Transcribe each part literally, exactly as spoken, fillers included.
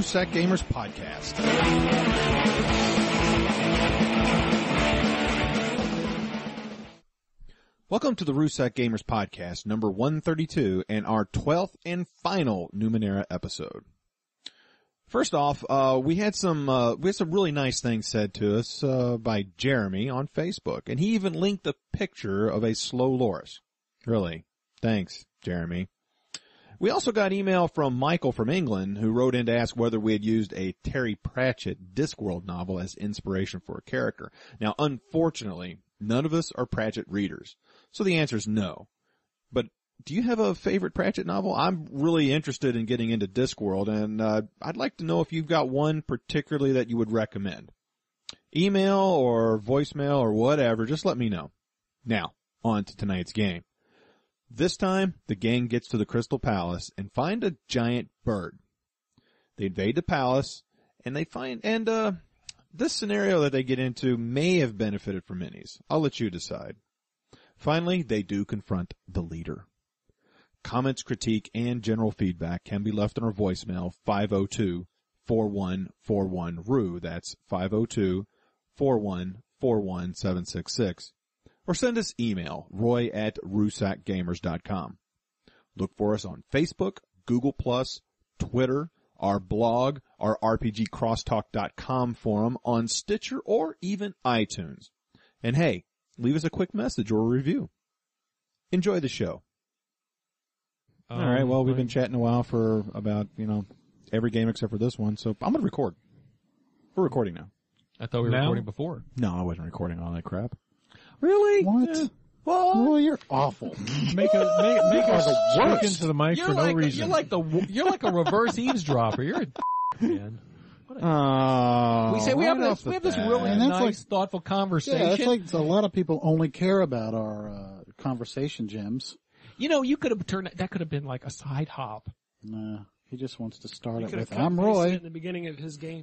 Rusak Gamers Podcast. Welcome to the Rusak Gamers Podcast, number one thirty-two, and our twelfth and final Numenera episode. First off, uh, we had some, uh, we had some really nice things said to us, uh, by Jeremy on Facebook, and he even linked a picture of a slow loris. Really. Thanks, Jeremy. We also got email from Michael from England, who wrote in to ask whether we had used a Terry Pratchett Discworld novel as inspiration for a character. Now, unfortunately, none of us are Pratchett readers, so the answer is no. But do you have a favorite Pratchett novel? I'm really interested in getting into Discworld, and uh, I'd like to know if you've got one particularly that you would recommend. Email or voicemail or whatever, just let me know. Now, on to tonight's game. This time, the gang gets to the Crystal Palace and find a giant bird. They invade the palace, and they find, and uh, this scenario that they get into may have benefited from minis. I'll let you decide. Finally, they do confront the leader. Comments, critique, and general feedback can be left on our voicemail, five oh two, four one four one, R U. That's five oh two, four one four one, seven six six. Or send us email, roy at rusak gamers dot com. Look for us on Facebook, Google plus, Twitter, our blog, our R P G crosstalk dot com forum, on Stitcher, or even iTunes. And hey, leave us a quick message or a review. Enjoy the show. Um, All right, well, we've been chatting a while for about, you know, every game except for this one, so I'm going to record. We're recording now. I thought we were now? recording before. No, I wasn't recording all that crap. Really? What? Yeah. What? Well, you're awful. Make a make, make You are us the speak worst. into the mic You're for like no reason. you're like the you're like a reverse eavesdropper. You're a man. Oh, We say we have right this off the we have this bat. really And that's nice, like- thoughtful conversation. Yeah, it's like a lot of people only care about our uh, conversation gems. You know, you could have turned that could have been like a side hop. Nah, he just wants to start He it could have with, cut I'm and pasted it Roy. in the beginning of his game.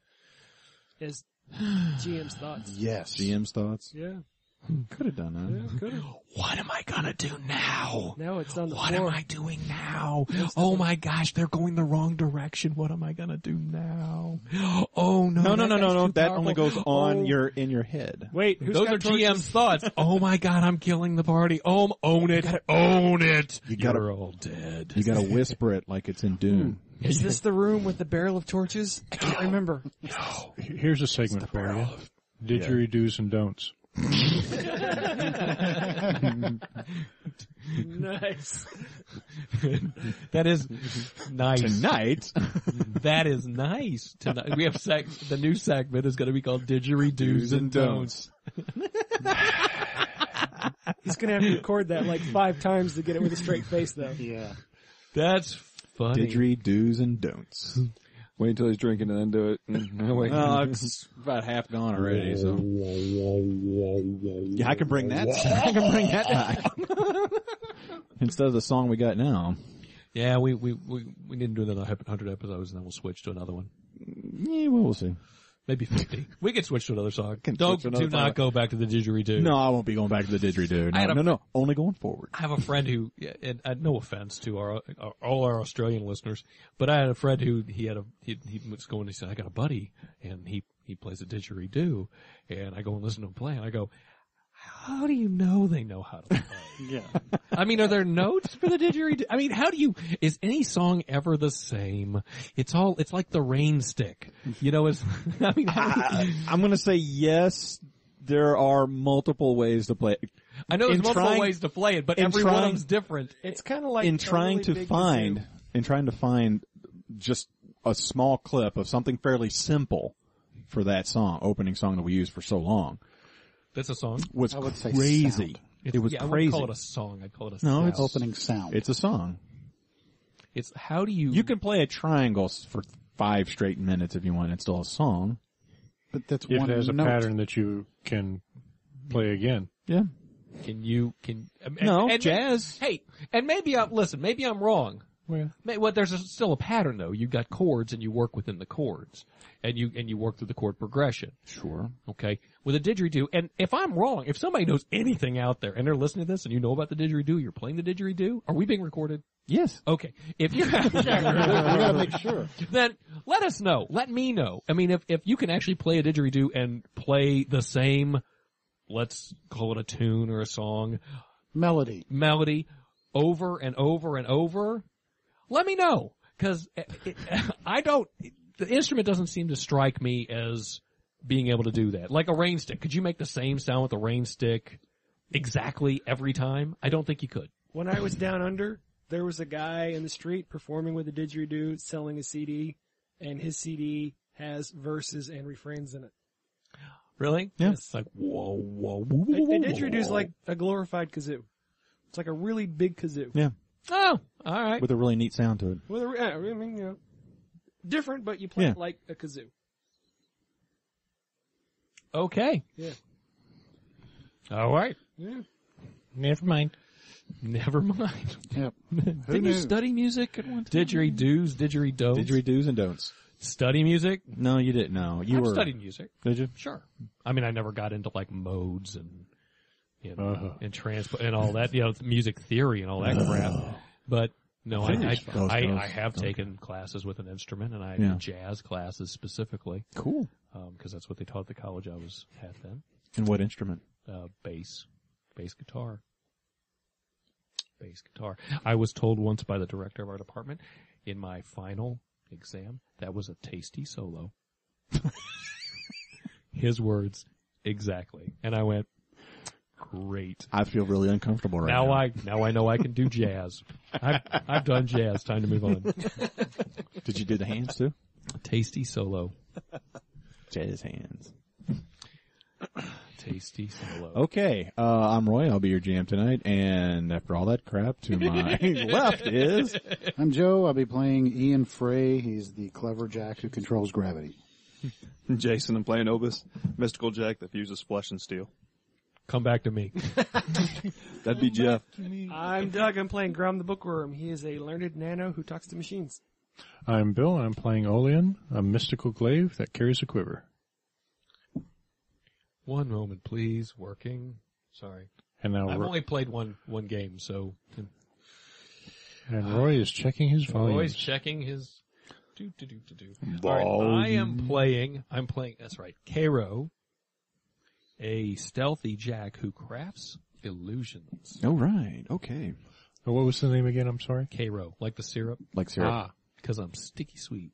His G M's thoughts. Yes. G M's thoughts. Yeah, Could have done that. yeah, could have. What am I gonna do now? Now it's on the What floor. am I doing now? Oh my gosh, they're going the wrong direction. What am I gonna do now? Oh no. No, no, that no, no, guy's no. too That powerful. only goes on Oh. your in your head. Wait, who's Those got are G M's torches? thoughts. Oh my god, I'm killing the party. Oh, own it. Own it. You gotta- You're all dead. You got to whisper it like it's in Dune. Is this the room with the barrel of torches? I can't remember. Here's a segment for you. Didgeridoos and don'ts. Nice. That is nice. Tonight, That is nice. Tonight we have seg- the new segment is going to be called Didgeridoos and Don'ts. He's gonna have to record that like five times to get it with a straight face, though. Yeah. That's funny. didgeridoos and don'ts. Wait until he's drinking and then do it. No, wait. Well, it's about half gone already, so. Yeah, I can bring that, I can bring that back. Instead of the song we got now. Yeah, we we we we need to do another hundred episodes and then we'll switch to another one. Yeah, well, we'll see. Maybe fifty. We can switch to another song. Can Don't switch to another do not song. go back to the didgeridoo. No, I won't be going back to the didgeridoo. I had No, a- no, no. Only going forward. I have a friend who, yeah, and uh, no offense to our, our all our Australian listeners, but I had a friend who he had a he, he was going. He said, "I got a buddy, and he he plays a didgeridoo," and I go and listen to him play, and I go, "How do you know they know how to play?" Yeah. I mean, are there notes for the didgeridoo? I mean, how do you? Is any song ever the same? It's all. It's like the rain stick. You know, it's. I mean, how do you, I, I'm going to say yes. There are multiple ways to play it. I know there's in multiple trying- ways to play it, but in every one of trying- them's different. It's kind of like in a trying really to big find, kazoo. in trying to find just a small clip of something fairly simple for that song, opening song that we used for so long, That's a song. was I would say crazy. sound. It's, It was yeah, I crazy. wouldn't call it a song. I'd call it a No, sound. it's- Opening sound. It's a song. It's how do you? You can play a triangle s- for five straight minutes if you want. It's still a song. but that's If one there's a note. pattern that you can play again. Yeah. Can you can? And, No, and, jazz. Hey, and maybe I'm listen. Maybe I'm wrong. Well, Ma- Well, there's a, still a pattern though. You've got chords and you work within the chords. And you, and you work through the chord progression. Sure. Okay. With a didgeridoo, and if I'm wrong, if somebody knows anything out there and they're listening to this and you know about the didgeridoo, you're playing the didgeridoo, are we being recorded? Yes. Okay. If you We gotta make sure. then let us know. Let me know. I mean, if, if you can actually play a didgeridoo and play the same, let's call it a tune or a song, Melody. melody over and over and over, let me know. Cause I don't, the instrument doesn't seem to strike me as being able to do that. Like a rain stick. Could you make the same sound with a rain stick exactly every time? I don't think you could. When I was down under, there was a guy in the street performing with a didgeridoo, selling a C D, and his C D has verses and refrains in it. Really? Yeah. It's like, whoa, whoa, A, whoa. a didgeridoo's like a glorified kazoo. It's like a really big kazoo. Yeah. Oh, alright. With a really neat sound to it. With a, I mean, you know, different, but you play Yeah. it like a kazoo. Okay. Yeah. Alright. Yeah. never mind. Never mind. Yep. Didn't Who you knew? study music at one time? Didgeridoos, didgeridos. Didgeridoos and don'ts. Study music? No, you didn't. No, you I've were. studied music. Did you? Sure. I mean, I never got into like modes and, you know, Uh-huh. and trans and all that, you know, music theory and all that crap. But no, I, I, Those I, girls. I have taken classes with an instrument, and I Yeah. did jazz classes specifically, Cool. um, cause that's what they taught at the college I was at then. And what instrument? Uh, bass, bass guitar, bass guitar. I was told once by the director of our department in my final exam that was a tasty solo. His words, exactly. And I went, great. I feel really uncomfortable right now. Now I, now I know I can do jazz. I've, I've done jazz. Time to move on. Did you do the hands too? A tasty solo. Jazz hands. Tasty solo. Okay, uh, I'm Roy. I'll be your G M tonight. And after all that crap, to my left is I'm Joe. I'll be playing Ian Frey. He's the clever Jack who controls gravity. Jason, I'm playing Obus, mystical Jack that fuses flesh and steel. Come back to me. That'd be Jeff. I'm Doug. I'm playing Grom the Bookworm. He is a learned nano who talks to machines. I'm Bill, and I'm playing Olean, a mystical glaive that carries a quiver. One moment, please. Working. Sorry. And now, I've Ro- only played one, one game, so. and Roy is checking his volumes. Always checking his. Do, do, do, do, do. All right, I am playing, I'm playing, that's right, Cairo, a stealthy Jack who crafts illusions. oh right, okay, Oh, what was the name again? I'm sorry. Cairo, like the syrup, like syrup. Ah, because I'm sticky sweet.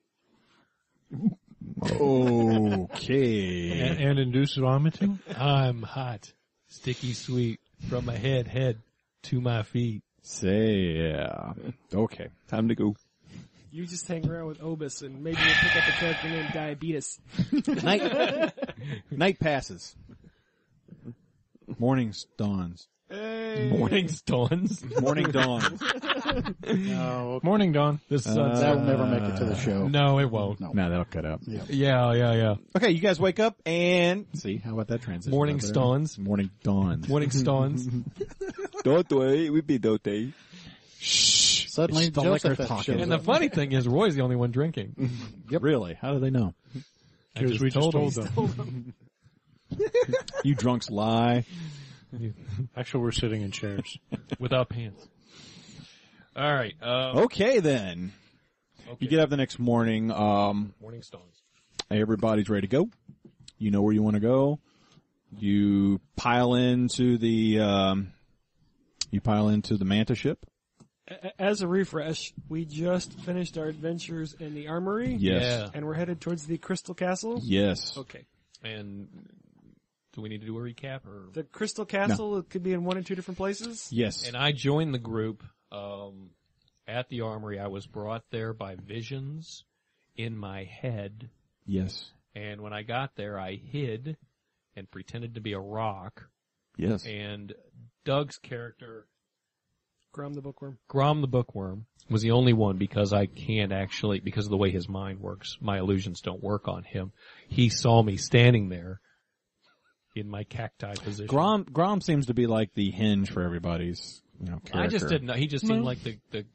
Okay, and, and induce vomiting. I'm hot, sticky sweet, from my head, head, to my feet. say yeah. Okay, Time to go. You just hang around with Obus and maybe you'll pick up a character named Diabetes. night night passes. Morning dawns. Hey. Morning dawns. Morning dawns. No, Morning, Dawn. The sun's that will never make it to the show. No, it won't. No. Now that'll cut out. Yeah. Yeah, yeah, yeah. Okay, you guys wake up and see how about that transition? Morning over there? dawns. Morning dawns. Morning dawns. Don't wait, we be don't wait. Suddenly, It's the Joseph liquor talking. shows And the up. funny thing is, Roy's the only one drinking. Yep. Really? How do they know? I Because just we just told told him. them. You drunks lie. Actually, we're sitting in chairs. Without pants. All right. Uh, Okay then. okay. You get up the next morning. Um, Morning stones. everybody's ready to go. You know where you want to go. You pile into the um, you pile into the Manta ship. A- As a refresh, we just finished our adventures in the armory. Yes. Yeah. And we're headed towards the Crystal Castle. Yes. Okay. And do we need to do a recap or? The Crystal Castle it could be in one or two different places. Yes. And I joined the group um, at the armory. I was brought there by visions in my head, Yes. and when I got there, I hid and pretended to be a rock. Yes. And Doug's character, Grom the Bookworm. Grom the Bookworm, was the only one because I can't actually, because of the way his mind works, my illusions don't work on him. He saw me standing there in my cacti position. Grom Grom seems to be like the hinge for everybody's you know character. I just didn't know. He just seemed like the, the, the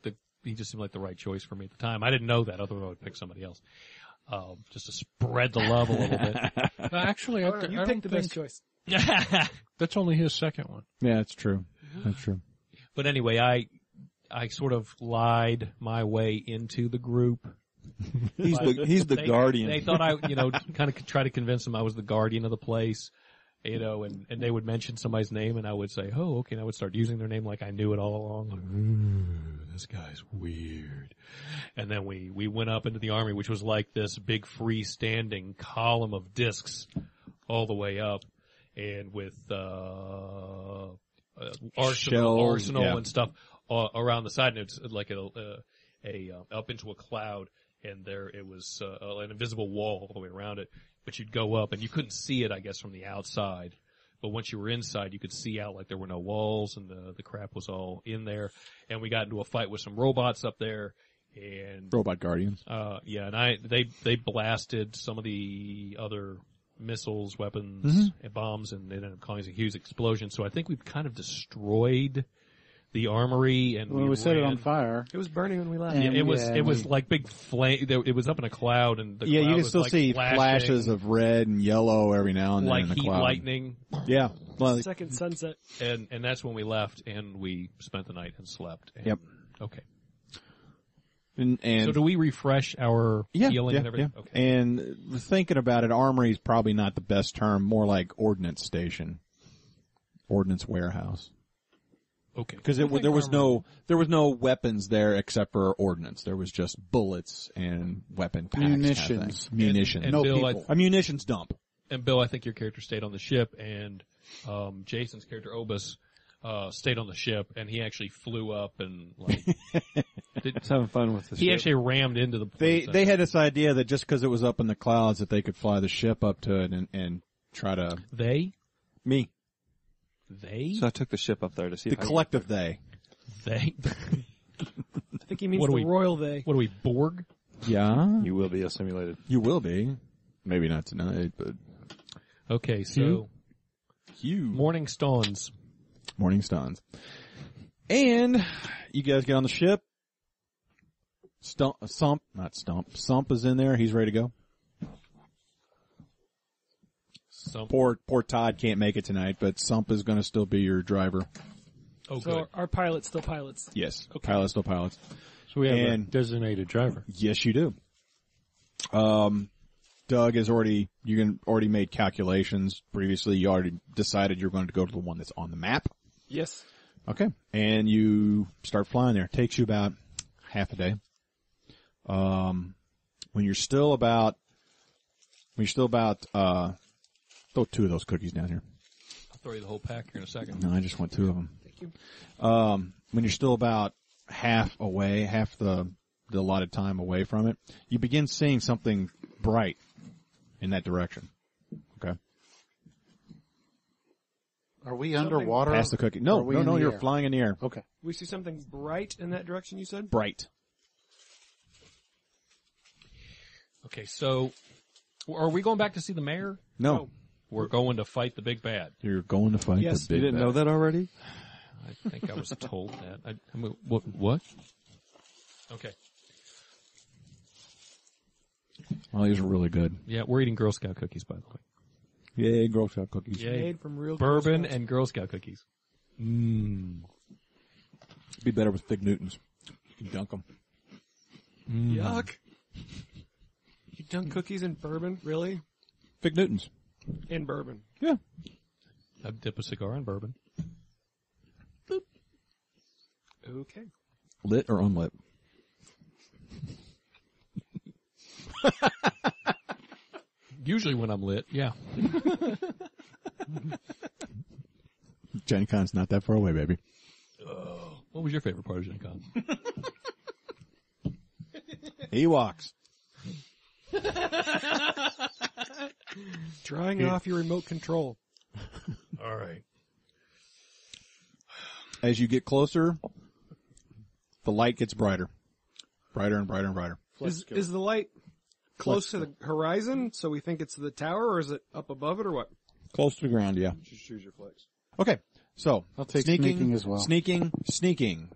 he just seemed like the right choice for me at the time. I didn't know that, otherwise I would pick somebody else. Um, just to spread the love a little bit. Uh, actually, I, Oh, th- you I picked don't the think best choice. that's only his second one. Yeah, that's true. That's true. But anyway, I, I sort of lied my way into the group. He's the he's the They- guardian. They thought I, you know, kind of try to convince them I was the guardian of the place, you know, and, and they would mention somebody's name and I would say, oh, okay, and I would start using their name like I knew it all along. Like, ooh, this guy's weird. And then we, we went up into the army, which was like this big freestanding column of discs all the way up, and with, uh, uh arsenal, Shells, arsenal yeah. and stuff uh, around the side, and it's like a, uh, a, uh, up into a cloud. And there it was uh, an invisible wall all the way around it. But you'd go up, and you couldn't see it, I guess, from the outside. But once you were inside, you could see out like there were no walls, and the the crap was all in there. And we got into a fight with some robots up there, and Robot Guardians. uh yeah, and I they they blasted some of the other missiles, weapons, Mm-hmm. and bombs, and they ended up causing a huge explosion. So I think we've kind of destroyed the armory, and When we we set it ran- on fire. It was burning when we left. And- Yeah, it was yeah, it was we- like big flame. there- It was up in a cloud, and the Yeah, cloud you can was, still like, see flashing, flashes of red and yellow every now and then like in the heat cloud. lightning, Yeah. Well, Second sunset. and and that's when we left, and we spent the night and slept. And, Yep. Okay. and, and So do we refresh our yeah, healing yeah, and everything? yeah. Okay. And thinking about it, armory is probably not the best term. More like ordnance station, ordnance warehouse. Okay. Because there was no there was no weapons there except for ordnance. There was just bullets and weapon packs. kind of Munitions. thing. Munitions. And No Bill, people. A munitions dump. And Bill, I think your character stayed on the ship, and um Jason's character Obus uh stayed on the ship, and he actually flew up and like did, Just having fun with the he ship. actually rammed into the They place. they had this idea that just because it was up in the clouds that they could fly the ship up to it and, and try to they me they So I took the ship up there to see the if I could- collective they. they I think he means What do the we- royal they. what are we Borg? Yeah, You will be assimilated. you will be. Maybe not tonight, but Okay, so you morning stones. morning stuns. And you guys get on the ship. Stump, Sump, not Stump. Sump is in there. He's ready to go. Some, Poor, poor Todd can't make it tonight, but Sump is going to still be your driver. oh, So good. our, our pilots still pilots. Yes. Pilots, still pilots. So we have And- a designated driver. Yes, you do. Um, Doug has already, you can already made calculations previously. You already decided you're going to go to the one that's on the map. Yes. Okay. And you start flying there. It takes you about half a day. Um, when you're still about, when you're still about, uh, throw two of those cookies down here. I'll throw you the whole pack here in a second. No, I just want two of them. Thank you. Um, when you're still about half away, half the, the allotted time away from it, you begin seeing something bright in that direction. Okay. Are we underwater? Past the cookie. Or No, are we no, in no, the you're air? flying in the air. Okay. We see something bright in that direction, you said? Bright. Okay, so are we going back to see the mayor? No. We're going to fight the big bad. You're going to fight Yes. the You big didn't bad. know that already? I think I was told that. I, I mean, what? What? Okay. Well, these are really good. Yeah, we're eating Girl Scout cookies, by the way. Yay, Girl Scout cookies. Yay. Made from real Bourbon Girl Scouts. and Girl Scout cookies. Mmm. Be better with Fig Newtons. You can dunk them. Yuck. You dunk cookies in bourbon? Really? Fig Newtons. In bourbon. Yeah. I'd dip a cigar in bourbon. Okay. Lit or unlit? Usually when I'm lit, yeah. Gen Con's not that far away, baby. What was your favorite part of Gen Con? Ewoks. Drying off your remote control. All right. As you get closer, the light gets brighter. Brighter and brighter and brighter. Is, is the light close to the horizon, so we think it's the tower, or is it up above it, or what? Close to the ground, yeah. Just choose your flex. Okay, so I'll take sneaking, sneaking as well. Sneaking, sneaking.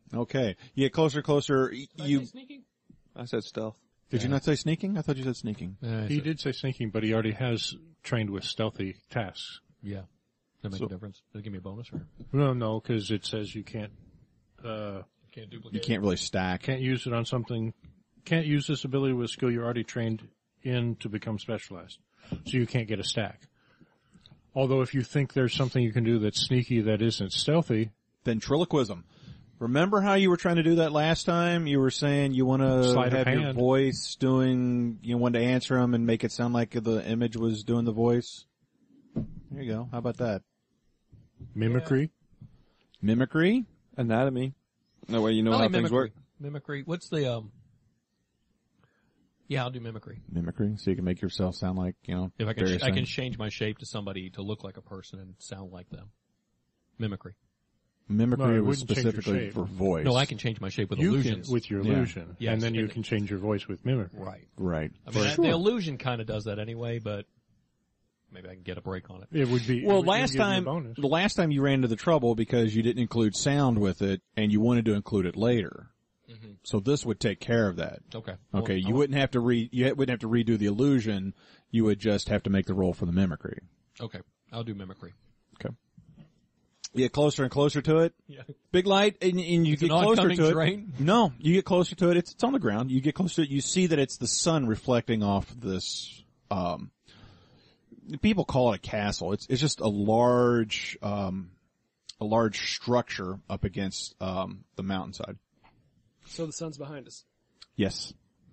Okay. You get closer, closer. y- You sneaking? I said stealth. did you not say sneaking? I thought you said sneaking. He did say sneaking, but he already has trained with stealthy tasks. Yeah. Does that make So- a difference? Does it give me a bonus or No, no, because it says you can't, uh, can't duplicate? You can't really stack. can't use it on something, can't use this ability with a skill you're already trained in to become specialized. So you can't get a stack. Although if you think there's something you can do that's sneaky that isn't stealthy, Ventriloquism. Remember how you were trying to do that last time? You were saying you want to Sleight of have your hand. voice doing, you want to answer them and make it sound like the image was doing the voice. There you go. How about that? mimicry, Mimicry? Anatomy. That way you know I how like things mimicry. work. Mimicry. What's the, um, yeah, I'll do mimicry. Mimicry, so you can make yourself sound like, you know, If I can, various I can things. change my shape to somebody to look like a person and sound like them. Mimicry. Mimicry No, it was wouldn't change your specifically shape. for voice. No, I can change my shape with you illusions. can, with your Yeah. illusion, Yes, and then you and- can change your voice with mimicry. Right. Right. I mean, the illusion kind of does that anyway, but maybe I can get a break on it. It would be, it Well, would- it would last give you a time, bonus. the last time you ran into the trouble because you didn't include sound with it and you wanted to include it later. Mm-hmm. So this would take care of that. Okay. Okay, Well, you wouldn't have to re, you wouldn't have to redo the illusion. You would just have to make the roll for the mimicry. Okay. I'll do mimicry. Okay. You get closer and closer to it. Yeah. Big light, and, and you It's get an closer oncoming to it. train? No, you get closer to it. It's, it's on the ground. You get closer to it. You see that it's the sun reflecting off this, um, people call it a castle. It's, it's just a large, um, a large structure up against, um, the mountainside. So the sun's behind us. Yes.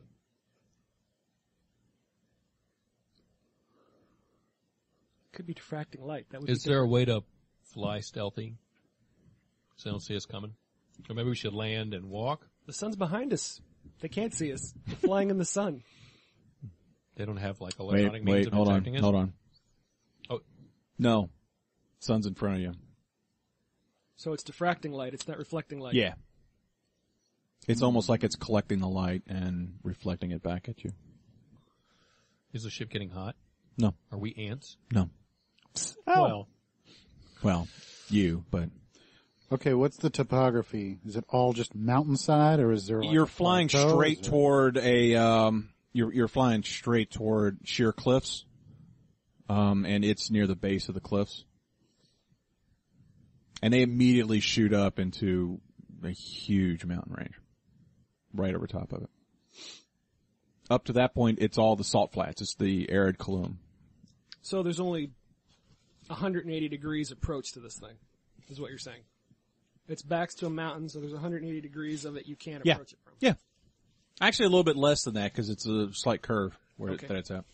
Could be diffracting light. That would Is be there a way to fly stealthy so they don't see us coming? Or maybe we should land and walk? The sun's behind us. They can't see us. We're flying in the sun. They don't have like Wait, electronic means wait, of hold on, detecting us? hold on. Oh. No. Sun's in front of you. So it's diffracting light. It's not reflecting light. Yeah. It's almost like it's collecting the light and reflecting it back at you. Is the ship getting hot? No. Are we ants? No. Well, Well, you, but Okay, what's the topography? Is it all just mountainside, or is there? Like you're a flying plateau? straight Is there- toward a, um, you're, you're flying straight toward sheer cliffs. Um, and it's near the base of the cliffs. And they immediately shoot up into a huge mountain range. Right over top of it. Up to that point, it's all the salt flats. It's the arid Kaloum. So there's only one hundred eighty degrees approach to this thing, is what you're saying. Its back's to a mountain, so there's one hundred eighty degrees of it you can't Yeah. approach it from. Yeah. Actually, a little bit less than that because it's a slight curve where Okay. it, that it's at.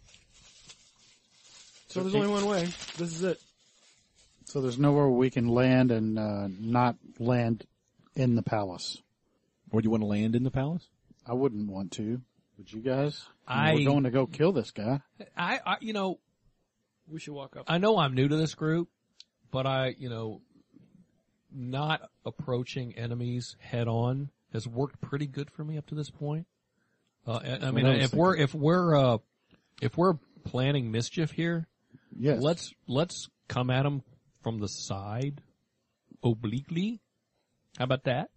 So there's only one way. This is it. So there's nowhere we can land and uh, not land in the palace. Or do you want to land in the palace? I wouldn't want to. Would you guys? I- We're going to go kill this guy. I, I, you know, We should walk up. I know I'm new to this group, but I, you know, not approaching enemies head on has worked pretty good for me up to this point. Uh, I, I mean, I was if we're, if we're, uh, if we're planning mischief here, Yes. let's, let's come at them from the side, obliquely. How about that?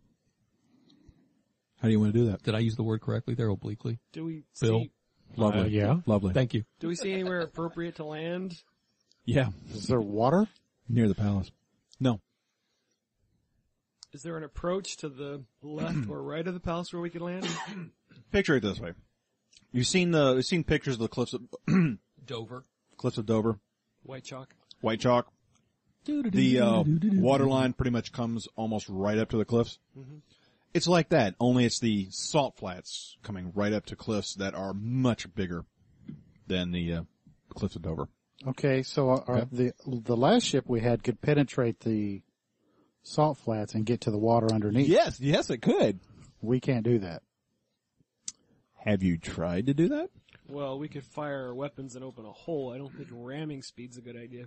How do you want to do that? Did I use the word correctly there, obliquely? Do we Bill? see, Lovely. Uh, yeah. Lovely. Thank you. do we see anywhere appropriate to land? Yeah. Is there water? Near the palace. No. Is there an approach to the left or right of the palace where we could land? Picture it this way. You've seen the, you've seen pictures of the cliffs of, Dover. cliffs of Dover. White chalk. White chalk. The, uh, water line pretty much comes almost right up to the cliffs. It's like that, only it's the salt flats coming right up to cliffs that are much bigger than the, uh, cliffs of Dover. Okay, so uh, Okay. the the last ship we had could penetrate the salt flats and get to the water underneath. Yes, yes it could. We can't do that. Have you tried to do that? Well, we could fire our weapons and open a hole. I don't think ramming speed's a good idea.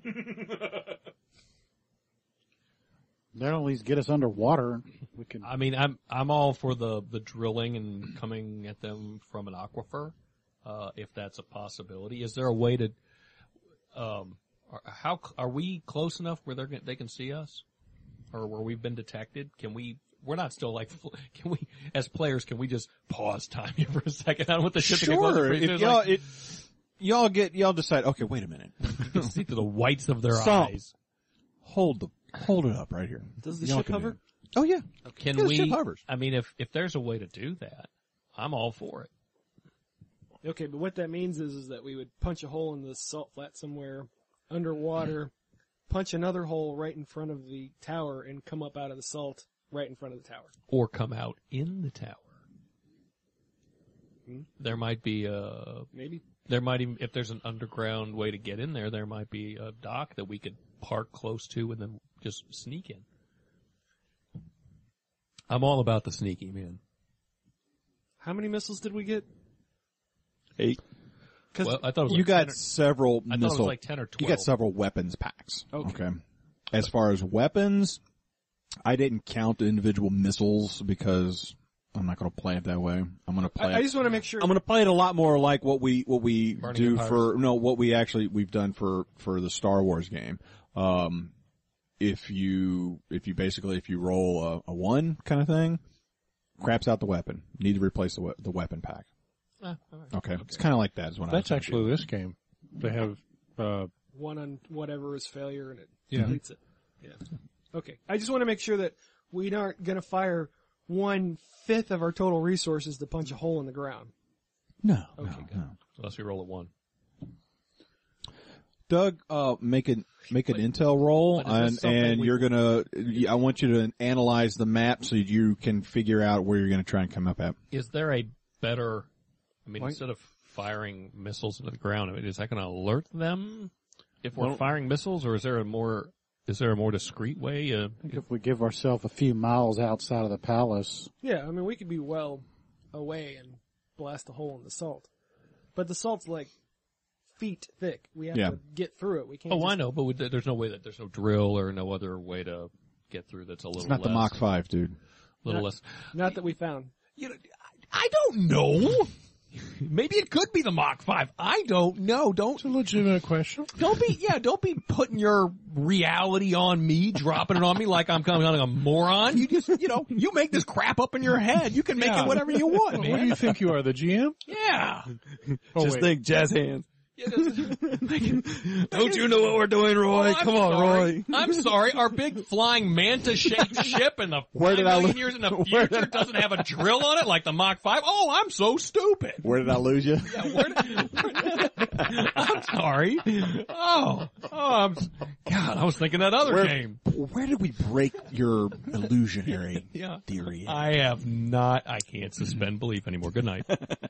That'll at least get us underwater. We can. I mean, I'm I'm all for the the drilling and coming at them from an aquifer, uh, if that's a possibility. Is there a way to, um, are, how are we close enough where they they can see us? or where we've been detected, can we, we're not still like, can we, as players, can we just pause time here for a second? I don't want the ship to get closer. Sure. It's If y'all, like, it, y'all get, y'all decide, okay, wait a minute. you can see through the whites of their So- eyes. Hold the, hold it up right here. Does the Y'all ship can do hover? it. Oh yeah. Can Yeah, the we, ship hovers. I mean, if, if there's a way to do that, I'm all for it. Okay, but what that means is, is that we would punch a hole in the salt flat somewhere underwater, punch another hole right in front of the tower, and come up out of the salt right in front of the tower. Or come out in the tower. There might be a, Maybe. there might even, if there's an underground way to get in there, there might be a dock that we could park close to and then just sneak in. I'm all about the sneaky, man. How many missiles did we get? Eight. Cause Well, I thought it was You like got ten or, several I thought missile. it was like ten or twelve. You got several weapons packs. Okay. As far as weapons, I didn't count the individual missiles because I'm not going to play it that way. I'm going to play I, I it. just want to make sure. I'm going to play it a lot more like what we what we Burning do Empires. for no what we actually we've done for for the Star Wars game. Um, if you if you basically if you roll a, a one kind of thing, craps out the weapon. Need to replace the we- the weapon pack. Ah, all right. Okay, it's kind of like that. Is what That's I was actually this game. They have, uh, one on whatever is failure and it Yeah. completes it. Yeah. Okay. I just want to make sure that we aren't going to fire one fifth of our total resources to punch a hole in the ground. no, Okay, no, good. no. Unless we roll a one. Doug, uh, make an make an intel roll, but is this and something and we- you're gonna. I want you to analyze the map so you can figure out where you're gonna try and come up at. Is there a better, I mean, Why- instead of firing missiles into the ground, I mean, is that going to alert them if we're Well- firing missiles, or is there a more, is there a more discreet way? Uh, I think if we give ourselves a few miles outside of the palace, Yeah, I mean, we could be well away and blast a hole in the salt. But the salt's like feet thick. We have Yeah. to get through it. We can't oh, just, I know, but would- there's no way that there's no drill or no other way to get through that's a little It's not less, the Mach five, dude. little Not- less. Not that we found. You know, I, I don't know. Maybe it could be the Mach five. I don't know. Don't it's a legitimate question. Don't be, yeah, don't be putting your reality on me, dropping it on me like I'm coming on a moron. You just, you know, you make this crap up in your head. You can make Yeah. it whatever you want, What do you man. think you are, the G M? Yeah. Oh, Just wait. think jazz hands. Yeah, that's- Don't you know what we're doing, Roy? Oh, I'm Come on, sorry. Roy. I'm sorry. Our big flying manta-shaped ship in the Where five did I million lo- years in the where future did doesn't have a drill on it like the Mach five. Oh, I'm so stupid. Where did I lose you? Yeah, where did, where did- I'm sorry. Oh, oh, I'm, God, I was thinking that other Where- game. Where did we break your illusionary Yeah. theory? I have not, I can't suspend belief anymore. Good night.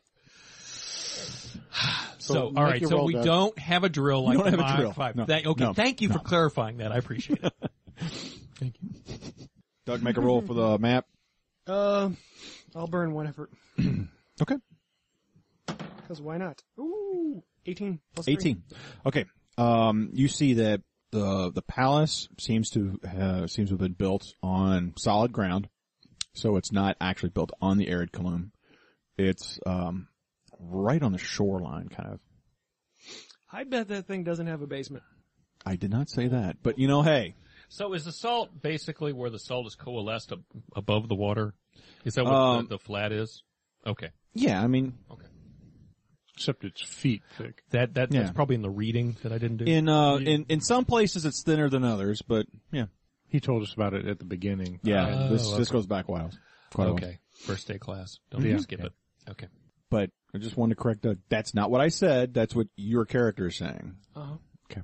So, So all make right, your so roll, we Doug. don't have a drill like don't the have a Mach drill. five. No. Thank- okay, No. thank you for No. clarifying that. I appreciate it. Thank you. Doug, make a roll for the map. Uh, I'll burn one effort. Okay. Because why not? Ooh, eighteen plus three. eighteen. Okay. Um, you see that the the palace seems to uh, seems to have been built on solid ground, so it's not actually built on the arid Kaloum. It's um, right on the shoreline, kind of. I bet that thing doesn't have a basement. I did not say that, but you know, hey, So is the salt basically where the salt is coalesced ab- above the water? Is that what Um, the, the flat is? Okay. yeah, I mean, Okay. Except it's feet thick. That, that, Yeah. that's probably in the reading that I didn't do. in uh, in in some places it's thinner than others, but yeah, He told us about it at the beginning. yeah, Oh, this this okay. goes back a while. Quite a while. Okay. First day class. Don't Yeah. skip it. Okay. But I just wanted to correct that. That's not what I said. That's what your character is saying. Uh-huh. Okay.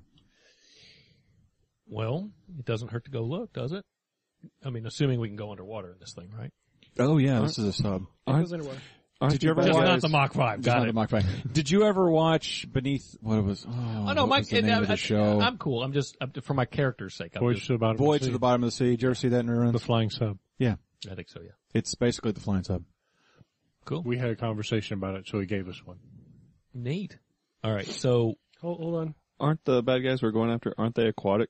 Well, it doesn't hurt to go look, does it? I mean, assuming we can go underwater in this thing, right? Oh yeah, this is a sub. It goes underwater. Did you ever Just watch? not the Mach five. Just Got not it. the Mach five. Did you ever watch Beneath? What it was? Oh, Oh no, what my was the name I, of the I, show? I'm cool. I'm just I'm, for my character's sake. I'm Voyage just, to the bottom Voyage of the to sea. the Bottom of the Sea. Did you ever see that in The reruns? flying sub. Yeah, I think so. Yeah. it's basically the flying sub. Cool. We had a conversation about it, so he gave us one. Neat. All right. So Hold, hold on. Aren't the bad guys we're going after, aren't they aquatic?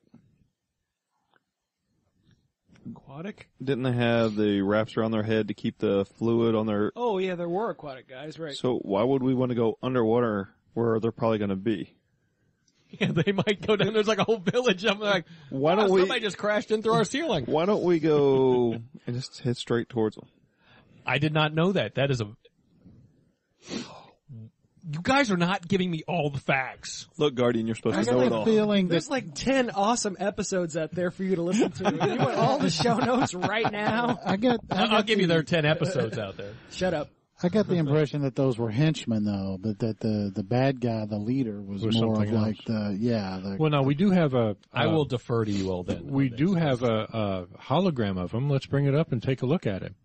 Aquatic? Didn't they have the wraps around their head to keep the fluid on their... Oh yeah, there were aquatic guys, right? So why would we want to go underwater where they're probably going to be? Yeah, they might go down. There's like a whole village. I'm like, Why wow, don't we? somebody just crashed in through our ceiling. Why don't we go and just head straight towards them? I did not know that. That is a. You guys are not giving me all the facts. Look, Guardian, you're supposed I to know got it the all. feeling that There's like ten awesome episodes out there for you to listen to. You want all the show notes right now? I get. I I'll, got I'll give you the- their ten episodes out there. Shut up. I got the impression that those were henchmen, though. That that the the bad guy, the leader, was, Was more of something like the yeah. The, Well, now we do have a. I uh, will defer to you all then. We do have a, a hologram of him. Let's bring it up and take a look at it.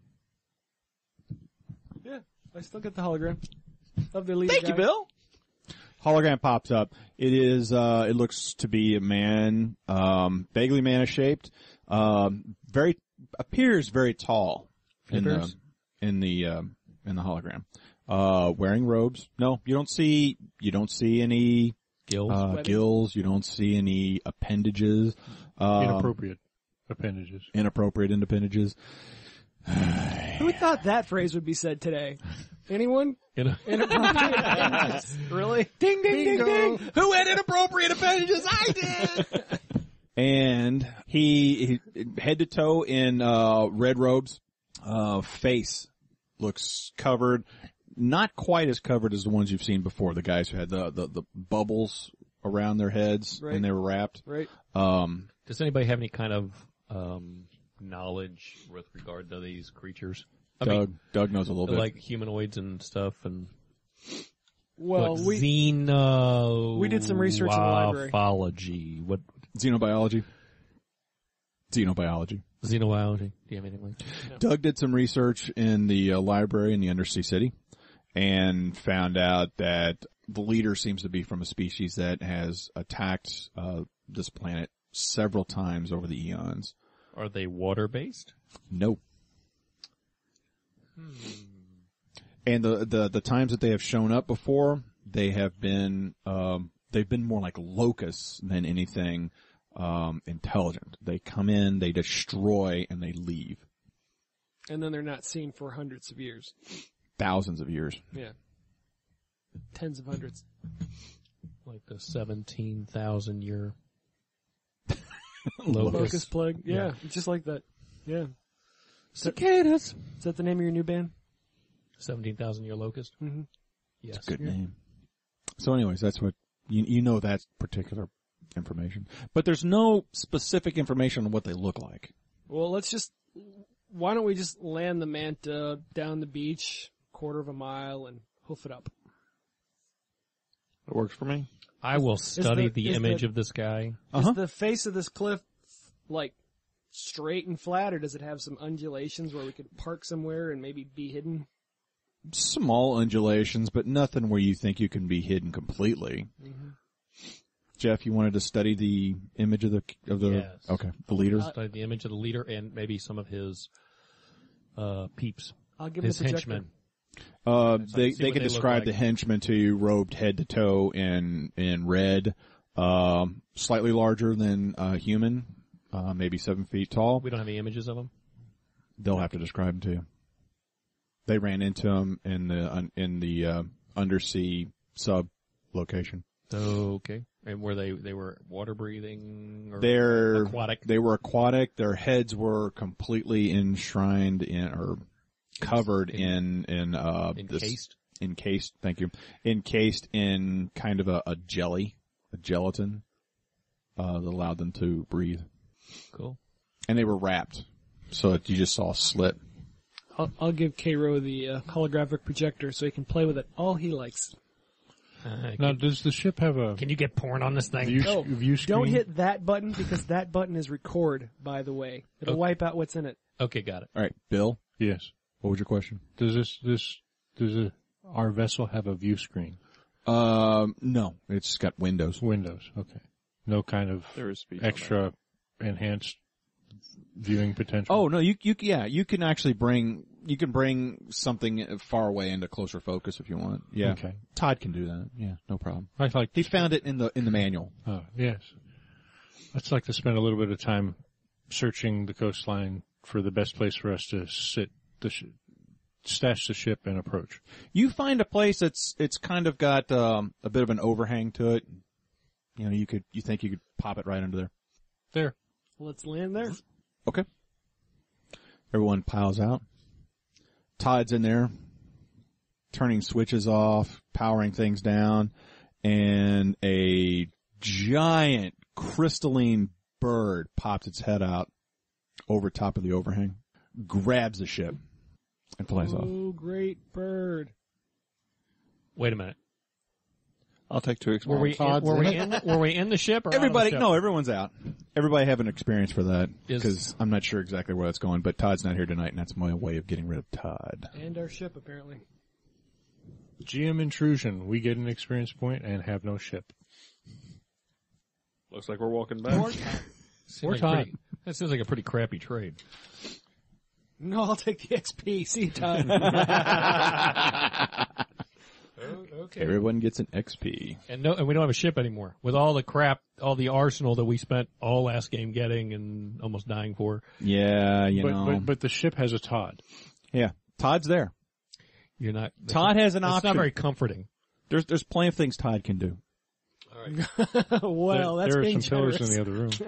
Yeah, I still get the hologram of the leader. Thank you, guy. Bill. Hologram pops up. It is, uh, it looks to be a man, um, vaguely man-shaped, um, very, appears very tall in the, Appears? in the, um, in the hologram. Uh, wearing robes. No, you don't see, you don't see any, Gills. uh, Webbing? gills. You don't see any appendages. Um, Inappropriate appendages. inappropriate appendages. Who thought that phrase would be said today? Anyone? You know? Inappropriate. Really? Ding, ding, ding, Bingo. ding. Who had inappropriate appendages? I did. And he, he head to toe in, uh, red robes, uh, face looks covered, not quite as covered as the ones you've seen before, the guys who had the, the, the bubbles around their heads Right. and they were wrapped. Right. Um, Does anybody have any kind of um knowledge with regard to these creatures? I Doug, mean, Doug knows a little bit. like humanoids and stuff, and Well, what, we xeno. we did some research in the library. Morphology. What Xenobiology. Xenobiology. xenobiology? Do you have anything like that? Doug did some research in the uh, library in the Undersea City and found out that the leader seems to be from a species that has attacked uh, this planet several times over the eons. Are they water based? Nope. And the, the, the times that they have shown up before, they have been, um, they've been more like locusts than anything, um, intelligent. They come in, they destroy, and they leave. and then they're not seen for hundreds of years. Thousands of years. Yeah. Tens of hundreds. Like the seventeen thousand year Locust. Locust plague. Yeah, it's just like that. Yeah. cicadas. Is that the name of your new band? Seventeen thousand year locust. Mm-hmm. Yes. Good name. So anyways, that's what, you, you know that particular information. But there's no specific information on what they look like. Well, let's just, why don't we just land the manta down the beach, quarter of a mile, and hoof it up? It works for me. I will study the- the, is image the- of this guy. Uh-huh. Is the face of this cliff, like, straight and flat, or does it have some undulations where we could park somewhere and maybe be hidden? Small undulations, but nothing where you think you can be hidden completely. Mm-hmm. Jeff, you wanted to study the image of the, of the, Yes. okay, the leader? Study the image of the leader and maybe some of his uh peeps, I'll give his him the projector. henchmen. Uh, Let's they, see they what can they look describe like. the henchmen to you robed head to toe in, in red, um, slightly larger than, uh, human, uh, maybe seven feet tall. We don't have any images of them. They'll have to describe them to you. They ran into him in the, in the, uh, undersea sub location. Okay. And were they they were water breathing or They're, aquatic? they were aquatic. Their heads were completely enshrined in, or covered in, in, uh, this- Encased. encased, thank you, encased in kind of a, a jelly, a gelatin, uh, that allowed them to breathe. Cool. And they were wrapped, so that you just saw a slit. I'll, I'll give K-Ro the uh, holographic projector so he can play with it all he likes. Uh, Now, can, does the ship have a can you get porn on this thing? view, No, view screen? Don't hit that button because that button is record, by the way. It'll Okay. wipe out what's in it. Okay, got it. Alright, Bill, Yes. what was your question? Does this this does it, our vessel have a view screen? Um, no, it's got windows. Windows. Okay. No kind of There is speech on extra enhanced viewing potential. Oh, no, you, you, yeah, you can actually bring, you can bring something far away into closer focus if you want. Yeah. Okay. Todd can do that. Yeah, no problem. I'd like. He found it in the, in the manual. Oh, yes. I'd like to spend a little bit of time searching the coastline for the best place for us to sit the sh- stash the ship and approach. You find a place that's, it's kind of got, um, a bit of an overhang to it. You know, you could, you think you could pop it right under there. There. Let's land there. Okay. Everyone piles out. Todd's in there, turning switches off, powering things down, and a giant crystalline bird pops its head out over top of the overhang, grabs the ship, and flies off. Oh, great bird. Wait a minute. I'll take two Were we experience. in, were we in were we in the ship or Everybody, out of the ship? no, everyone's out. Everybody have an experience for that, Is- because I'm not sure exactly where that's going, but Todd's not here tonight, and that's my way of getting rid of Todd. And our ship, apparently. G M intrusion. We get an experience point and have no ship. Looks like we're walking back. Seems Or like Todd. pretty- That seems like a pretty crappy trade. No, I'll take the X P. See you, Todd. Okay. Everyone gets an X P. And no, and we don't have a ship anymore. With all the crap, all the arsenal that we spent all last game getting and almost dying for. Yeah, you but, know. but but the ship has a Todd. yeah, Todd's there. You're not. Todd has an It's option. not very comforting. There's there's plenty of things Todd can do. All right. well, there, that's there are being some pillars generous. in the other room.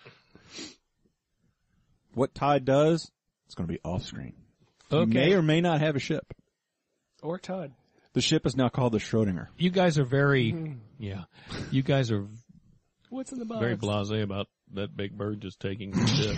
What Todd does, it's going to be off screen. You Okay. may or may not have a ship. Or Todd. The ship is now called the Schrodinger. You guys are very, yeah. You guys are What's in the box? very blasé about that big bird just taking the ship.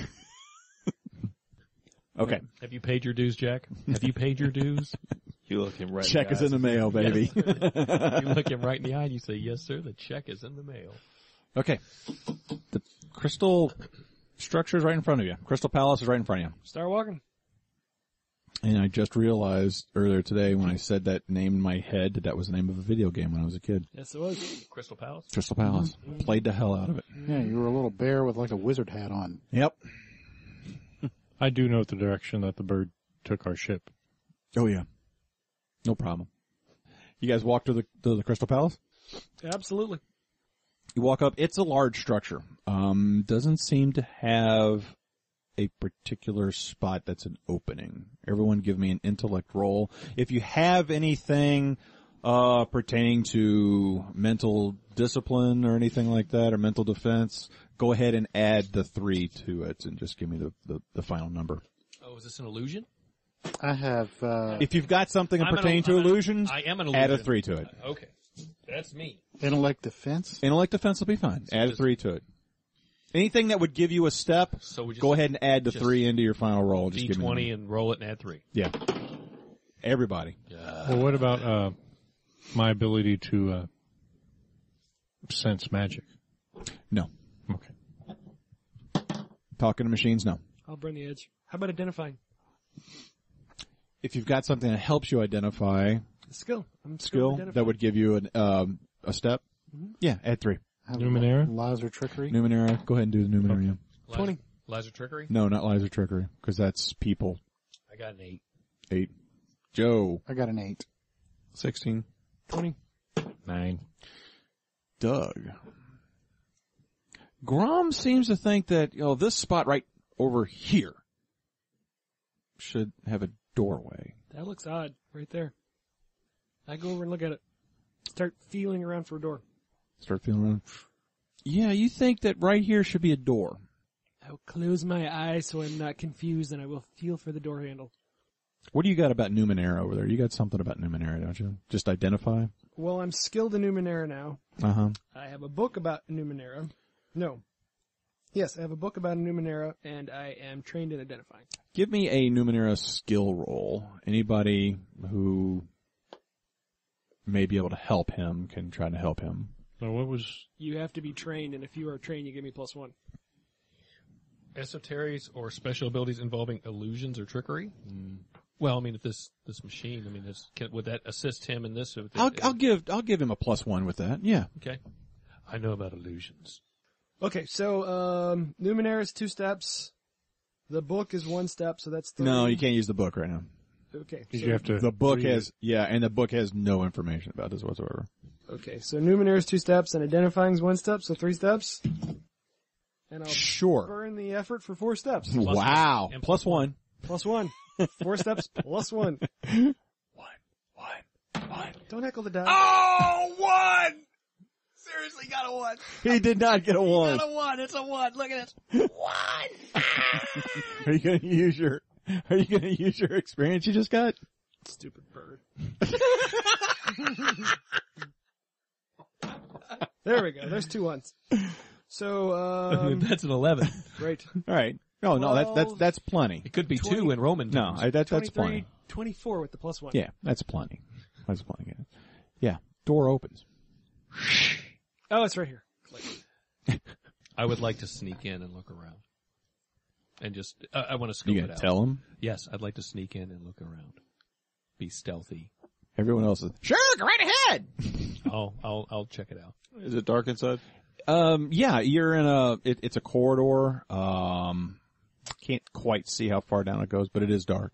Okay. Have you paid your dues, Jack? Have you paid your dues? You look him right Check in is the in the mail, baby. You look him right in the eye and you say, yes, sir, the check is in the mail. Okay. The crystal structure is right in front of you. Crystal Palace is right in front of you. Start walking. And I just realized earlier today when I said that name in my head that that was the name of a video game when I was a kid. Yes, it was. Crystal Palace? Crystal Palace. Played the hell out of it. Yeah, you were a little bear with like a wizard hat on. Yep. I do note the direction that the bird took our ship. Oh yeah. No problem. You guys walk to the to the Crystal Palace? Absolutely. You walk up. It's a large structure. Um, doesn't seem to have a particular spot that's an opening. Everyone give me an intellect roll. If you have anything uh pertaining to mental discipline or anything like that, or mental defense, go ahead and add the three to it and just give me the, the, the final number. Oh, is this an illusion? I have, uh, If you've got something I'm an- pertaining to I'm an- illusions, I am an add a illusion. three to it. Okay. That's me. intellect defense. Intellect defense will be fine. Add a just- three to it. Anything that would give you a step, So we just go ahead and add the just three into your final roll. Just D give me the twenty number. and roll it and add three. Yeah. Everybody. Well, what about uh my ability to uh sense magic? No. Okay. Talking to machines, no. I'll burn the edge. How about identifying? If you've got something that helps you identify Skill. I'm skilled skill at identifying. that would give you an um a step, yeah, add three. I have Numenera? Lies or trickery. Numenera, go ahead and do the Numenera. yeah. twenty. Lies or trickery? No, not lies or trickery, because that's people. I got an eight. Eight. Joe. I got an eight. Sixteen. twenty. Nine. Doug. Grom seems to think that, you know, this spot right over here should have a doorway. That looks odd right there. I go over and look at it. Start feeling around for a door. Start feeling around. Yeah, you think that right here should be a door. I will close my eyes so I'm not confused, and I will feel for the door handle. What do you got about Numenera over there? You got something about Numenera, don't you? Just identify? Well, I'm skilled in Numenera now. Uh-huh. I have a book about Numenera. No. Yes, I have a book about Numenera, and I am trained in identifying. Give me a Numenera skill roll. Anybody who may be able to help him can try to help him. So what was You have to be trained, and if you are trained, you give me plus one. Esoterics or special abilities involving illusions or trickery? Well, I mean, if this, this machine, I mean, this, can, would that assist him in this? If it- I'll, I'll give, I'll give him a plus one with that. Yeah. Okay. I know about illusions. Okay, so um, Numenera is two steps. The book is one step, so that's three. No, you can't use the book right now. Okay, did so, you have to The book read has, yeah, and the book has no information about this whatsoever. okay, so Numenera is two steps, and identifying is one step, so three steps. And I'll Sure. burn the effort for four steps. Wow. And Plus one. Plus one. Four steps plus one. One, one, one. Don't heckle the die. Oh, one! seriously got a one. He did not get a one. Got a one. It's a one. Look at this. One. Are you going to use your, are you going to use your experience you just got? Stupid bird. There we go. There's two ones. So, um, That's an eleven. right. All right. No, no, that's, that's, that's plenty. It could be twenty two in Roman No, terms. I, that, that's twenty-three, plenty. twenty-four with the plus one. Yeah, that's plenty. That's plenty. Yeah. Door opens. Oh, it's right here. Click. I would like to sneak in and look around. And just, uh, I want to scope You it gonna out. tell him? Yes, I'd like to sneak in and look around. Be stealthy. Everyone else is, sure, go right ahead. I'll, I'll, I'll check it out. Is it dark inside? Um, yeah, you're in a, it, it's a corridor. Um, can't quite see how far down it goes, but it is dark.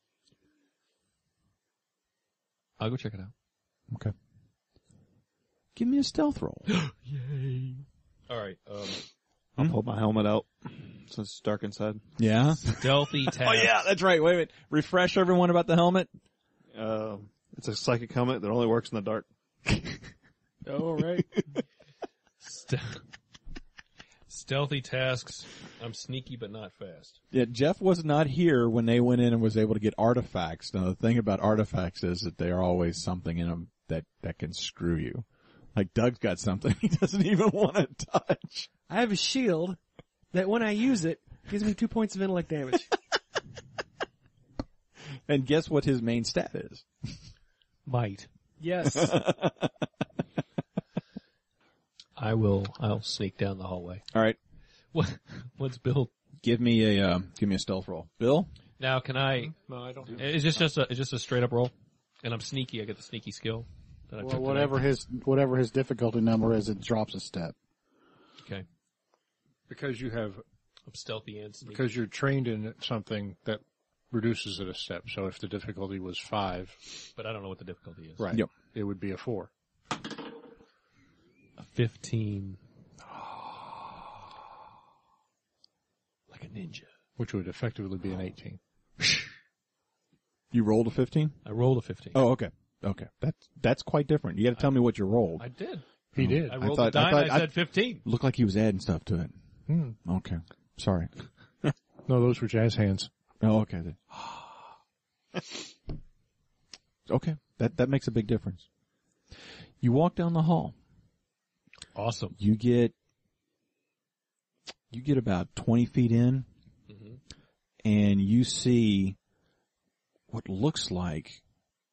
I'll go check it out. Okay. Give me a stealth roll. Yay. All right. Um, I'll pull my helmet out since it's dark inside. Yeah. stealthy task. Oh yeah, that's right. Wait, wait. Refresh everyone about the helmet. Uh, it's a psychic helmet that only works in the dark. Oh, right. Ste- stealthy tasks. I'm sneaky but not fast. Yeah, Jeff was not here when they went in and was able to get artifacts. Now the thing about artifacts is that they are always something in them that, that can screw you. Like Doug's got something he doesn't even want to touch. I have a shield that when I use it gives me two points of intellect damage. And guess what his main stat is? Might. Yes. I will, I'll sneak down the hallway. All right. What, what's Bill? Give me a, uh, give me a stealth roll. Bill? Now can I, No, I don't. is this just a, is this a straight up roll? And I'm sneaky, I get the sneaky skill that I took Well, today? whatever his whatever his difficulty number is, it drops a step. Okay. Because you have, I'm stealthy and sneaky. because you're trained in something that reduces it a step. So if the difficulty was five, But I don't know what the difficulty is. right, Yep. it would be a four. A fifteen. Like a ninja. Which would effectively be an eighteen. You rolled a fifteen? I rolled a fifteen. Oh, okay. Okay. That's, that's quite different. You gotta tell me what you rolled. I did. He did. I rolled thought- a dime I thought- and I said fifteen. Looked like he was adding stuff to it. Hmm. Okay. Sorry. No, those were jazz hands. Oh, okay. Okay. That, that makes a big difference. You walk down the hall. Awesome. You get, you get about twenty feet in Mhm. and you see what looks like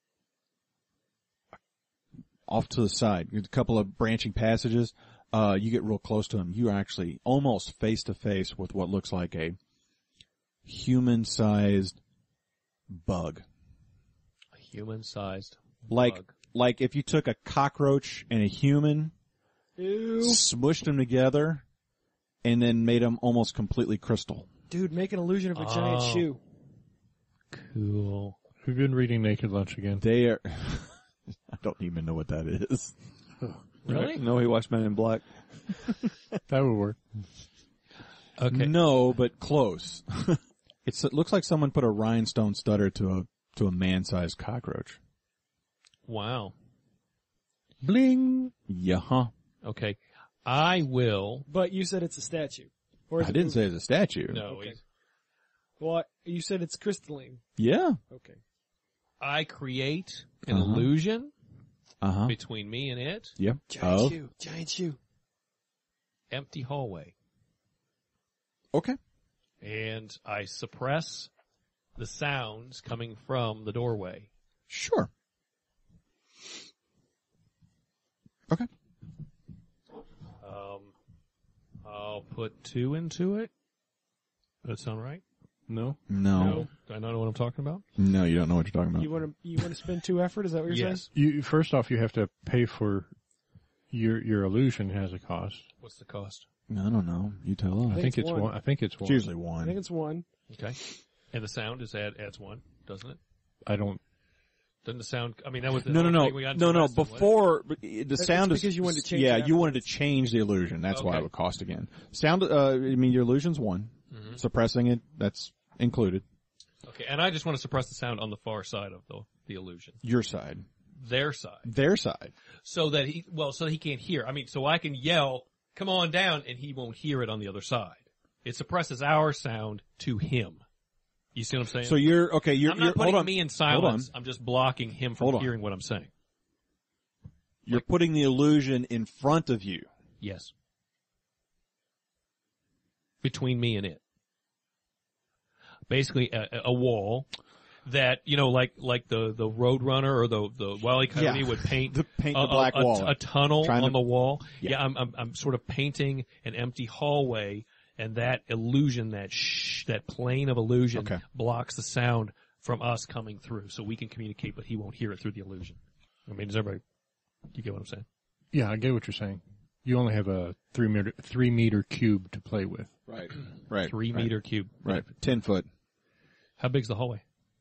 off to the side, a couple of branching passages. Uh, you get real close to them. You are actually almost face to face with what looks like a human-sized bug. A human-sized Like, bug. like if you took a cockroach and a human, Ew. smushed them together, and then made them almost completely crystal. Dude, make an illusion of a giant Oh. shoe. Cool. We've been reading Naked Lunch again. They are, I don't even know what that is. Really? No, he watched Men in Black. That would work. Okay. No, but close. It's, it looks like someone put a rhinestone stutter to a, to a man-sized cockroach. Wow. Bling! Yeah, huh? Okay. I will. But you said it's a statue. Or is I it didn't say moving? it's a statue. No. Okay. he's- Well, you said it's crystalline. Yeah. Okay. I create an Uh-huh. illusion Uh-huh. between me and it. Yep. Giant Oh. shoe. Giant shoe. Empty hallway. Okay. And I suppress the sounds coming from the doorway. Sure. Okay. Um, I'll put two into it. Does that sound right? No? No. Do I not know what I'm talking about? No, you don't know what you're talking about. You want to you want to spend two effort? Is that what you're Yes. You, first off, you have to pay for your, your illusion has a cost. What's the cost? I don't know. You tell us. I think think it's it's one. one. I think it's It's one. usually saying? I one. think it's one. Okay. And the sound is add, adds one, doesn't it? I don't, Doesn't the sound, I mean, that was the No, no, whole no, thing we got no, no. into last time, wasn't it? Before the It's sound is because you wanted to change Yeah, it you after. wanted to change the illusion. That's why Okay. it would cost again. Sound. Uh, I mean, your illusion's one. Mhm. Suppressing it, that's included. Okay, and I just want to suppress the sound on the far side of the, the illusion. Your side. their side. Their side. So that he, well, so he can't hear. I mean, so I can yell, come on down, and he won't hear it on the other side. It suppresses our sound to him. You see what I'm saying? So you're, okay, you're, I'm not you're, putting hold on. me in Hold on. silence. I'm just blocking him from Hold on. hearing what I'm saying. You're putting the illusion in front of you. Yes. Between me and it. Basically a, a wall that, you know, like, like the, the Roadrunner or the, the Wile E. Coyote Yeah. would paint, The- paint a, the black a, a, wall. a tunnel Trying on to- the wall. Yeah. Yeah, I'm, I'm, I'm sort of painting an empty hallway, and that illusion, that shh, that plane of illusion Okay. blocks the sound from us coming through, so we can communicate, but he won't hear it through the illusion. I mean, does everybody, you get what I'm saying? Yeah, I get what you're saying. You only have a three meter, three meter cube to play with. Right. Right. Three right. meter cube. Right. Ten foot. How big's the hallway?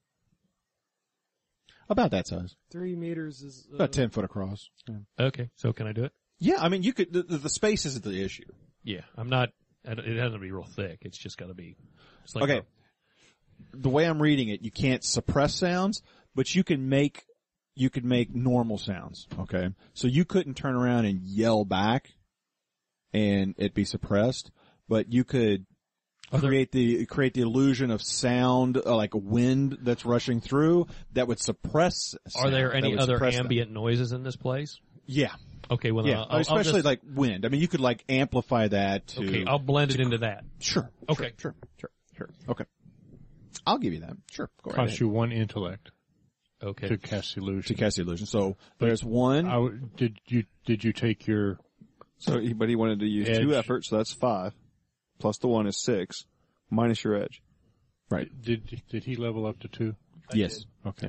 About that size. Three meters is uh, About ten foot across. Yeah. Okay, so can I do it? Yeah, I mean, you could, the, the, the space isn't the issue. Yeah, I'm not, I don't- it doesn't be real thick. It's just gotta be, it's like Okay. The way I'm reading it, you can't suppress sounds, but you can make, you could make normal sounds, okay? So you couldn't turn around and yell back and it be suppressed, but you could Are there- create the, create the illusion of sound, uh, like wind that's rushing through that would suppress Are sound, there that any would other suppress them. ambient noises in this place? Yeah. Okay, well, Yeah. I'll, I'll Especially just, like wind. I mean, you could like amplify that to. okay, I'll blend it into that. Sure. Okay. Sure. Sure. Sure. Okay. I'll give you that. Sure. Go right Costs ahead. you one intellect Okay. to cast To illusion. cast the illusion. So there's one. I w- did you did you take your So, he, but he wanted to use Edge. two efforts, so that's five. Plus the one is six. Minus your edge. Right. did did he level up to two? Yes. Okay.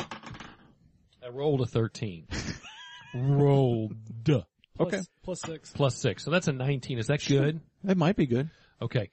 I rolled a thirteen. rolled. plus, Okay. plus six. Plus six. So that's a nineteen. Is that good? It might be good. Okay.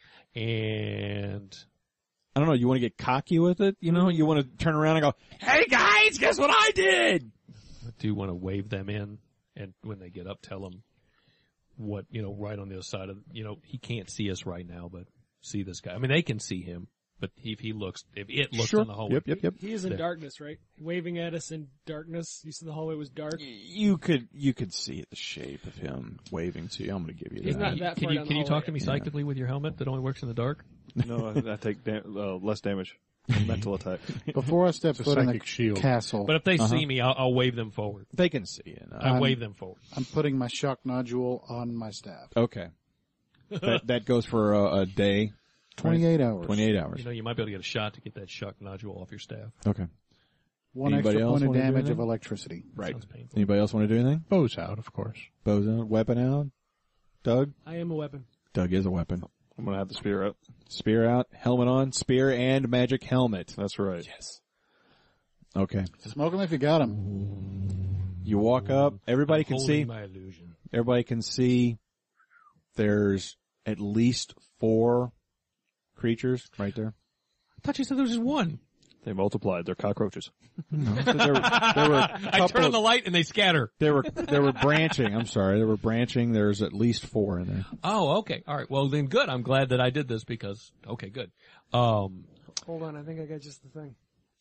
And I don't know. You want to get cocky with it? You know, you want to turn around and go, "Hey guys, guess what I did?" I do want to wave them in, and when they get up, tell them what, you know, right on the other side of, you know, he can't see us right now, but see this guy. I mean, they can see him, but if he looks, if it looks Sure. in the hallway. Yep. Yep. Yep. He is in There. darkness, right? Waving at us in darkness. You said the hallway was dark. You could you could see the shape of him waving to you. I'm going to give you He's that. not that Can far you, down can the you talk hallway. to me Yeah. psychically with your helmet that only works in the dark? No, I, I take da- uh, less damage. Mental attack. Before I step It's a foot in the psychic shield. castle, But if they Uh-huh. see me, I'll, I'll wave them forward. They can see it. I Um, wave them forward. I'm putting my shock nodule on my staff. Okay. that that goes for a, a day. twenty-eight hours. Twenty-eight hours. You know, you might be able to get a shot to get that shock nodule off your staff. Okay. One Anybody extra else point of wanna do damage of anything? electricity. Right. Sounds painful. Anybody else want to do anything? Bows out, of course. Bows out, weapon out. Doug. I am a weapon. Doug is a weapon. I'm gonna have the spear out. Spear out, helmet on, spear and magic helmet. That's right. Yes. Okay. Smoke them if you got them. You walk up, everybody I'm can holding see, my illusion. everybody can see there's at least four creatures right there. I thought you said there was just one. They multiplied. They're cockroaches. there, were, there were a I couple turn on of- the light and they scatter. They were, they were branching. I'm sorry. They were branching. There's at least four in there. Oh, okay. All right. Well, then good. I'm glad that I did this because, okay, good. Um, Hold on, I think I got just the thing.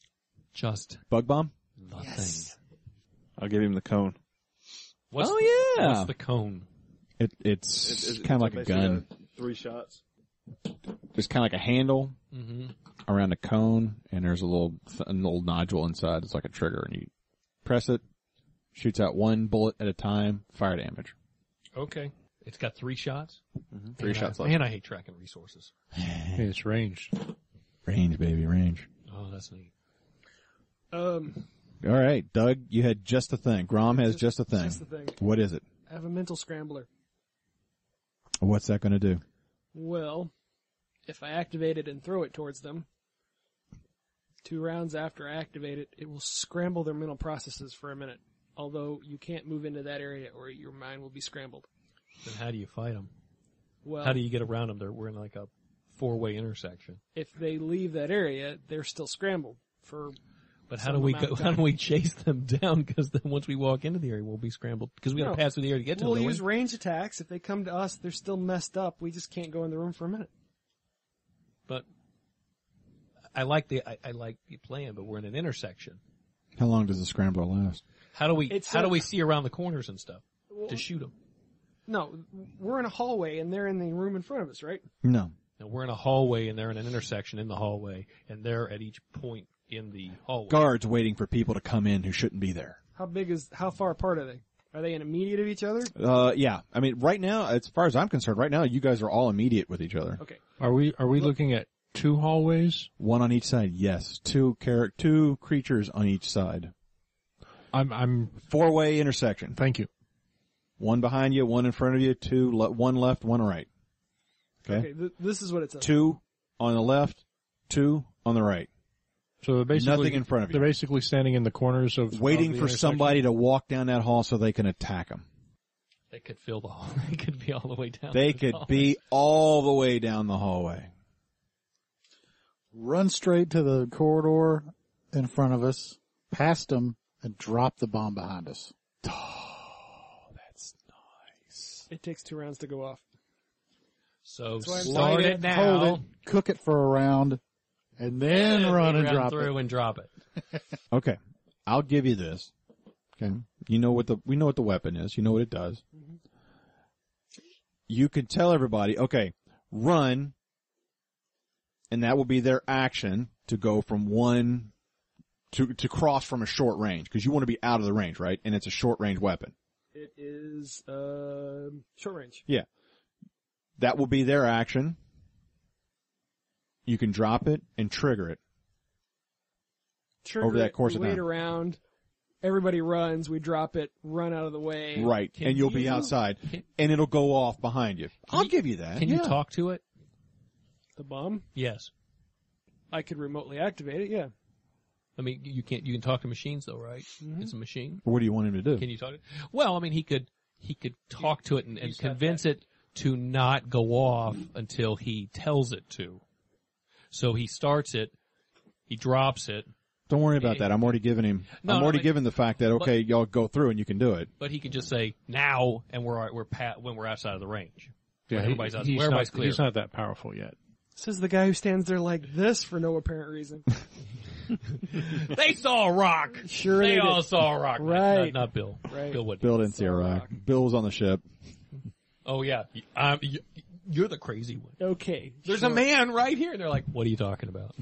just Bug bomb? the Yes. thing. I'll give him the cone. What's Oh, the, yeah. What's the cone? It, it's kind of like a gun. Three shots. There's kind of like a handle Mm-hmm. around a cone, and there's a little, a little nodule inside. It's like a trigger, and you press it, shoots out one bullet at a time, fire damage. Okay. It's got three shots? Three Man, shots I, left. Man, I hate tracking resources. Hey, it's ranged. Range, baby, range. Oh, that's neat. Um, All right, Doug, you had just a thing. Grom has just, a thing. just the thing. What is it? I have a mental scrambler. What's that going to do? Well, if I activate it and throw it towards them, two rounds after I activate it, it will scramble their mental processes for a minute. Although you can't move into that area or your mind will be scrambled. Then how do you fight them? Well, How do you get around them? They're, we're in like a four-way intersection. if they leave that area, they're still scrambled for. But how Some do we amount go, of how time. do we chase them down? Because then once we walk into the area, we'll be scrambled. Because we got to No. pass through the area to get to We'll them. don't use we? range attacks. If they come to us, they're still messed up. We just can't go in the room for a minute. But I like the I, I like the plan, but we're in an intersection. How long does the scrambler last? How do we, It's how a- do we see around the corners and stuff Well, to shoot them? No, we're in a hallway and they're in the room in front of us, right? No. And we're in a hallway and they're in an intersection in the hallway and they're at each point in the hallway. Guards waiting for people to come in who shouldn't be there. How big is, how far apart are they? Are they in immediate of each other? Uh, yeah. I mean, right now, as far as I'm concerned, right now, you guys are all immediate with each other. Okay. Are we are we looking at two hallways? One on each side, yes. Two char- two creatures on each side. I'm I'm Four-way intersection. thank you. One behind you, one in front of you, two, le- one left, one right. Okay? Okay, th- this is what it says. Two on the left, two on the right. So they're basically Nothing in front of you. They're basically standing in the corners of Waiting of the for intersection. somebody to walk down that hall so they can attack them. They could fill the hall. They could be all the way down. They the could hall. be all the way down the hallway. Run straight to the corridor in front of us, past them, and drop the bomb behind us. That's nice. It takes two rounds to go off. So That's why I'm start saying it it, now. Hold it, cook it for a round, and then run and drop through it. and drop it. Okay. I'll give you this. Okay. You know what the, we know what the weapon is. You know what it does. Mm-hmm. You can tell everybody, okay, run, and that will be their action to go from one, to, to cross from a short range, because you want to be out of the range, right? And it's a short range weapon. It is, uh, short range. Yeah. That will be their action. You can drop it and trigger it. Trigger Over that it, course we of wait time. around, everybody runs, we drop it, run out of the way. Right. Can And you'll be you- outside. can- And it'll go off behind you. I'll you- give you that. Can yeah. you talk to it? The bomb? Yes. I could remotely activate it, yeah. I mean, you can't. You can talk to machines, though, right? Mm-hmm. It's a machine. What do you want him to do? Can you talk to it? Well, I mean, he could. He could talk to it and, and He's got convince it to not go off until he tells it to. So he starts it. He drops it. Don't worry about that. I'm already giving him, No, I'm no, already but- giving the fact that, okay, y'all go through and you can do it. But he can just say now, and we're we're pat when we're outside of the range. Yeah, When he- everybody's out, he's when everybody's not, clear. He's not that powerful yet. Says the guy who stands there like this for no apparent reason. They saw a rock. Sure they they all did. saw a rock. Not- Right. Not, not Bill. Right. Bill would. Bill didn't see a rock. Bill was on the ship. Oh yeah. Um, you, you're the crazy one. Okay. There's sure. a man right here. And they're like, what are you talking about?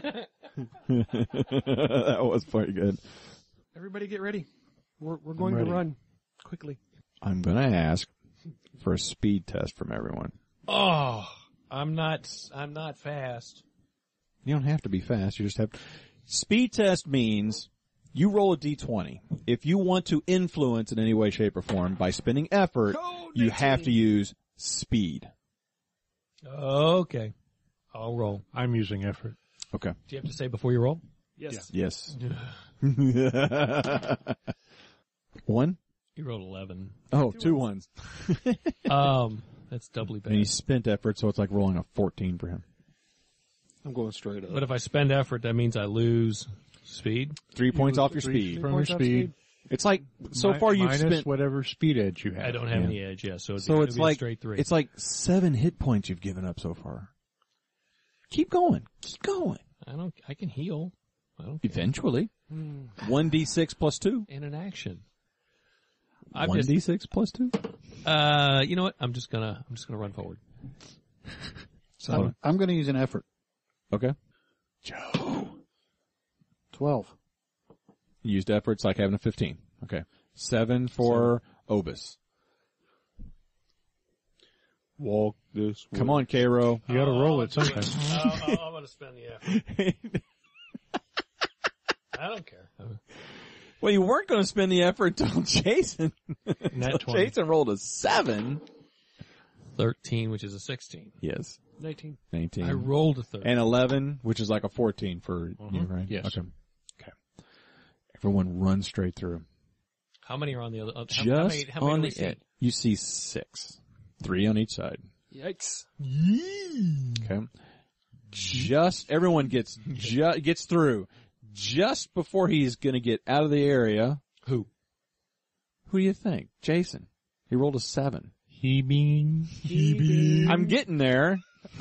That was pretty good. Everybody get ready. We're, we're going ready. to run. Quickly. I'm gonna ask for a speed test from everyone. Oh, I'm not, I'm not fast. You don't have to be fast. You just have, speed test means you roll a d twenty. If you want to influence in any way, shape, or form by spending effort, Code you have nineteen. to use speed. Okay. I'll roll. I'm using effort. Okay. Do you have to say before you roll? Yes. Yes. One? You rolled eleven. Oh, two ones. Um, that's doubly And he bad. spent effort, so it's like rolling a fourteen for him. I'm going straight up. But if I spend effort, that means I lose speed. Three points off your Three speed. from your Points off speed. It's like, so Mi- far you've minus spent, whatever speed edge you have. I don't have Yeah. any edge, yeah, so, it'd so be, it's it'd be a like, straight three. it's like seven hit points you've given up so far. Keep going. Keep going. I don't, I can heal. I don't care. Eventually. one d six plus two. In an action. I'm one just, d six plus two? uh, you know what? I'm just gonna, I'm just gonna run forward. So, I'm, I'm going to use an effort. okay. Twelve. You used effort, it's like having a fifteen. Okay. Seven for Obus. Walk this way. Come on, Cairo. You gotta roll it sometime. I'm gonna spend the effort. I don't care. Well, you weren't going to spend the effort until Jason. Nat twenty. Jason rolled a seven. Thirteen, which is a sixteen. Yes. nineteen. nineteen. I rolled a thirteen. And eleven, which is like a fourteen for you, right? Yes. Okay. Okay. Everyone run straight through. How many are on the other? Uh, Just how, how many, how many on do we the see? edge. You see six. Three on each side. Yikes. Okay. Just, everyone gets, ju- gets through. Just before he's gonna get out of the area. Who? Who do you think? Jason. He rolled a seven. He being. I'm getting there.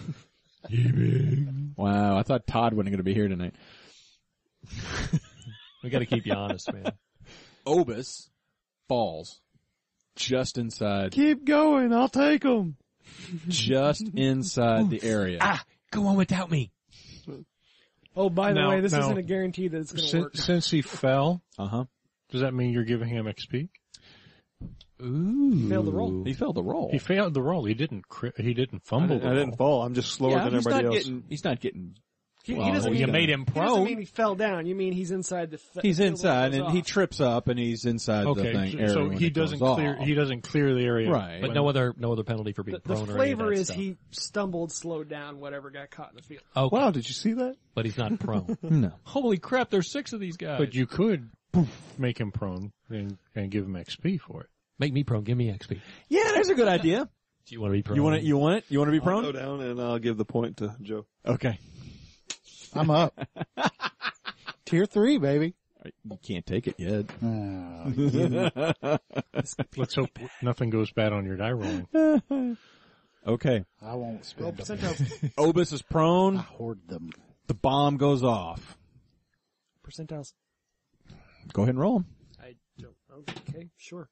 Wow, I thought Todd wasn't going to be here tonight. We got to keep you honest, man. Obus falls just inside, Keep going, I'll take him. just inside the area. Ah, go on without me. Oh, by the Now- way, this now- isn't a guarantee that it's going to Since, work. since he fell, Uh huh. does that mean you're giving him X P? Ooh. Failed the roll. He failed the roll. He failed the roll. He didn't. Cri- he didn't I fumble. didn't, the I roll. didn't fall. I'm just slower yeah, than he's everybody not else. getting. He's not getting. He, Well, he doesn't you mean You made him He doesn't prone. mean he fell down. You mean he's inside the. Fe- He's field when it inside, goes and he off. trips up, and he's inside the Okay, thing. area so when he it goes doesn't clear. off. He doesn't clear the area. Right. But no other, no other penalty for being The, the prone or any of flavor that is stuff. he stumbled, slowed down, whatever got caught in the field. Okay. Wow, did you see that? But he's not prone. No. Holy crap, there's six of these guys. But you could poof, make him prone and, and give him X P for it. Make me prone, give me X P. Yeah, there's a good idea. Do you want to be prone? You want it? You want it? You want to be I'll prone? go down and I'll give the point to Joe. Okay. I'm up. Tier three, baby. You can't take it yet. Oh, you- Let's hope nothing goes bad on your die rolling. Okay. I won't Roll spend them. percentiles. Obus is prone. I hoard them. The bomb goes off. percentiles. Go ahead and roll 'em. I don't know. Okay, sure.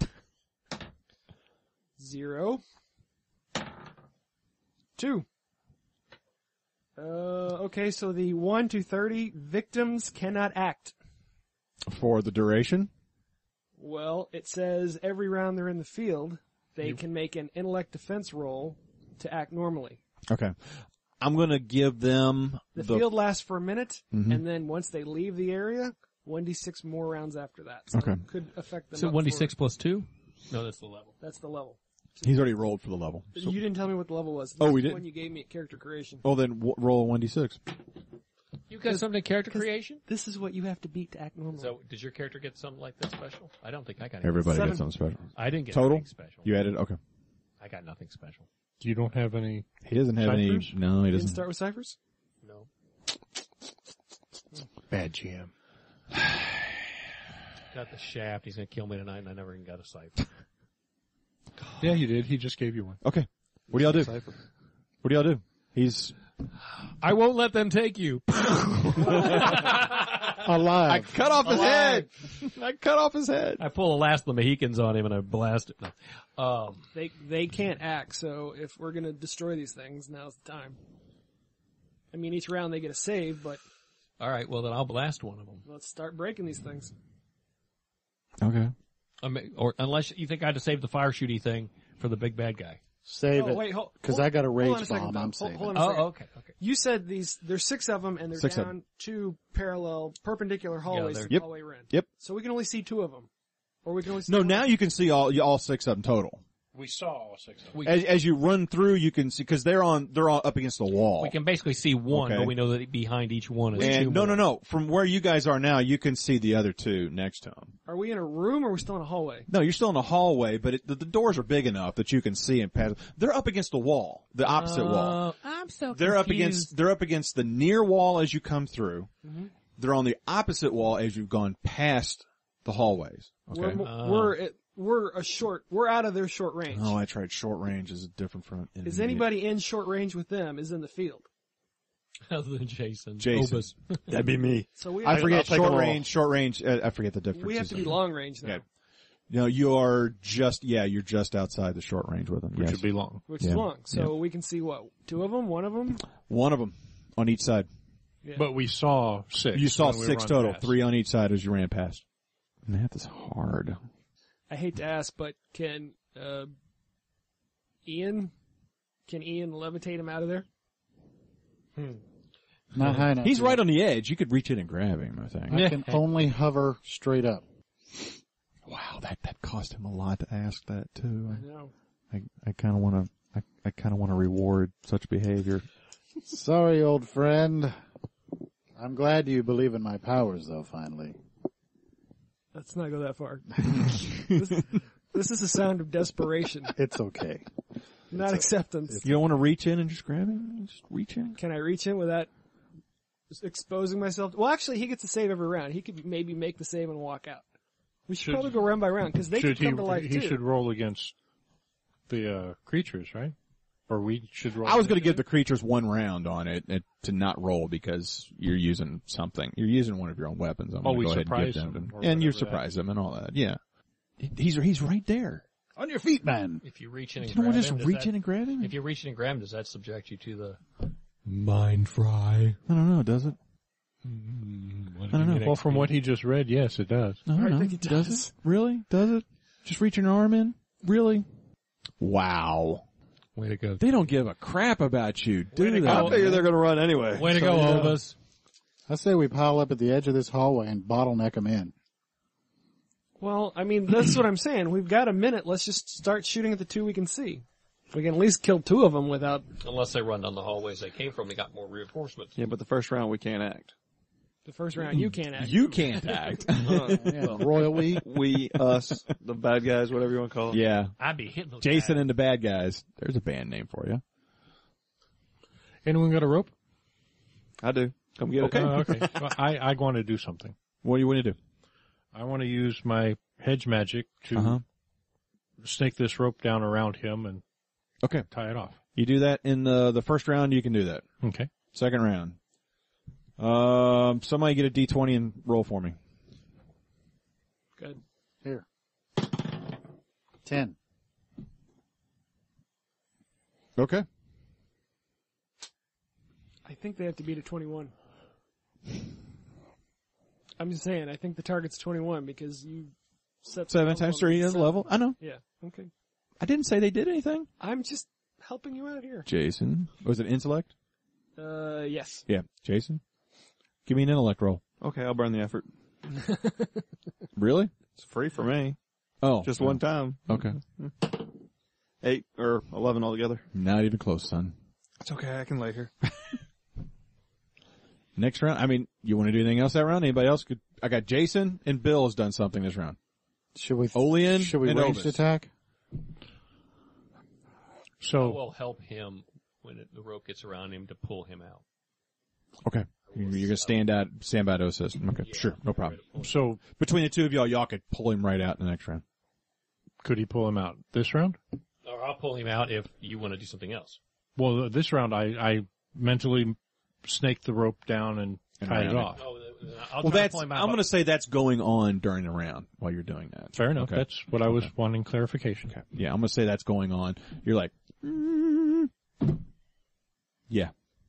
Zero. Two. Uh, okay, so the one to thirty victims cannot act. For the duration. Well, it says every round they're in the field, they can make an intellect defense roll to act normally. Okay. I'm gonna give them The, the, field lasts for a minute, Mhm. and then once they leave the area, one d six more rounds after that. So Okay. it could affect them. So up one d for- six plus two? No, that's the level. That's the level. He's already rolled for the level. you didn't tell me what the level was. Oh, This we is didn't? When you gave me at character creation. Oh, then w- roll a one d six. You got something to character creation? This is what you have to beat to act normally. So, did your character get something like that special? I don't think I got anything. Everybody Seven. gets something special. I didn't get Total? anything special. You added okay. I got nothing special. You don't have any. He doesn't have Ciphers? any. No, he you didn't doesn't. start with ciphers? No. Bad G M. Got the shaft. He's gonna kill me tonight, and I never even got a cipher. Yeah, he did. He just gave you one. Okay. What do y'all do? What do y'all do? He's. I won't let them take you. I Alive. cut off his head. I cut off his head. I pull the last of the Mohicans on him, and I blast it. No. Um, They they can't act, so if we're gonna destroy these things, now's the time. I mean, each round they get a save, but all right. Well, then I'll blast one of them. let's start breaking these things. Okay. I mean, or unless you think I had to save the fire shooty thing for the big bad guy. Save oh, it. wait, hold, Because hold- I got a hold on rage a second, bomb. Bob. I'm Hold, saving. hold on a second. Oh, okay, okay. You said these, there's six of them, and they're Six of down two parallel, perpendicular hallways they're- to the Yep. hallway we're in. Yep. So we can only see two of them. Or we can only see No, one. now you can see all all six of them total. We saw all six of them. We, As, as you run through, you can see because they're on they're all up against the wall. we can basically see one, Okay. but we know that behind each one is two And no, more. no, no. From where you guys are now, you can see the other two next to them. Are we in a room or are we still in a hallway? No, you're still in a hallway, but it, the, the doors are big enough that you can see and pass. They're up against the wall, the opposite wall. Uh, I'm so They're up confused. against they're up against the near wall as you come through. Mm-hmm. They're on the opposite wall as you've gone past the hallways. Okay. We're, Oh. we're, at- we're a short, we're out of their short range. Oh, I tried short range is different from. Is anybody in short range with them is in the field? Other than Jason. Jason. Obus. That'd be me. So we I have, forget I'll take short them all. range. Short range. Uh, I forget the difference. we have to be long range now, Okay. No, you are just yeah, you're just outside the short range with them. Which Yes. would be long. which Yeah. is long. So we can see what, two of them, one of them? One of them on each side. Yeah. But we saw six. You saw when we six run total, past. three on each side as you ran past. Math is hard. I hate to ask, but can, uh, Ian, can Ian levitate him out of there? Not high enough. He's right on the edge. You could reach in and grab him, I think. I can only hover straight up. Wow, that that cost him a lot to ask that too. I know. I I kind of want to I I kind of want to reward such behavior. Sorry, old friend. I'm glad you believe in my powers, though, finally. Let's not go that far. this, this is a sound of desperation, It's okay. not acceptance. You don't want to reach in and just grab him? Just reach in? Can I reach in without exposing myself? Well, actually, he gets to save every round. He could maybe make the save and walk out. We should, Should- probably go round by round because they Should could come he? to life He too. should roll against the uh, creatures, right? Or we should roll. I was going to give the initiative? creatures one round on it, it to not roll because you're using something. You're using one of your own weapons. I'm Oh, going to we go ahead and surprise give them, them, to- or and you whatever that surprise them and all that. Yeah, he's he's right there. On your feet, man. If you reach in and You don't grab want to him, just does reach that- in and grab him? if you reach in and grab him, does that subject you to the mind fry? I don't know. Does it? I don't know. Well, from what he just read, yes, it does. I don't I know. think it does does. it? Really? Does it? Just reach your arm in? Really? Wow. Way to go. They don't give a crap about you, do they? I figure they're going to run anyway. Way to So, go, you know. Obus. I say we pile up at the edge of this hallway and bottleneck them in. Well, I mean, that's what I'm saying. We've got a minute. Let's just start shooting at the two we can see. We can at least kill two of them without Unless they run down the hallways they came from, they got more reinforcements. Yeah, but the first round we can't act. the first round. You can't act. You can't act. Yeah, royal we. We, us, the bad guys, whatever you want to call it. Yeah. I'd be hitting those Jason guys. and the Bad Guys. There's a band name for you. Anyone got a rope? I do. Come get Okay. it. Oh, okay. Well, I, I want to do something. What do you want to do? I want to use my hedge magic to Uh-huh. snake this rope down around him and Okay. tie it off. You do that in the, the first round, you can do that. Okay. Second round. Um, somebody get a D twenty and roll for me. Good. Here. Ten. Okay. I think they have to beat a twenty-one. I'm just saying, I think the target's twenty-one because you set Seven times three is level. I know. Yeah. Okay. I didn't say they did anything. I'm just helping you out here. Jason. Was it intellect? Uh, yes. Yeah. Jason? Give me an intellect roll. Okay, I'll burn the effort. Really? It's free for me. Oh. Just one time. Okay. Eight or eleven altogether. Not even close, son. It's okay, I can lay here. Next round, I mean, you want to do anything else that round? Anybody else could? I got Jason and Bill has done something this round. Should we? Olean Should we and ranged Obus. attack? I So will help him when it, the rope gets around him to pull him out. Okay. You're going to stand out, stand by those system. Okay. Sure. No problem. so Between the two of y'all, y'all could pull him right out in the next round. could he pull him out this round? Or I'll pull him out if you want to do something else. Well, this round I, I mentally snaked the rope down and And tied it ran it. off. Oh, then I'll Well, try to that's, pull him I'm out. going to say that's going on during the round while you're doing that. Fair enough. Okay. That's what I was wanting clarification. Okay. Yeah, I'm going to say that's going on. You're like, mm. Yeah.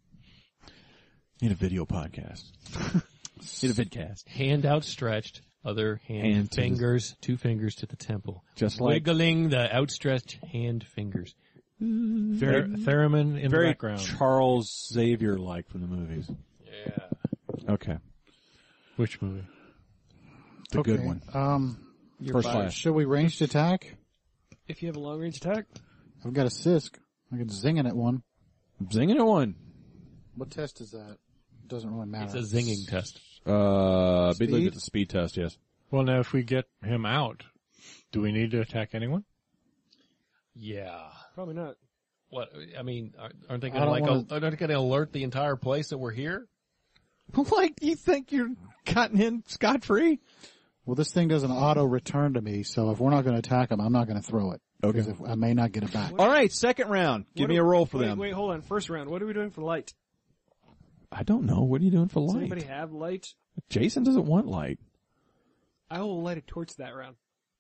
Need a video podcast. Need a vidcast. Hand outstretched, other hand, Hand to the- fingers, two fingers to the temple. Just like Wiggling the outstretched hand fingers. Ther- theremin in the very background. Charles Xavier like from the movies. Yeah. Okay. Which movie? The Okay. good one. Um, First class. should we ranged attack? If you have a long range attack, I've got a Sisk. I can zing it at one. Zinging at one. What test is that? Doesn't really matter. It's a zinging test. Uh, big look Speed? at the speed test, yes. Well, now if we get him out, do we need to attack anyone? Yeah. probably not. What, I mean, aren't aren't they I gonna don't like, wanna- al- aren't they gonna alert the entire place that we're here? Like, you think you're cutting in scot-free? Well, this thing doesn't auto return to me, so if we're not going to attack him, I'm not going to throw it. Okay. Because if, I may not get it back. All right, second round. Give What me do- a roll for wait, them. Wait, hold on. First round. What are we doing for light? I don't know. What are you doing for Does light? anybody have light? Jason doesn't want light. I will light a torch that round.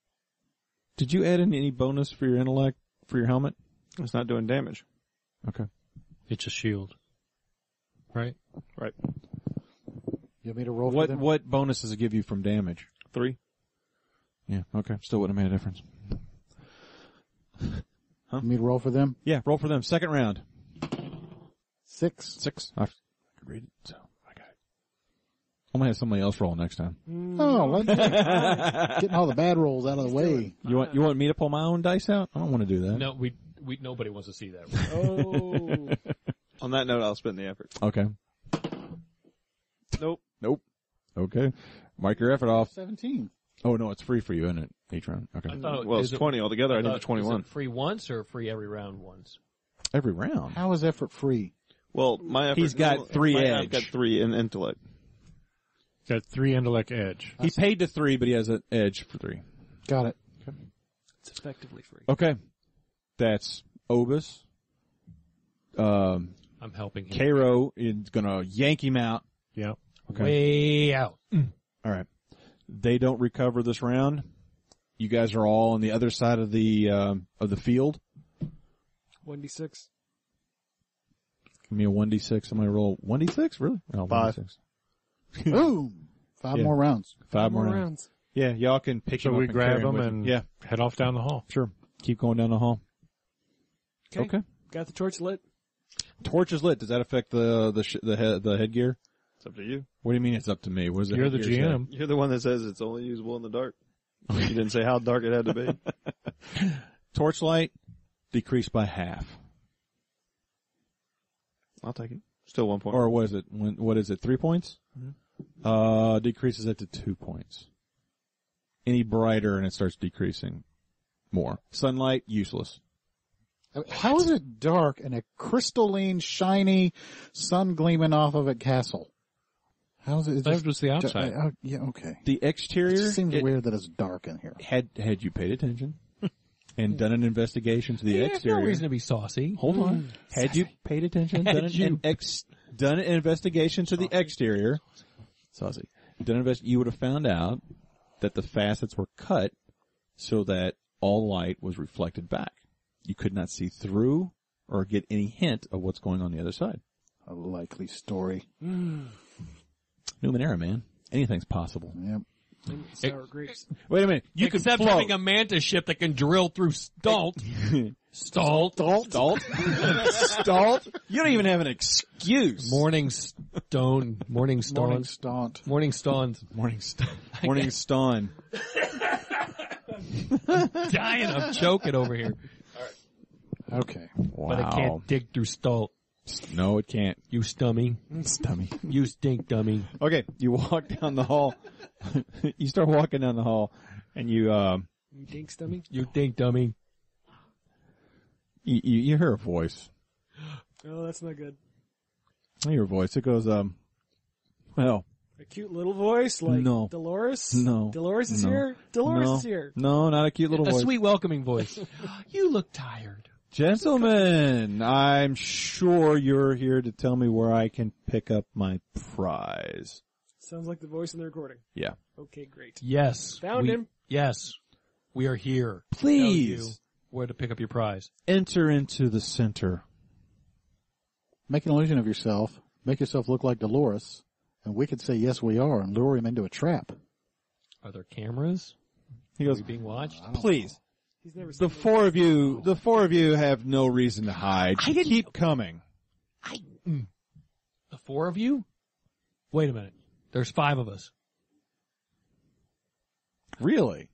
Did you add in any bonus for your intellect, for your helmet? It's not doing damage. Okay. It's a shield. Right? Right. You want me to roll for What, them? what bonus does it give you from damage? Three. Yeah, okay. Still wouldn't have made a difference. You want me to roll for them? Yeah, roll for them. Second round. Six. Six. I could read it, so I got it. I'm gonna have somebody else roll next time. Oh, let's getting all the bad rolls out of the way. You want, you want me to pull my own dice out? I don't want to do that. No, we, we, nobody wants to see that. Oh. On that note, I'll spend the effort. Okay. Nope. Nope. Okay. Mark your effort off. Seventeen. Oh no, it's free for you, isn't it? Each round. Okay. I thought it- Well, is it's it- twenty altogether. I I need thought- the is twenty-one. it free once or free every round once? Every round. How is effort free? Well, my effort. He's got three my- edge. I've got three in intellect. Got three intellect edge. He paid to three, but he has an edge for three. Got it. It's effectively free. Okay. That's Obus, um, I'm helping him. Cairo is gonna yank him out. Yeah. Okay. Way out. All right. They don't recover this round. You guys are all on the other side of the um, of the field. one d six. Give me a one d six. I'm gonna roll one d six. Really? No, Five. one d six. Boom! Five Yeah. more rounds. Five more more rounds. rounds. Yeah, y'all can pick So him up we and grab carry him him with you. and yeah, head off down the hall. sure. Keep going down the hall. Okay. Okay. Got the torch lit. Torch is lit. Does that affect the the sh- the head the headgear? It's up to you. What do you mean it's up to me? What is it? You're the G M. You're the one that says it's only usable in the dark. You didn't say how dark it had to be. Torchlight decreased by half. I'll take it. Still one point. Or what is it? When, what is it? Three points? Mm-hmm. Uh, decreases it to two points. Any brighter and it starts decreasing more. Sunlight, useless. How is it dark in a crystalline, shiny, sun gleaming off of a castle? How is it? It's That just, was the outside. uh, yeah, okay. The It exterior, just seems it- weird that it's dark in here. had, had you paid attention and done an investigation to the Yeah, there's exterior. no reason to be saucy. Hold on. Had you paid attention, Had done an, you. an ex, done an investigation to the exterior, saucy, done an invest, you would have found out that the facets were cut so that all light was reflected back. You could not see through or get any hint of what's going on the other side. A likely story. Numenera, man. Anything's possible. Yep. And sour grapes. Wait a minute. You could Except float. having a mantis ship that can drill through Stalt. Stalt. Stalt? Stalt? Stalt? You don't even have an excuse. Morning Stone. Morning Stone. Morning staunt. Morning Stone. Morning, st- morning stone. Dying of choking over here. Okay. Wow. But I can't dig through Stalt. No, it can't. You stummy. Stummy. You stink dummy. Okay, you walk down the hall. You start walking down the hall, and you um, You dink stummy. You stink dummy. you, you, you hear a voice. Oh, that's not good. You hear a voice. It goes, um, well, A cute little voice like No. Dolores. No. Dolores is No. here. Dolores no, is here. no, not a cute little A voice. sweet welcoming voice. You look tired. Gentlemen, I'm sure you're here to tell me where I can pick up my prize. Sounds like the voice in the recording. Yeah. Okay, great. Yes. Found we- him. Yes. We are here. to tell Please. you where to pick up your prize. Enter into the center. Make an illusion of yourself. Make yourself look like Dolores. And we could say, yes, we are, and lure him into a trap. Are there cameras? He Are goes, we being watched? please. He's never The seen four of you, the four of you have no reason to hide. I didn't- Keep coming. I, mm. The four of you? Wait a minute. There's five of us. Really?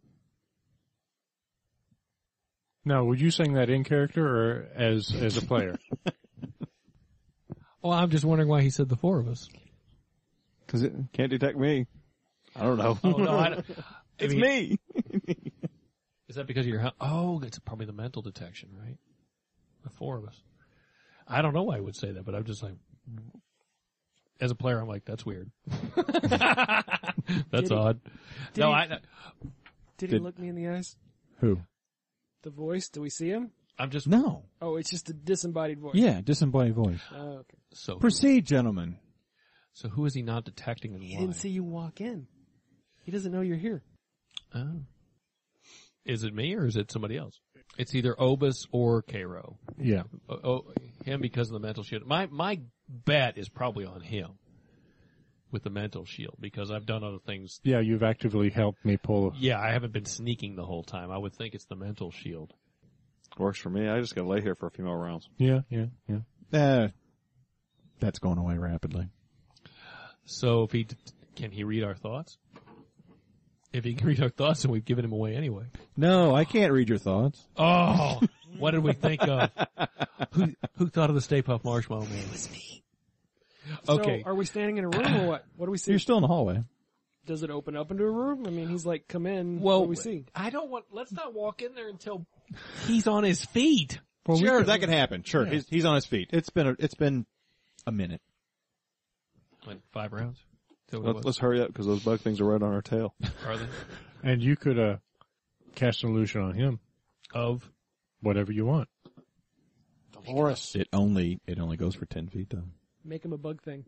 Now, were you saying that in character or as as a player? Well, I'm just wondering why he said the four of us. Cause it can't detect me. I don't know. Oh, no, I don't. I It's mean, me. Is that because of your, oh, it's probably the mental detection, right? The four of us. I don't know why I would say that, but I'm just like, as a player, I'm like, that's weird. That's he- odd. did No, he- I, Did he Did- look me in the eyes? Who? The voice? Do we see him? I'm just, No. Oh, it's just a disembodied voice. Yeah, disembodied voice. Oh, okay. so, Proceed, gentlemen. so who is he not detecting and He why? didn't see you walk in. He doesn't know you're here. Oh. Is it me or is it somebody else? It's either Obus or Cairo. Yeah. Oh, oh, him because of the mental shield. My my bet is probably on him with the mental shield because I've done other things. Yeah, you've actively helped me pull. Yeah, I haven't been sneaking the whole time. I would think it's the mental shield. Works for me. I just gotta lay here for a few more rounds. Yeah, yeah, yeah. Uh, that's going away rapidly. So if he d- can he read our thoughts? If he can read our thoughts, then we've given him away anyway. No, I can't read your thoughts. Oh, what did we think of? Who who thought of the Stay Puft Marshmallow Man? It was me. Okay. So, are we standing in a room or what? What do we see? You're still in the hallway. Does it open up into a room? I mean, he's like, come in. Well, what do we see? I don't want. Let's not walk in there until he's on his feet. Well, sure, that could happen. Sure, he's, he's on his feet. It's been a, it's been a minute. Went five rounds. Till Let's, let's hurry up because those bug things are right on our tail. Are they And you could uh cast an illusion on him, of? whatever you want. Dolores. It only, it only goes for ten feet though. Make him a bug thing.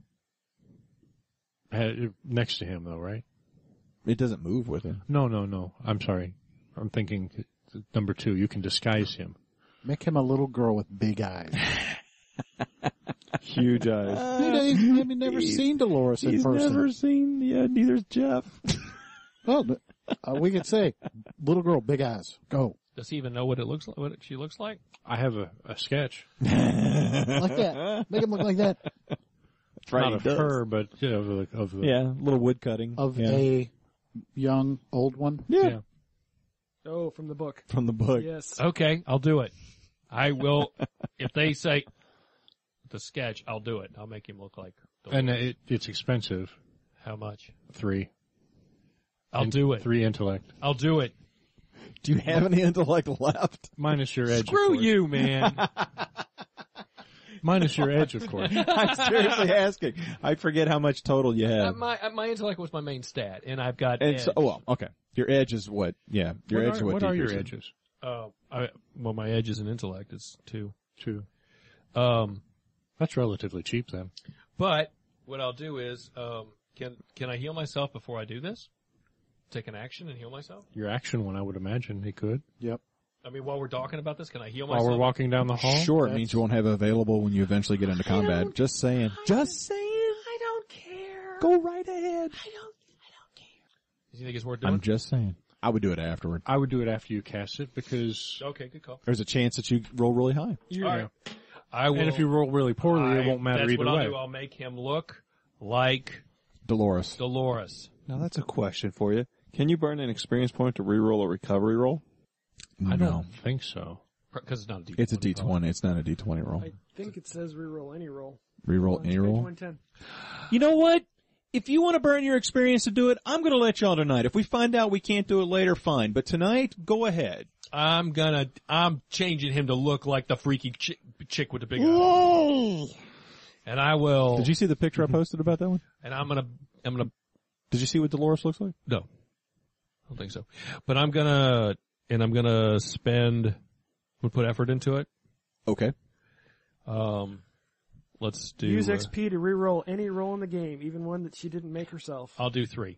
Uh, Next to him, though, right? It doesn't move with him. No, no, no. I'm sorry. I'm thinking th- number two. You can disguise him. Make him a little girl with big eyes. Huge eyes. Hey, Dave, have you never seen Dolores in He's person? never seen, yeah, neither's Jeff. Well, uh, we could say, little girl, big eyes. Go. Does he even know what it looks like? What she looks like? I have a, a sketch. Like that. Make him look like that. That's right, Not he of does. her, but you know, of the, of the Yeah, little wood cutting. Of yeah. a young, old one. Yeah. yeah. Oh, from the book. From the book. Yes. Okay, I'll do it. I will, if they say the sketch, I'll do it. I'll make him look like Dolores. And it, it's expensive. How much? Three. I'll In- do it. Three intellect. I'll do it. Do you have any intellect left? Minus your edge. of Screw course. you, man. Minus your edge, of course. I'm seriously asking. I forget how much total you Uh, have. my uh, my intellect was my main stat, and I've got And edge. so, oh well, okay. Your edge is what? Yeah, your what edge are, is what, what are your decreases. edges? Uh, I, well, my edge is an intellect. It's two. Two. Um, That's relatively cheap then. but what I'll do is, um, can can I heal myself before I do this? Take an action and heal myself. Your action one, I would imagine he could. Yep. I mean, while we're talking about this, can I heal While myself? we're walking down the hall? Sure, it That's- means you won't have it available when you eventually get into combat. Just saying. Just saying. I don't care. Go right ahead. I don't. I don't care. You think it's worth doing? I'm just saying. I would do it afterward. I would do it after you cast it because, Okay, good call. There's a chance that you roll really high. you All know, right. I will. and if you roll really poorly, I- it won't matter that's either what way. I'll do. I'll make him look like Dolores. Dolores. Now that's a question for you. Can you burn an experience point to reroll a recovery roll? I No. don't think so. Because it's not a D twenty. It's a D twenty. It's not a D twenty roll. I think it says reroll any roll. Reroll On any page roll. one ten. You know what? If you want to burn your experience to do it, I'm going to let y'all tonight. If we find out we can't do it later, fine. But tonight, go ahead. I'm gonna, I'm changing him to look like the freaky chick, chick with the big eyes. And I will, Did you see the picture I posted about that one? and I'm gonna, I'm gonna, Did you see what Dolores looks like? no. I don't think so. But I'm gonna, and I'm gonna spend, I'm gonna put effort into it. Okay. Um, let's do, Use uh, X P to reroll any roll in the game, even one that she didn't make herself. I'll do three.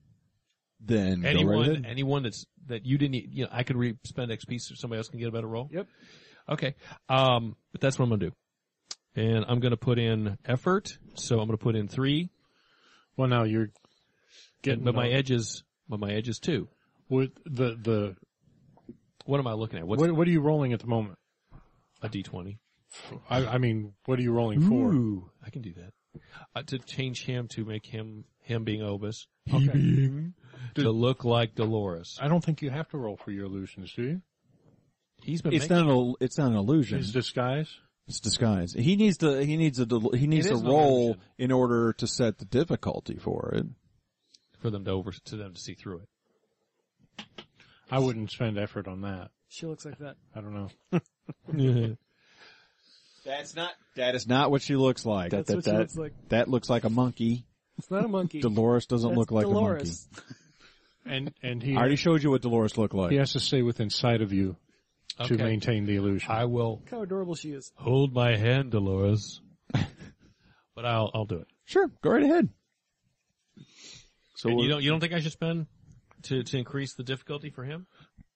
Then go right Anyone, ahead. anyone that's, that you didn't, you know, I could re- spend X P so somebody else can get a better roll. Yep. Okay. Um, but that's what I'm gonna do. And I'm gonna put in effort, so I'm gonna put in three. Well, now you're getting, But my uh, edge is, but my edge is two. with the, the, What am I looking at? What's what, what are you rolling at the moment? a D twenty? I, I mean, what are you rolling for? Ooh, I can do that. Uh, to change him to make him, him being Obus, Okay. being, to look like Dolores. I don't think you have to roll for your illusions, do you? He's been It's making, not an, it's not an illusion. His disguise? It's disguise. He needs to, he needs a, del- he needs It to is an roll illusion. in order to set the difficulty for it. for them to over, to them to see through it. I wouldn't spend effort on that. She looks like that. I don't know. That's not, that is not what she looks like. That's that, what that, she looks like. that looks like a monkey. It's not a monkey. Dolores doesn't That's look like Dolores. And, and a he, monkey. I already showed you what Dolores looked like. he has to stay within sight of you to Okay. maintain the illusion. I will Look how adorable she is. hold my hand, Dolores. But I'll, I'll do it. Sure, go right ahead. So And you we're- don't, you don't think I should spend to, to increase the difficulty for him?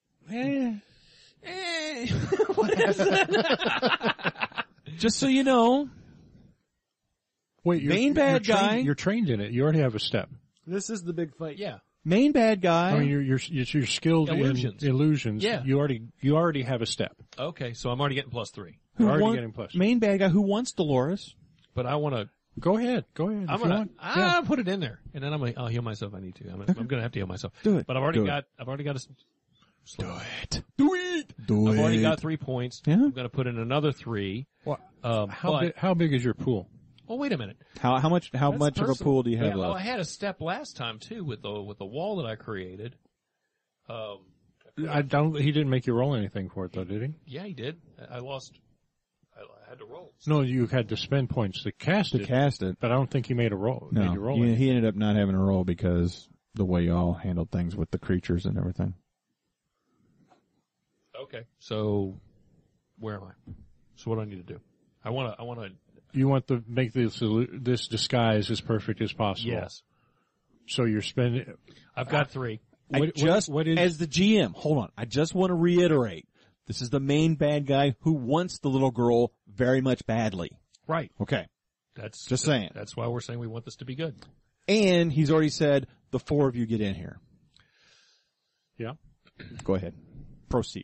Just so you know, Wait, you're, main bad you're trained- guy. You're trained in it. You already have a step. This is the big fight. Yeah. main bad guy. I mean, you're you're you're, you're skilled Illusions. in illusions. Yeah. You already you already have a step. Okay, so I'm already getting plus three. who You're already want- getting plus. main bad guy who wants Dolores. But I want to, Go ahead. Go ahead. I'm if you gonna, want. I'll put it in there. And then I'm gonna, I'll heal myself if I need to. I'm, I'm gonna have to heal myself. Do it. But I've already Do it. got, I've already got a, Do it. Do it. Do I've it. already got three points. Yeah. I'm gonna put in another three. What? Um, How but, big? How big is your pool? oh wait a minute. How how much how That's much of a personal. pool do you have Yeah, well, I left? had a step last time too with the, with the wall that I created. Um, I don't. He didn't make you roll anything for it, though, did he? yeah, he did. I, I lost, I, I had to roll. No, you had to spend points to cast To it, cast it. but I don't think he made a roll. Made No, you roll he, it. he ended up not having a roll because the way y'all handled things with the creatures and everything. Okay. So, where am I? So what do I need to do? I want to, I want to, You want to make this this disguise as perfect as possible. yes. So you're spending. I've got three. I What- just, what is- as the G M, hold on. I just want to reiterate. This is the main bad guy who wants the little girl very much badly. Right. Okay. That's Just saying. That's why we're saying we want this to be good. And he's already said the four of you get in here. Yeah. Go ahead. Proceed.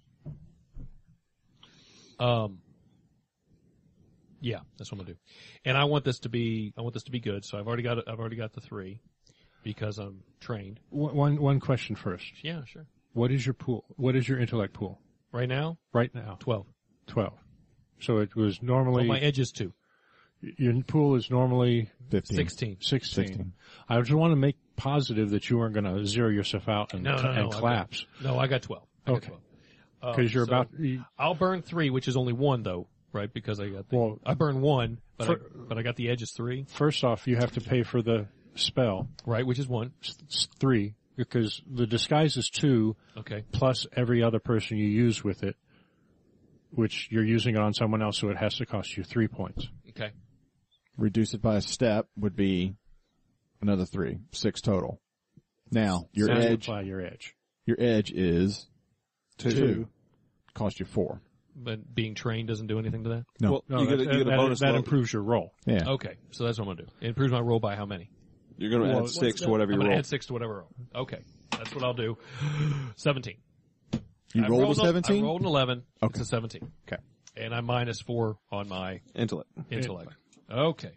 Um, yeah, that's what I'm gonna do. And I want this to be, I want this to be good. So I've already got, I've already got the three because I'm trained. One one one question first. Yeah, sure. What is your pool? What is your intellect pool Right now, right now? twelve. Twelve. So it was normally Well, my edge is two. your pool is normally Fifteen. Sixteen. sixteen. Sixteen. I just want to make positive that you weren't going to zero yourself out and, No, no, no. and I've got- collapse No, I got twelve. I got Okay. twelve. Um, because you're so about. You, I'll burn three, which is only one though, right? Because I got the, Well, I burn one, but for- I, but I got the edge is three, first off, you have to pay for the spell. right? Which is one. It's, it's three because the disguise is two Okay. plus every other person you use with it, which you're using it on someone else, so it has to cost you three points. Okay. Reduce it by a step would be another three. Six total. Now, your So edge, apply your edge. your edge is two. Two. Cost you four. But being trained doesn't do anything to that? No. Well, No, you get a, that, you get a that- bonus that level. improves your roll. Yeah. Okay. So that's what I'm gonna do. It improves my roll by how many? You're going to Well, add six the- to whatever I'm you gonna roll. add six to whatever I roll. Okay. That's what I'll do. Seventeen. You I rolled a a- seventeen? I rolled an eleven. Okay. It's a seventeen. Okay. And I'm minus four on my Intellect. intellect. Okay.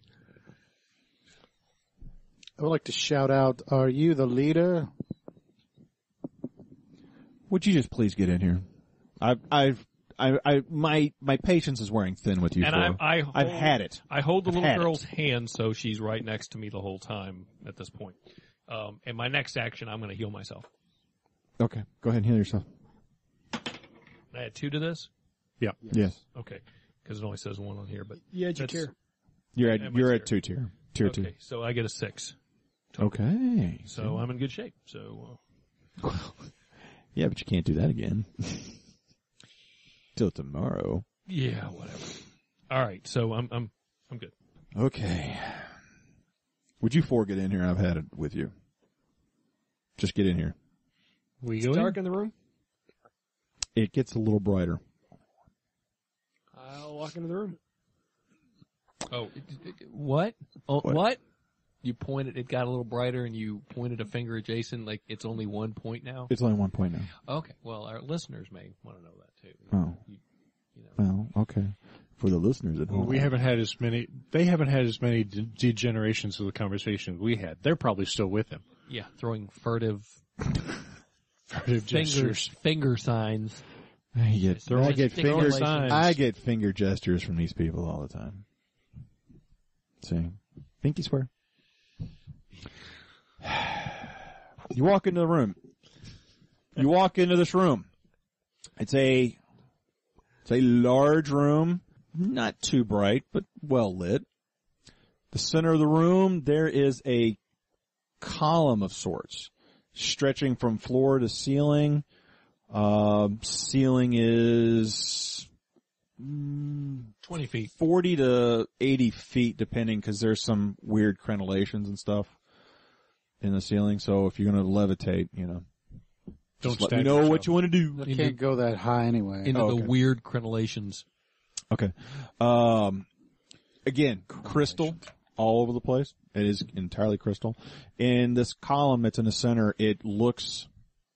I would like to shout out, are you the leader? Would you just please get in here? I've, I've, I, I, my, my patience is wearing thin with you And four. I'm, I hold, I've had it. I hold the I've little had it. girl's hand so she's right next to me the whole time at this point. Um, and my next action, I'm going to heal myself. Okay. Go ahead and heal yourself. I add two to this? Yes. Okay. Because it only says one on here, but. You had your That's- cure. You're at, Yeah, my you're tier. at two tier. Tier Okay. So I get a six. two. Okay. So I'm in good shape. So, uh, Yeah, but you can't do that again. Till tomorrow. yeah, whatever. All right. So I'm, I'm, I'm good. Okay. Would you four get in here? I've had it with you. Just get in here. We It's go dark in? in the room. It gets a little brighter. I'll walk into the room. Oh, what? Oh, What? what? You pointed, it got a little brighter and you pointed a finger at Jason like it's only one point now? It's only one point now. Okay. Well, our listeners may want to know that too. Oh. You, you know. Well, okay. For the listeners at Well, home. we haven't had as many. They haven't had as many de- degenerations of the conversation we had. They're probably still with him. Yeah, throwing furtive Furtive finger, gestures. finger signs. I get, Throwing I get stick finger signs. I get finger gestures from these people all the time. See? Pinky swear. You walk into the room. You walk into this room. It's a, it's a large room, not too bright, but well lit. The center of the room, there is a column of sorts, stretching from floor to ceiling. Uh, ceiling is Twenty feet. forty to eighty feet, depending, because there's some weird crenellations and stuff in the ceiling. So if you're going to levitate, you know, Don't just let me stack know yourself. what you want to do. I can't go that high anyway. Into Oh, the okay. weird crenellations. Okay. Um, again, crystal all over the place. It is entirely crystal. In this column that's in the center, it looks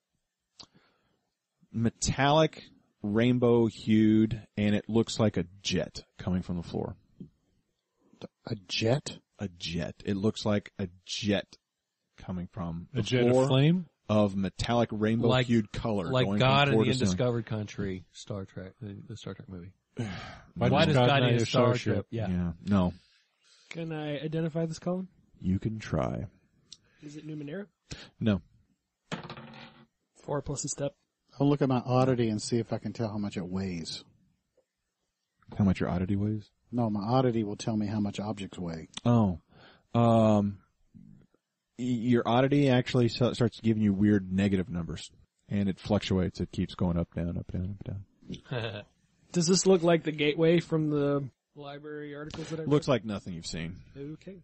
metallic, rainbow hued, and it looks like a jet coming from the floor. A jet? A jet. It looks like a jet coming from the A jet floor of flame? of metallic rainbow Like- hued color. Like going God from in floor the to ceiling. Undiscovered Country, Star Trek, the, the Star Trek movie. Why, Why does God need need a starship? Yeah. Yeah. Yeah. No. Can I identify this column? You can try. Is it Numenera? No. Four plus a step. I'll look at my oddity and see if I can tell how much it weighs. How much your oddity weighs? No, my oddity will tell me how much objects weigh. Oh. Um, y- your oddity actually so- starts giving you weird negative numbers. And it fluctuates. It keeps going up, down, up, down, up, down. Does this look like the gateway from the library articles that I read? Looks like nothing you've seen. Okay.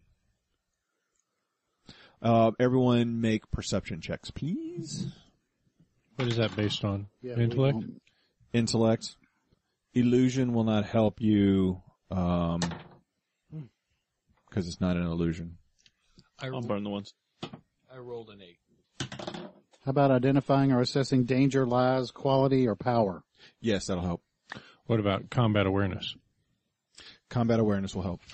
Uh, everyone make perception checks, please. What is that based on? Yeah, we Intellect? won't- Intellect. Illusion will not help you, um, because it's not an illusion. I, I'll ro- burn the ones. I rolled an eight. How about identifying or assessing danger, lies, quality, or power? Yes, that'll help. What about combat awareness? Combat awareness will help.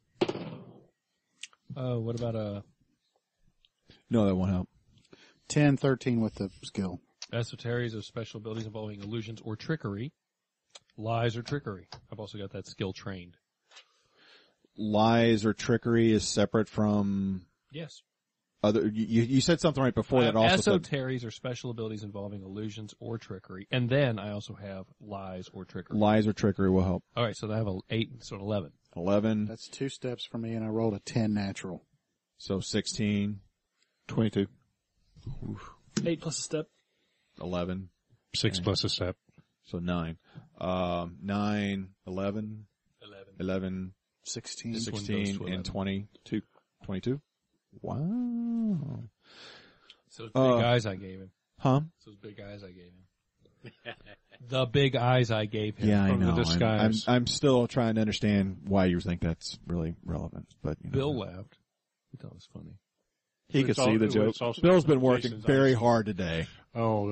Uh, what about uh, No, that won't help. ten, thirteen with the skill. esoteries of special abilities involving illusions or trickery, lies or trickery? I've also got that skill trained. Lies or trickery is separate from Yes. other. You, you said something right before that. I have Also, said, esoteries or special abilities involving illusions or trickery, and then I also have lies or trickery. lies or trickery will help. All right, so I have an eight, so an eleven. Eleven, That's two steps for me, and I rolled a ten natural. so sixteen, twenty-two. Eight plus a step. eleven, Six plus a step. so nine, um, nine, eleven, Eleven. eleven, Sixteen. This one goes sixteen, to and eleven. twenty-two. Twenty-two. Wow. So those big Uh, eyes I gave him. Huh? Those big eyes I gave him. The big eyes I gave him. Yeah, I From the know. I'm, I'm, disguise. I'm still trying to understand why you think that's really relevant, but you know. Bill laughed. He thought it was funny. He could It's see al- the joke. it's also Bill's been working Jason's very eyes. hard today. Oh.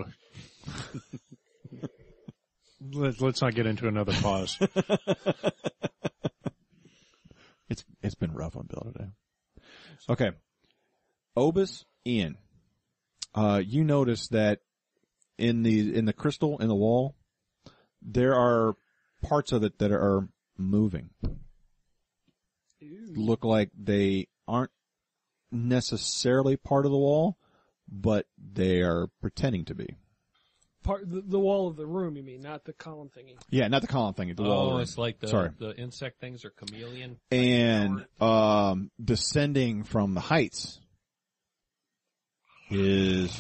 Let, let's not get into another pause. It's it's been rough on Bill today. Okay. Obus, Ian. Uh, you notice that in the in the crystal in the wall, there are parts of it that are moving. Look like they aren't necessarily part of the wall, but they are pretending to be. Part the, the wall of the room, you mean, not the column thingy. Yeah, not the column thing, the wall. of the Oh, room. it's like the Sorry. the insect things are chameleon. And um, descending from the heights is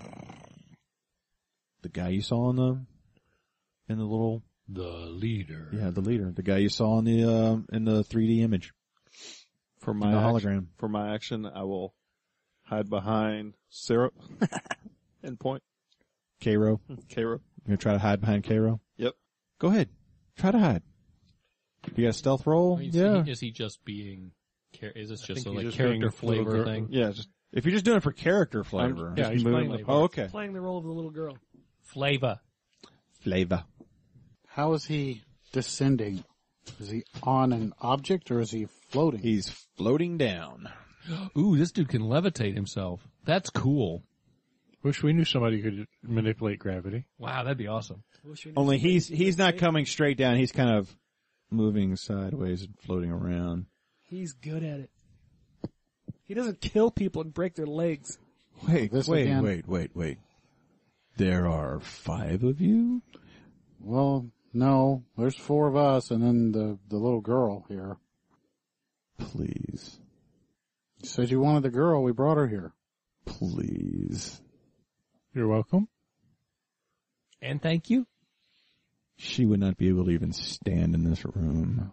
the guy you saw in the in the little The leader. yeah the leader, the guy you saw in the uh, in the three D image, For in my the action, hologram. for my action, I will hide behind Syrup and point Cairo, Cairo. you gonna try to hide behind Cairo? Yep. Go ahead, try to hide. You got a stealth roll? I mean, Yeah. Is he, is he just being? char- Is this just think a he's like just character being a little flavor girl. thing? Yeah, just If you're just doing it for character flavor, yeah, he's moving playing the oh okay, Playing the role of the little girl. Flavor. flavor. How is he descending? Is he on an object or is he floating? He's floating down. Ooh, this dude can levitate himself. That's cool. Wish we knew somebody who could manipulate gravity. Wow, that'd be awesome. Wish we knew Only somebody he's who he's could not say coming straight down. He's kind of moving sideways and floating around. He's good at it. He doesn't kill people and break their legs. Wait, This wait, again? wait, wait, wait. There are five of you? Well, no, there's four of us and then the, the little girl here. Please, You said you wanted the girl, we brought her here. please. You're welcome. And thank you. She would not be able to even stand in this room.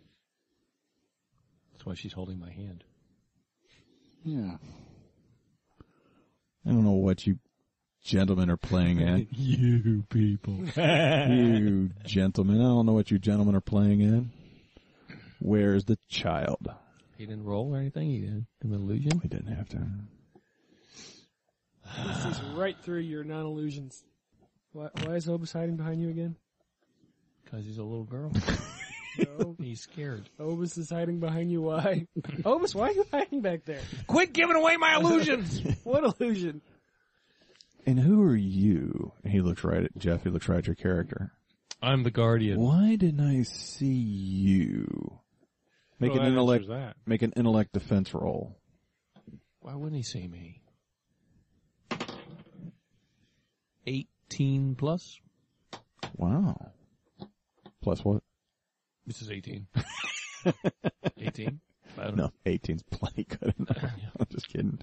That's why she's holding my hand. Yeah. I don't know what you gentlemen are playing at. You people. You gentlemen. I don't know what you gentlemen are playing at. Where's the child? He didn't roll or anything. He did an illusion. We didn't have to. He sees right through your non-illusions. Why, why is Obus hiding behind you again? Because he's a little girl. No. He's scared. Obus is hiding behind you. Why? Obus, why are you hiding back there? Quit giving away my illusions. What illusion? And who are you? And he looks right at Jeff. He looks right at your character. I'm the guardian. Why didn't I see you? Make Well, an that intellect. answers that. Make an intellect defense roll. Why wouldn't he see me? eighteen plus? Wow. Plus what? This is eighteen. eighteen? I don't No, eighteen's plenty good enough. I'm just kidding.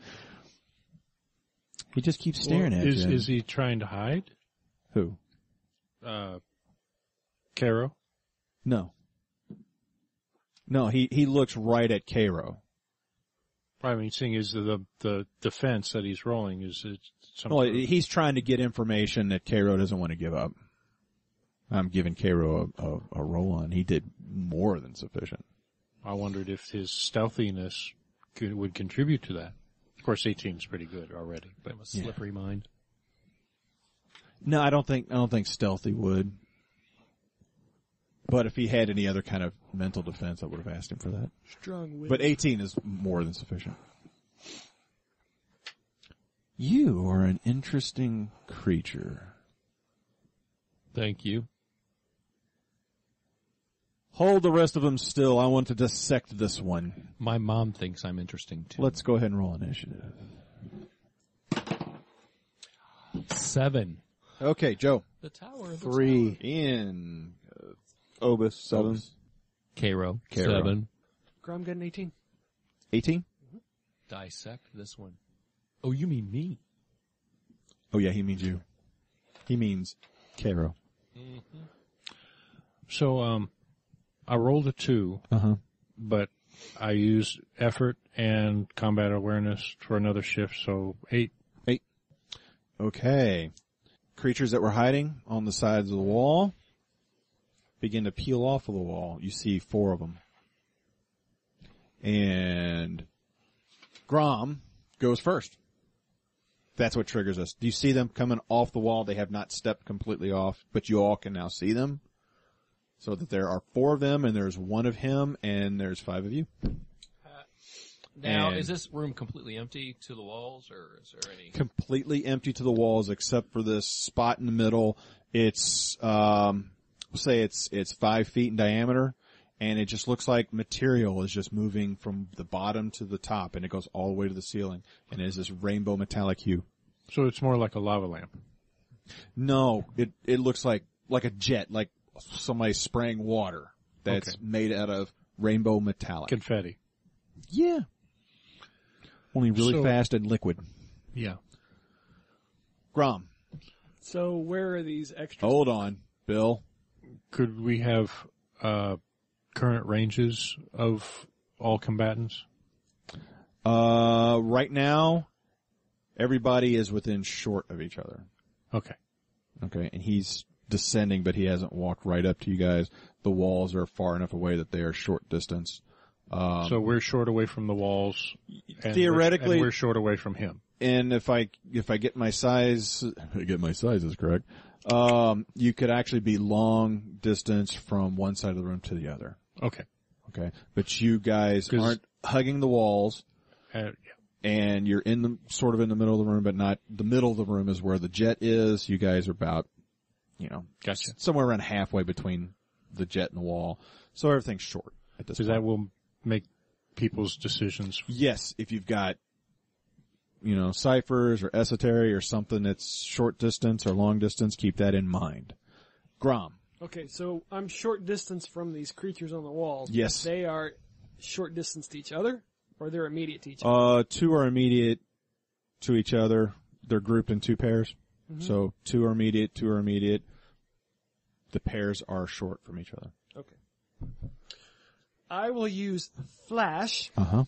He just keeps staring Well, at is, you. Is he trying to hide? Who? Uh, Caro? No. No, he, he looks right at Cairo. I mean, seeing is the, the defense that he's rolling is it's some Well, sort of- he's trying to get information that Cairo doesn't want to give up. I'm giving Cairo a, a, a roll on. He did more than sufficient. I wondered if his stealthiness could, would contribute to that. Of course, eighteen is pretty good already, but I'm a slippery mind. No, I don't think, I don't think stealthy would. But if he had any other kind of mental defense, I would have asked him for that. Strong will. But eighteen is more than sufficient. You are an interesting creature. Thank you. Hold the rest of them still. I want to dissect this one. My mom thinks I'm interesting too. Let's go ahead and roll initiative. Seven. Okay, Joe. The tower. The Three. In Obus, seven. Cairo. Cairo. Seven. Grom got an eighteen. eighteen? Dissect this one. Oh, you mean me? Oh yeah, he means you. He means Cairo. so, um, I rolled a two, Uh-huh. but I used effort and combat awareness for another shift, so eight. Okay. Creatures that were hiding on the sides of the wall begin to peel off of the wall. You see four of them. And Grom goes first. That's what triggers us. Do you see them coming off the wall? They have not stepped completely off, but you all can now see them. So that there are four of them, and there's one of him, and there's five of you. Now, And- is this room completely empty to the walls, or is there any? Completely empty to the walls except for this spot in the middle. It's, um, say it's, it's five feet in diameter, and it just looks like material is just moving from the bottom to the top, and it goes all the way to the ceiling, and it is this rainbow metallic hue. So it's more like a lava lamp. No, it, it looks like, like a jet, like somebody spraying water that's Okay. made out of rainbow metallic. Confetti. Yeah. Only really So- fast and liquid. Yeah. Grom, So where are these extras? hold on. Bill. Could we have, uh, current ranges of all combatants? Uh, right now, everybody is within short of each other. Okay. Okay, and he's descending, but he hasn't walked right up to you guys. The walls are far enough away that they are short distance. Um, So we're short away from the walls. And theoretically- we're, and we're short away from him. and if I if I get my size, I get my sizes correct. Um, you could actually be long distance from one side of the room to the other. Okay. Okay, but you guys 'Cause- aren't hugging the walls. Uh, yeah. And you're in the, sort of in the middle of the room, but not, the middle of the room is where the jet is. You guys are about, you know, Gotcha. somewhere around halfway between the jet and the wall. So everything's short at this So point. that will make people's decisions. Yes, if you've got, you know, ciphers or esoteric or something that's short distance or long distance, keep that in mind. Grom. Okay, so I'm short distance from these creatures on the walls. Yes. They are short distance to each other, or they're immediate to each other? Uh, two are immediate to each other. They're grouped in two pairs. So two are immediate, two are immediate. The pairs are short from each other. Okay. I will use Flash, Uh-huh.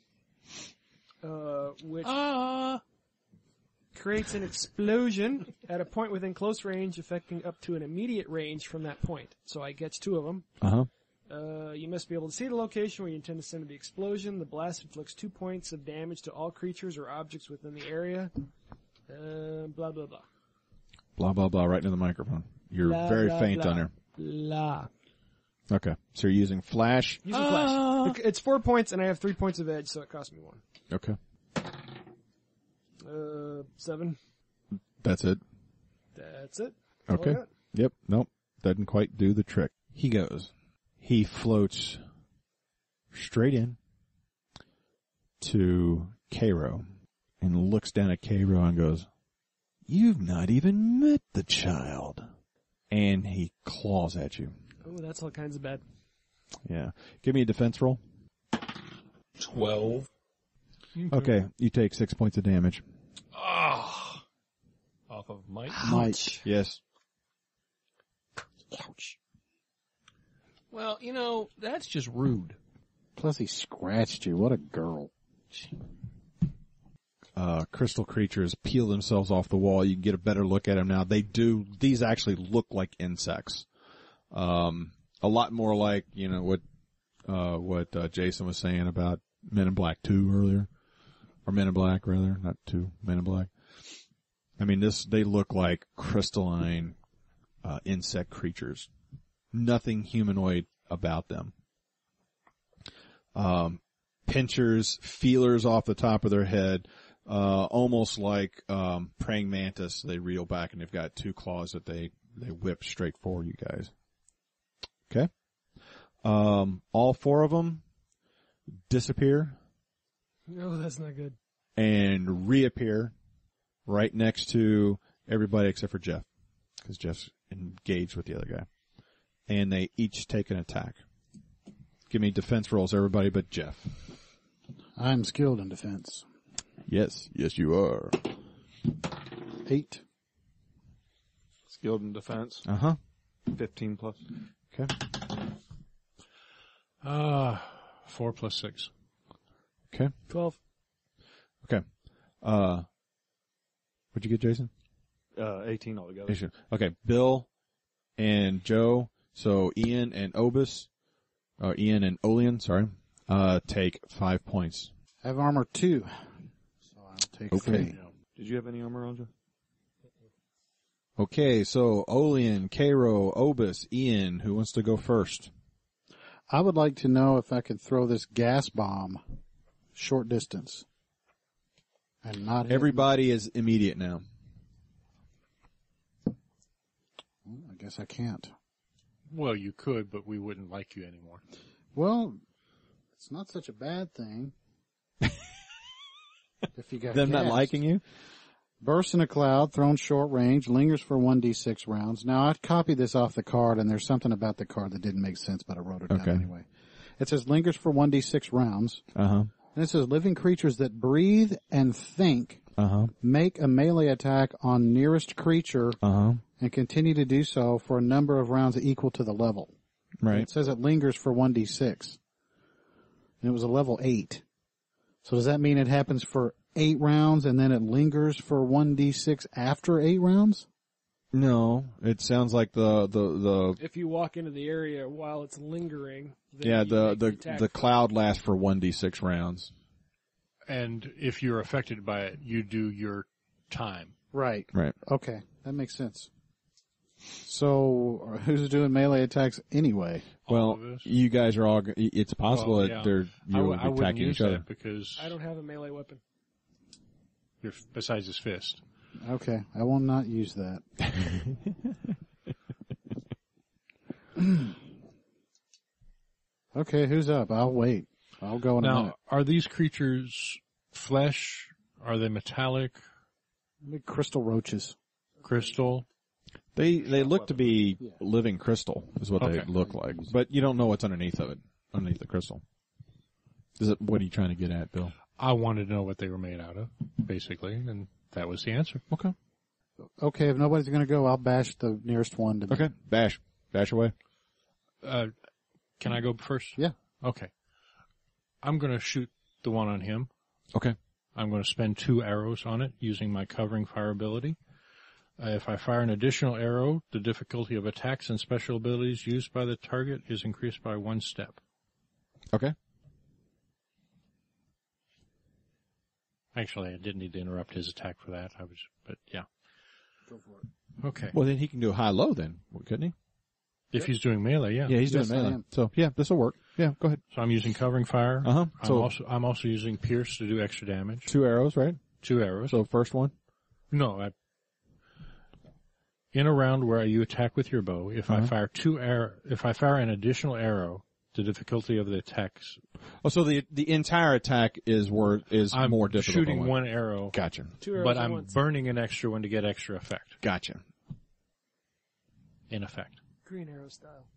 uh, which Ah. creates an explosion at a point within close range, affecting up to an immediate range from that point. So I get two of them. Uh-huh. Uh, you must be able to see the location where you intend to send the explosion. The blast inflicts two points of damage to all creatures or objects within the area. Uh, blah, blah, blah. Blah, blah, blah, right into the microphone. You're Blah, very blah, faint blah. on there. Blah. Okay. So you're using flash. Using Flash. It's four points, and I have three points of edge, so it cost me one. Okay. Uh, seven. That's it. That's it. That's all I Okay. got. Yep. Nope. Doesn't quite do the trick. He goes. He floats straight in to Cairo and looks down at Cairo and goes, "You've not even met the child." And he claws at you. Oh, that's all kinds of bad. Yeah. Give me a defense roll. Twelve. Okay. You take six points of damage. Ah. Off of Mike. Mike. Yes. Ouch. Well, you know, that's just rude. Plus he scratched you. What a girl. Uh, crystal creatures peel themselves off the wall. You can get a better look at them now. They do, these actually look like insects. Um, a lot more like, you know, what, uh, what, uh, Jason was saying about Men in Black two earlier. Or Men in Black, rather. Not two, Men in Black. I mean, this, they look like crystalline, uh, insect creatures. Nothing humanoid about them. Um, pinchers, feelers off the top of their head, uh, almost like, um, praying mantis. They reel back and they've got two claws that they, they whip straight for you guys. Okay. Um, all four of them disappear No, that's not good. and reappear right next to everybody except for Jeff. Cause Jeff's engaged with the other guy. And they each take an attack. Give me defense rolls, everybody but Jeff. I'm skilled in defense. Yes, yes you are. Eight. Skilled in defense. Uh-huh. Fifteen plus. Okay. Uh, four plus six. Okay. Twelve. Okay. Uh, what'd you get, Jason? Uh, eighteen altogether. Okay. Bill and Joe, so Ian and Obus, or Ian and Olean, sorry, uh, take five points. I have armor two. So I'll take Okay. three. Did you have any armor on, Joe? Okay, so Olean, Cairo, Obus, Ian, who wants to go first? I would like to know if I could throw this gas bomb short distance. And not hit- Everybody is immediate now. I guess I can't. Well, you could, but we wouldn't like you anymore. Well, it's not such a bad thing. If you got Them not gas. liking you? Bursts in a cloud, thrown short range, lingers for one d six rounds. Now, I copied this off the card, and there's something about the card that didn't make sense, but I wrote it down Okay. anyway. It says lingers for one d six rounds, Uh-huh. and it says living creatures that breathe and think Uh-huh. make a melee attack on nearest creature Uh-huh. and continue to do so for a number of rounds equal to the level. Right. It says it lingers for one d six. And it was a level eight. So does that mean it happens for eight rounds and then it lingers for one d six after eight rounds? No, it sounds like the, the, the, If you walk into the area while it's lingering, then yeah, you the, make the, attack the for- cloud lasts for one d six rounds. And if you're affected by it, you do your time. Right. Right. Okay. That makes sense. So who's doing melee attacks anyway? All Well, of us. you guys are all, g- it's possible Well, that yeah. they're, I, you'll w- I be wouldn't attacking use each other. that because I don't have a melee weapon. you're, besides his fist. Okay. I will not use that. Okay, who's up? I'll wait. I'll go in a Now, minute. are these creatures flesh? Are they metallic? Big crystal roaches. Crystal? They, they look to be living crystal is what they Okay. look like, but you don't know what's underneath of it, underneath the crystal. Is it, what are you trying to get at, Bill? I wanted to know what they were made out of, basically, and that was the answer. Okay. Okay, if nobody's gonna go, I'll bash the nearest one to me. Okay. Bash. Bash away. Uh, can I go first? Yeah. Okay. I'm going to shoot the one on him. Okay. I'm going to spend two arrows on it using my covering fire ability. Uh, if I fire an additional arrow, the difficulty of attacks and special abilities used by the target is increased by one step. Okay. Actually, I didn't need to interrupt his attack for that. I was, but yeah. Go for it. Okay. Well, then he can do high-low then, couldn't he? If he's doing melee, yeah. Yeah, he's Yes, doing I melee. am. So, yeah, this will work. Yeah, go ahead. So I'm using covering fire. Uh-huh. I'm So- also, I'm also using pierce to do extra damage. Two arrows, right? Two arrows. So first one. No, I, in a round where you attack with your bow, if Uh-huh. I fire two arrow, if I fire an additional arrow, the difficulty of the attacks, Oh, so the the entire attack is wor is I'm more difficult. shooting than one arrow, Gotcha. Two arrows but at I'm once. burning an extra one to get extra effect, Gotcha. in effect. Green arrow style.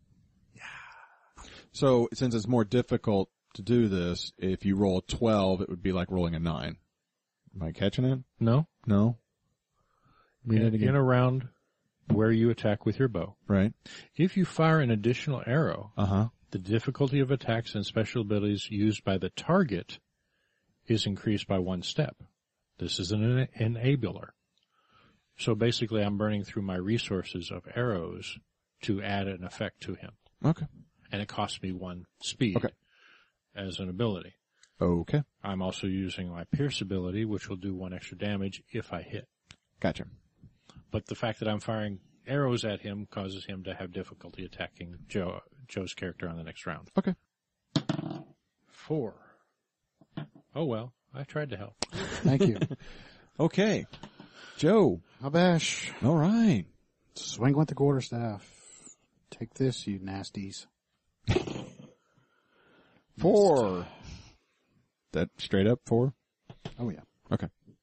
So since it's more difficult to do this, if you roll a twelve, it would be like rolling a nine. Am I catching it? No? No. Read it In, again. in a round where you attack with your bow. Right. If you fire an additional arrow, Uh-huh. the difficulty of attacks and special abilities used by the target is increased by one step. This is an enabler. So basically I'm burning through my resources of arrows to add an effect to him. Okay. And it costs me one speed Okay. as an ability. Okay. I'm also using my pierce ability, which will do one extra damage if I hit. Gotcha. But the fact that I'm firing arrows at him causes him to have difficulty attacking Joe, Joe's character on the next round. Okay. Four. Oh well, I tried to help. Thank you. Okay. Joe. Abash. All right. Swing with the quarterstaff. Take this, you nasties. Four. That straight up four? Oh yeah. Okay.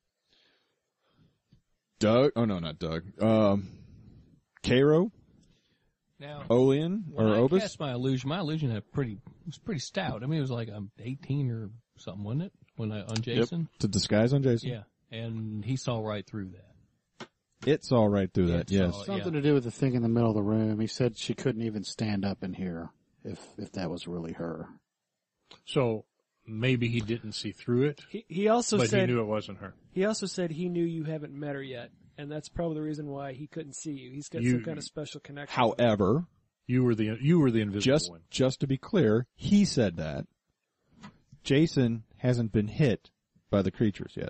Doug? Oh no, not Doug. Um, Cairo? Now, Olean? when Or I Obus? cast my illusion, my illusion had pretty, was pretty stout. I mean, it was like um, eighteen or something, wasn't it? When I, on Jason? To disguise on Jason? Yeah. And he saw right through that. It's all right through that, It's yes. all- Something yeah. to do with the thing in the middle of the room. He said she couldn't even stand up in here if if that was really her. So maybe he didn't see through it, He, he also but said he knew it wasn't her. he also said he knew you haven't met her yet, and that's probably the reason why he couldn't see you. He's got You- some kind of special connection. However, You were the you were the invisible just one. just to be clear, he said that. Jason hasn't been hit by the creatures yet.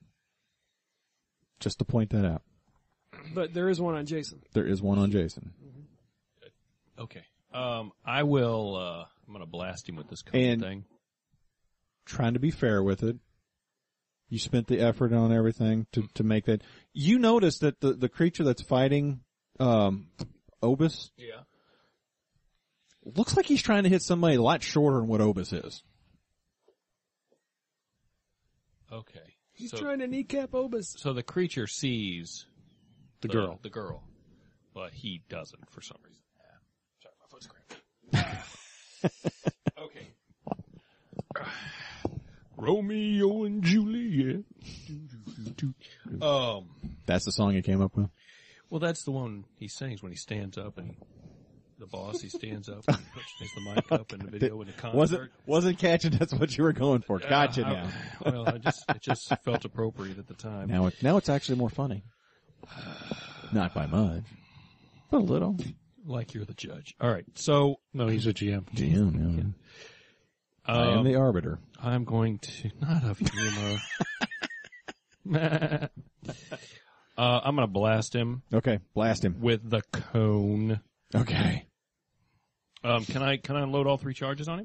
Just to point that out. But there is one on Jason. There is one on Jason. Okay. Um, I will, uh, I'm gonna blast him with this cone And- thing. Trying to be fair with it. You spent the effort on everything to, to make that. You notice that the, the creature that's fighting, um, Obus, Yeah. looks like he's trying to hit somebody a lot shorter than what Obus is. Okay. He's so, trying to kneecap Obus. so the creature sees The girl. the girl, but he doesn't for some reason. Yeah. Sorry, my foot's cramped. Okay. Romeo and Juliet. Um, That's the song he came up with? well, that's the one he sings when he stands up and he, the boss, he stands up and he puts the mic up in the video in the concert. Wasn't, wasn't catching that's what you were going for. Gotcha Uh, now. I, well, I just, it just felt appropriate at the time. Now it, now it's actually more funny. Not by much. But a little. Like you're the judge. All right. So, No, he's a G M. G M, yeah. I am um, the arbiter. I'm going to, not of humor. uh, I'm going to blast him Okay, blast him. with the cone. Okay. Um, can I, can I unload all three charges on him?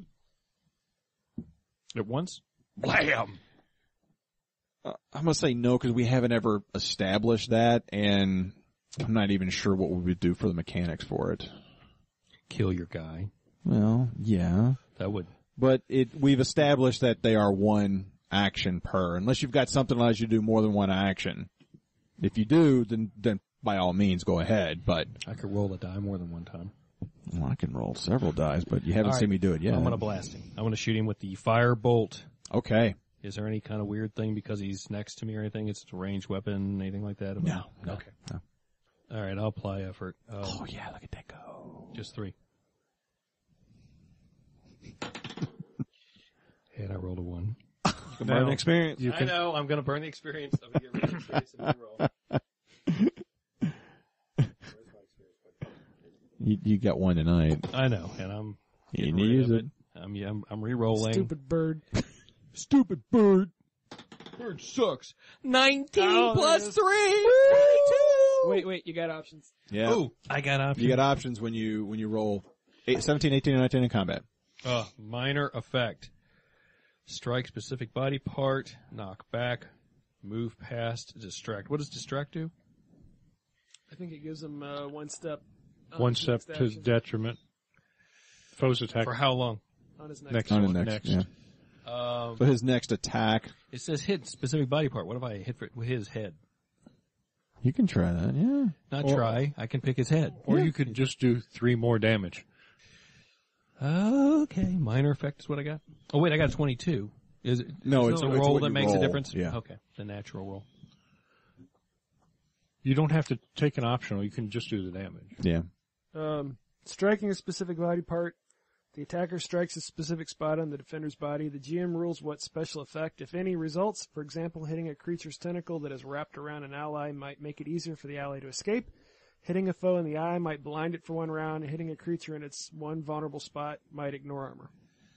At once? Blam! Uh, I'm gonna say no because we haven't ever established that, and I'm not even sure what we would do for the mechanics for it. Kill your guy. Well, yeah. That would, But it, we've established that they are one action per, unless you've got something that allows you to do more than one action. If you do, then, then by all means go ahead, but I could roll a die more than one time. well, I can roll several dice, but you haven't All seen right. me do it yet. I'm going to blast him. I'm going to shoot him with the fire bolt. Okay. Is there any kind of weird thing because he's next to me or anything? It's a ranged weapon, anything like that? No, no, Okay. no. All right, I'll apply effort. Um, Oh yeah, look at that go. Just three. And I rolled a one. Burn Now, experience. You I can, know, I'm going to burn the experience. I'm going to get rid of the experience and reroll. You, you got one tonight. I know, and I'm You getting need to rid use of it. I'm, yeah, I'm, I'm re-rolling. Stupid bird. Stupid bird. Bird sucks. nineteen Oh, plus there it is. three. twenty-two. Wait, wait, you got options. Yeah. Ooh, I got options. You got options when you when you roll eight, seventeen, eighteen, and nineteen in combat. Uh, minor effect. Strike specific body part, knock back, move past, distract. What does distract do? I think it gives him uh, one step. on one his step next to action. detriment. Foes attack For how long? on his next. next On one. the next, next. yeah. Um, So his next attack, it says hit specific body part. What if I hit for, with his head? you can try that. Yeah. Not Or- try. I can pick his head. Or you could just do three more damage. Okay, minor effect is what I got. Oh wait, I got a twenty-two. Is it? No, is it's- it a it's roll what that you makes roll, a difference. yeah. Okay, the natural roll. You don't have to take an optional. You can just do the damage. Yeah. Um, striking a specific body part. The attacker strikes a specific spot on the defender's body. The G M rules what special effect, if any, results. For example, hitting a creature's tentacle that is wrapped around an ally might make it easier for the ally to escape. Hitting a foe in the eye might blind it for one round. Hitting a creature in its one vulnerable spot might ignore armor.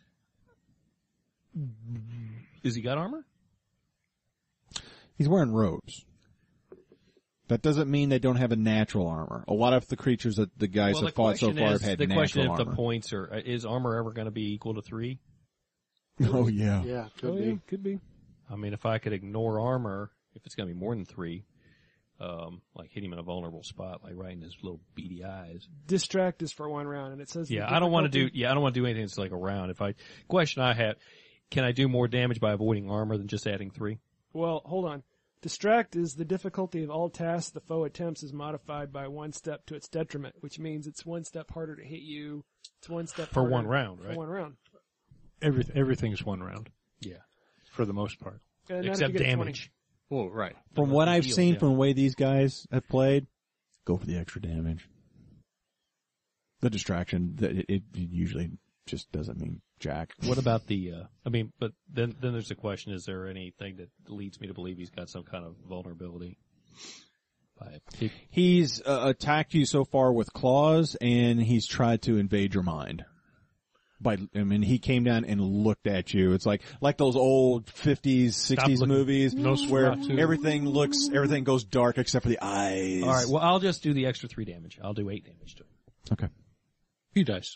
Is he got armor? He's wearing robes. That doesn't mean they don't have a natural armor. A lot of the creatures that the guys well, have fought so far is, have had the natural question armor. if the points are, is armor ever going to be equal to three? Oh yeah. Yeah, could oh, be. yeah, could be. I mean, if I could ignore armor, if it's going to be more than three, um, like hit him in a vulnerable spot, like right in his little beady eyes. Distract is for one round, and it says. Yeah, the I don't want to do. difficulty- Yeah, I don't want to do anything that's like a round. If I question I have, can I do more damage by avoiding armor than just adding three? Well, hold on. Distract is the difficulty of all tasks the foe attempts is modified by one step to its detriment, which means it's one step harder to hit you. It's one step For harder one round, For right? one round. Every, everything's one round Yeah, for the most part. Uh, not if except you get a twenty. damage. Well, right. From what I've Heal, seen, yeah. from the way these guys have played, go for the extra damage. The distraction, that it, it usually just doesn't mean jack. What about the? Uh, I mean, but then then there's the question: is there anything that leads me to believe he's got some kind of vulnerability? By pick, He's uh, attacked you so far with claws, and he's tried to invade your mind. By, I mean, he came down and looked at you. It's like like those old fifties, sixties looking. movies No where Nosferatu. everything looks, everything goes dark except for the eyes. all right. Well, I'll just do the extra three damage. I'll do eight damage to him. Okay. Few dice.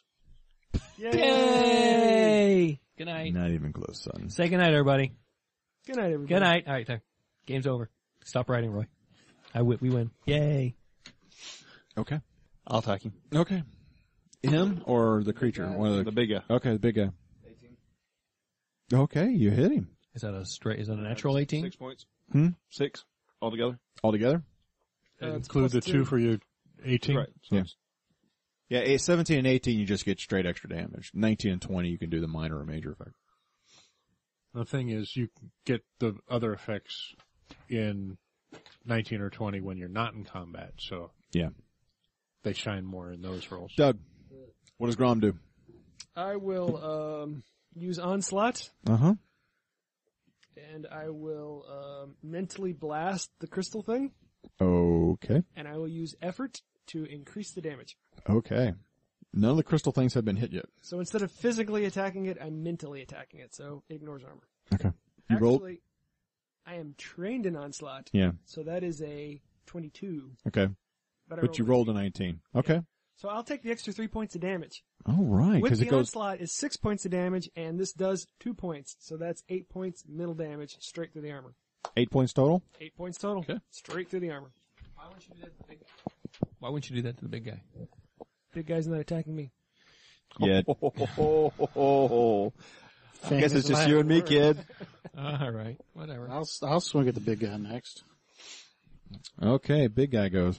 Yay! Good night. Not even close, son. Say good night, everybody. Good night, everybody. Good night. All right, there. Game's over. Stop writing, Roy. I w- we win. Yay! Okay. I'll attack him. Okay. Him or the creature? One of The big guy. Okay, the big guy. Okay, you hit him. Is that a straight? Is that a natural eighteen? Six points. Hmm? Six altogether. Altogether? Uh, it's Include the plus two two. for your eighteen. Right. So Yeah. it's- Yeah, eight, seventeen and eighteen, you just get straight extra damage. nineteen and twenty, you can do the minor or major effect. The thing is, you get the other effects in nineteen or twenty when you're not in combat, so Yeah. they shine more in those rolls. Doug, what does Grom do? I will um, use Onslaught, Uh-huh. and I will um, mentally blast the crystal thing, Okay. and I will use Effort to increase the damage. Okay. None of the crystal things have been hit yet. So instead of physically attacking it, I'm mentally attacking it, so it ignores armor. Okay. You rolled? Actually, I am trained in Onslaught, Yeah. so that is a twenty-two. Okay. But, I But you rolled a nineteen. Okay. So I'll take the extra three points of damage. All right. With Because the it goes, Onslaught is six points of damage, and this does two points. So that's eight points middle damage straight through the armor. eight points total? Eight points total. Okay. Straight through the armor. Why wouldn't you do that to the big guy? Why wouldn't you do that to the big guy? Big guy's not attacking me. Yeah. I guess it's just you and me, kid. All right, whatever. I'll, I'll swing at the big guy next. Okay, big guy goes.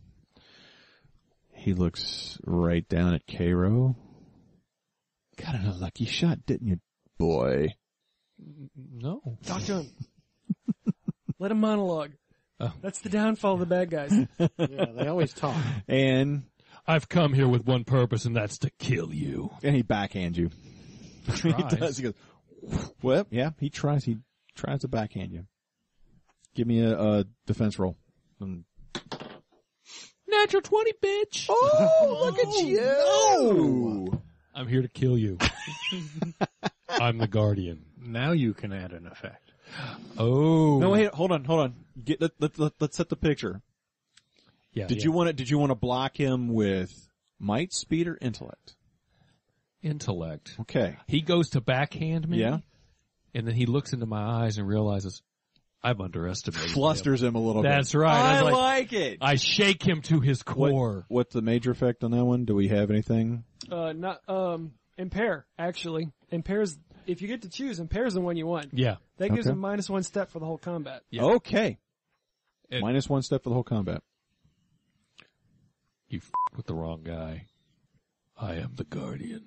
He looks right down at Cairo. Got an unlucky shot, didn't you, boy? No. Talk to him. Let him monologue. Oh. That's the downfall of the bad guys. Yeah, they always talk. And I've come here with one purpose, and that's to kill you. and he backhands you. he does. He goes, well, yeah, he tries. He tries to backhand you. Give me a, a defense roll. Um, Natural twenty, bitch. Oh, look at you! I'm here to kill you. I'm the guardian. Now you can add an effect. Oh. No, wait, hold on, hold on. Get let, let, let, let's set the picture. Yeah. Did yeah. you want to? Did you want to block him with might, speed, or intellect? Intellect. Okay. He goes to backhand me. Yeah. And then he looks into my eyes and realizes I've underestimated him. Flusters him a little bit. That's right. I I was like- like it. I shake him to his What- core. what's the major effect on that one? Do we have anything? Uh, not, um, impair, actually. Impair's, if you get to choose, impair's the one you want. Yeah. That gives Okay. him minus one step for the whole combat. Yeah. Okay. It- Minus one step for the whole combat. You f- with the wrong guy. I am the guardian.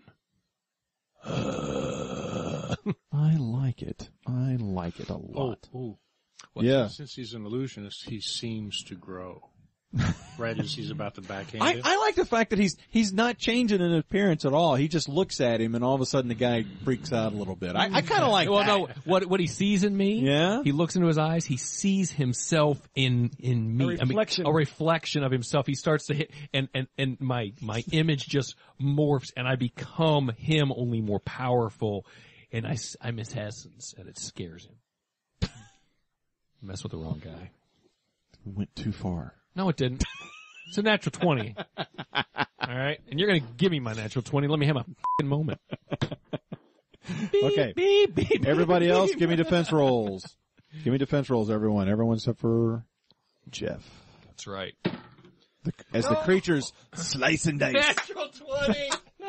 Uh. I like it. I like it a lot. Oh, Yeah. Since he's an illusionist, he seems to grow. right as he's about to backhand I, it. I like the fact that he's he's not changing in appearance at all. He just looks at him, and all of a sudden the guy freaks out a little bit. I, I kind of like well, that. no, what what he sees in me, Yeah? he looks into his eyes, he sees himself in in me. A reflection. I mean, a reflection of himself. He starts to hit, and and and my my image just morphs, and I become him, only more powerful, and I s- I'm his essence, and it scares him. Mess with the wrong guy. Went too far. No, it didn't. It's a natural twenty. All right, and you're gonna give me my natural twenty. Let me have a f***ing moment. Beep, Okay. beep, beep, beep, Everybody beep, else, beep. give me defense rolls. Give me defense rolls, everyone. Everyone except for Jeff. That's right. The, as the creatures slice and dice. Natural twenty.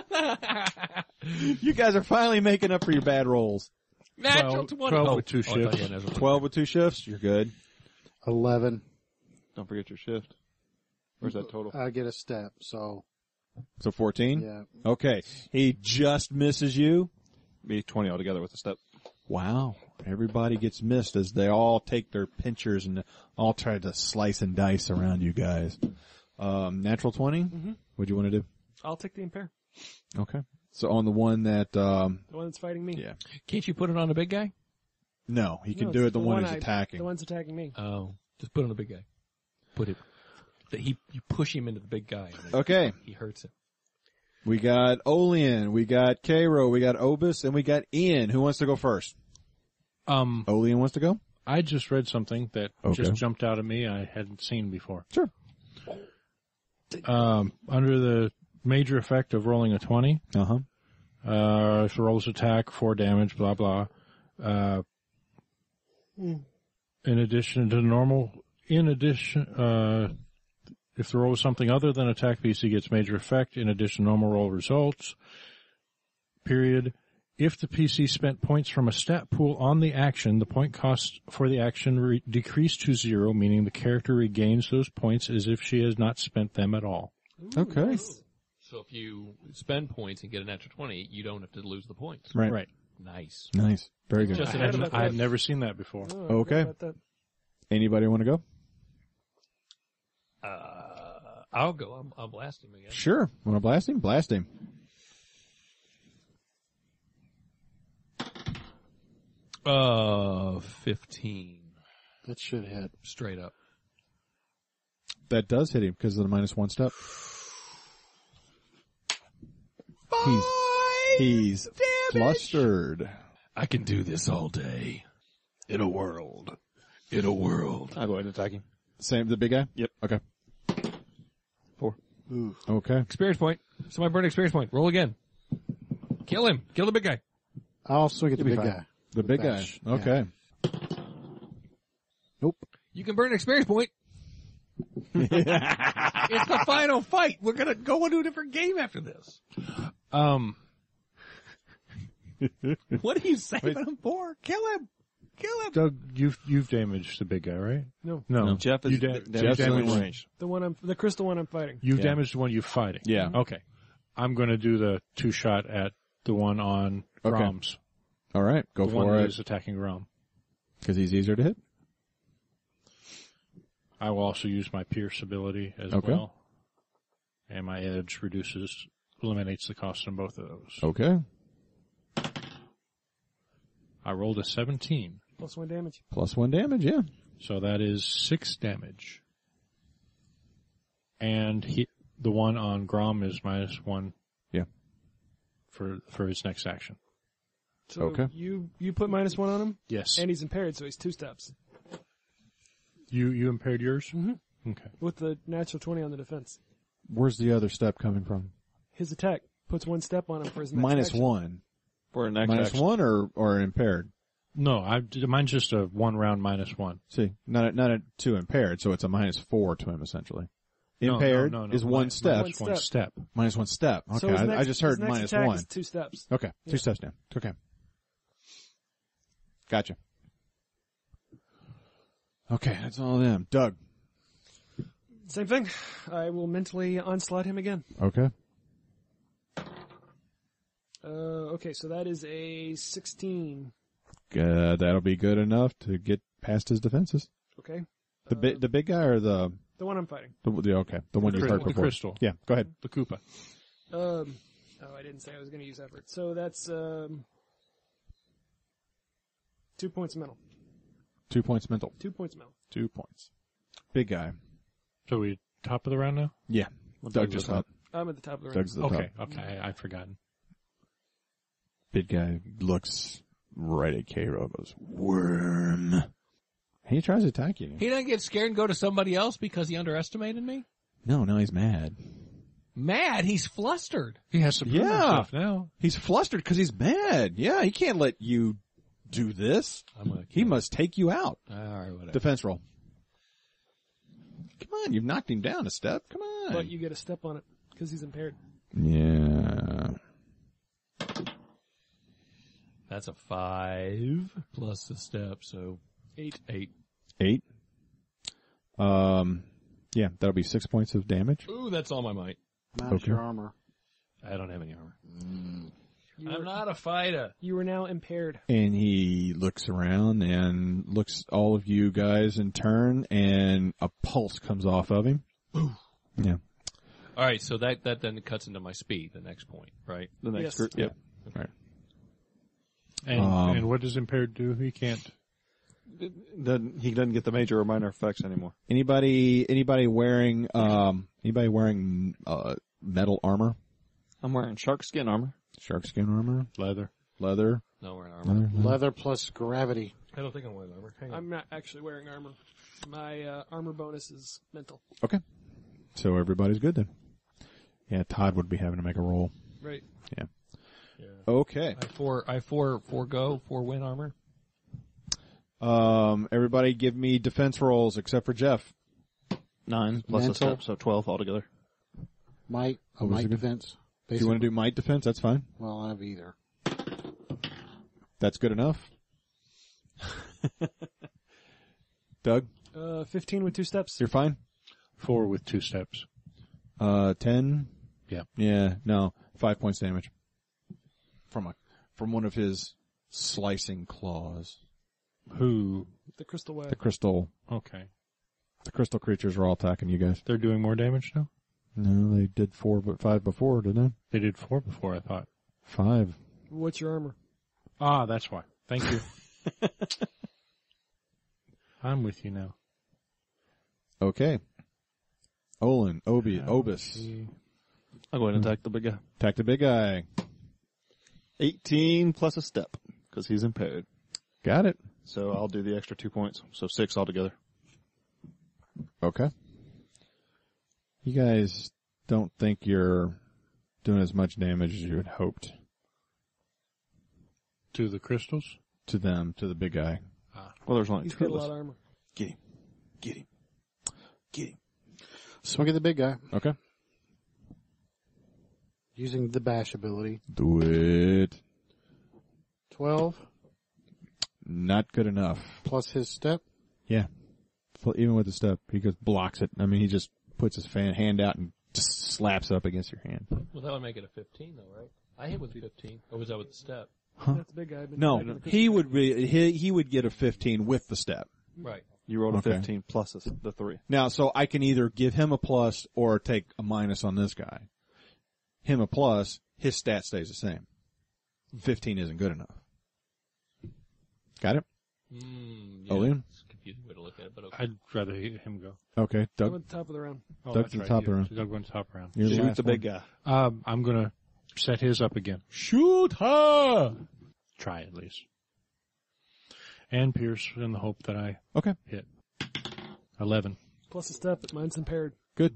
You guys are finally making up for your bad rolls. Natural Twelve- twenty. twelve oh, with two oh, I thought you shifts. had natural twenty. Twelve with two shifts. You're good. Eleven. Don't forget your shift. Where's that total? I get a step, so So fourteen? yeah. Okay. He just misses you. Be twenty altogether with the step. Wow. Everybody gets missed as they all take their pinchers and all try to slice and dice around you guys. Um, natural twenty? Mm-hmm. What'd you want to do? I'll take the impair. Okay. So on the one that, um, The one that's fighting me. yeah. Can't you put it on the big guy? No, he can No, do it's it the, one who's I- attacking. The one's attacking me. Oh, just put it on the big guy. Put it. That he you push him into the big guy. And Okay. He hurts him. We got Olean, we got Cairo, we got Obus, and we got Ian. Who wants to go first? Um, Olean wants to go? I just read something that Okay. just jumped out at me I hadn't seen before. Sure. Um, under the major effect of rolling a twenty, Uh-huh. uh, if the rolls attack, four damage, blah, blah. Uh, in addition to normal, in addition, uh, if the roll is something other than attack, P C gets major effect. In addition, normal roll results. Period. If the P C spent points from a stat pool on the action, the point cost for the action re- decreased to zero, meaning the character regains those points as if she has not spent them at all. Okay. So if you spend points and get a natural twenty, you don't have to lose the points. Right. Right. Nice. Nice. Very good. Just I an had, extra- I had never seen that before. Oh, I Okay. forgot about that. Anybody want to go? Uh, I'll go. I'll, I'll blast him again. Sure. Want to blast him? Blast him. Uh, fifteen. That should hit. Straight up. That does hit him because of the minus one step. He's, he's flustered. I can do this all day. In a world. In a world. I'll go ahead and attack him. Same, the big guy? Yep. Okay. Four. Okay. Experience point. Somebody burn an experience point. Roll again. Kill him. Kill the big guy. I'll swing at the You'll be big fine. guy. The big guy. Bash. Okay. Nope. You can burn an experience point. It's the final fight. We're gonna go into a different game after this. Um, What are you saving him for? Kill him. Kill him. Doug, you've, you've damaged the big guy, right? No. No. Jeff is you da- damaged Jeff's in damaged. range. The one I'm, the crystal one I'm fighting. You've Yeah. damaged the one you're fighting. Yeah. Okay. I'm going to do the two shot at the one on Okay. Grom's. All right. Go The one for that it. is attacking Grom. Because he's easier to hit. I will also use my Pierce ability as Okay. well. And my edge reduces, eliminates the cost on both of those. Okay. I rolled a seventeen. Plus one damage. Plus one damage, yeah. So that is six damage. And he, the one on Grom is minus one. Yeah. For, for his next action. So Okay. you, you put minus one on him, Yes. and he's impaired, so he's two steps. you, you impaired yours? Mm-hmm. Okay. With the natural twenty on the defense. Where's the other step coming from? His attack puts one step on him for his next Minus action. one. For an next Minus action. one or, or impaired? No, I, mine's just a one round minus one. See, not a, not a two impaired, so it's a minus four to him essentially. No, Impaired no, no, no. is Mi- one step. minus one step. Minus one step. Okay, So his I, next, I just heard his next minus attack one. is two steps. Okay, two Yeah. steps down. Okay. Gotcha. Okay, that's all of them. Doug. Same thing. I will mentally onslaught him again. Okay. Uh, okay, so that is a sixteen. Uh, that'll be good enough to get past his defenses. Okay. The bi- the big guy or the The The one I'm fighting. The, the, okay, the one you cri- heard the before. crystal. Yeah, go ahead. The Koopa. Um, oh, I didn't say I was going to use effort. So that's um, two points mental. Two points mental. Two points mental. Two points. Big guy. So we top of the round now? Yeah. Doug just up. I'm at the top of the round. Doug's the Okay, top. okay, I, I'd forgotten. Big guy looks right at K-Ro, goes, worm. He tries to attack you. He doesn't get scared and go to somebody else because he underestimated me? No, no, he's mad. Mad? He's flustered. He has to prove Yeah. himself now. He's flustered because he's mad. Yeah, he can't let you do this. I'm gonna He must take you out. All right, whatever. Defense roll. Come on, you've knocked him down a step. Come on. But you get a step on it because he's impaired. Yeah. That's a five plus the step, so Eight. eight. Eight. Um, yeah, that'll be six points of damage. Ooh, that's all my might. Minus Okay. your armor. I don't have any armor. You I'm were, not a fighter. you are now impaired. And he looks around and looks all of you guys in turn, and a pulse comes off of him. Yeah. All right, so that that then cuts into my speed. The next point, right? The next Yes. group. Yep. Right. And, Um, and what does impaired do? He can't. Doesn't, he doesn't get the major or minor effects anymore. Anybody, anybody wearing, um, anybody wearing, uh, metal armor? I'm wearing shark skin armor. Shark skin armor? Leather. Leather? No, we're in armor. Leather? Leather plus gravity. I don't think I'm wearing armor. Hang on. I'm not actually wearing armor. My uh, armor bonus is mental. Okay. So everybody's good then. Yeah, Todd would be having to make a roll. Right. Yeah. Yeah. Okay. I four, I four, forego, four win armor. Um, everybody give me defense rolls except for Jeff. Nine plus a Mental. step, so twelve altogether. Might, a What was might it again? defense. If you want to do might defense, that's fine. Well, I have either. That's good enough. Doug, Uh, fifteen with two steps. you're fine? Four with two steps. Uh, ten? Yeah. Yeah, no. Five points damage. From a, from one of his slicing claws. Who? The crystal web. The crystal, Okay. the crystal creatures are all attacking you guys. They're doing more damage now? No, they did four, but five before, didn't They did four before, I thought. they? Five. What's your armor? Ah, that's why. Thank you. I'm with you now. Okay. Olin, Obi, Now, Obis. see. I'll go ahead and attack the big guy. Attack the big guy. eighteen plus a step, because he's impaired. Got it. So I'll do the extra two points, so six altogether. Okay. You guys don't think you're doing as much damage as you had hoped To the crystals? to them, to the big guy. Well, there's only He's two got a of lot us. of armor. Get him. Get him. Get him. Swing at the big guy Okay. using the bash ability. Do it. Twelve Not good enough. plus his step. Yeah. Fl- Even with the step, he just blocks it. I mean, he just puts his fan, hand out and just slaps up against your hand. Well, that would make it a fifteen, though, right? I hit with fifteen. Or was that with the step? That's the big guy. but No, attacking the he crystal would be, he, he would get a fifteen with the step. Right. You rolled a Okay. fifteen plus a- the three. Now, so I can either give him a plus or take a minus on this guy. Him a plus, his stat stays the same. fifteen isn't good enough. Got it? Mm, Oh, Liam? It's a confusing way to look at it, but okay. I'd rather he- him go. Okay, I'm Doug. at the top of the round. Oh, Doug that's to the right. top of the You- round. Doug went top round. You're the Shoot last the big one. guy. Um, I'm gonna set his up again. Shoot her! Try at least. And Pierce in the hope that I Okay, hit. Eleven. Plus a step, but mine's impaired. good.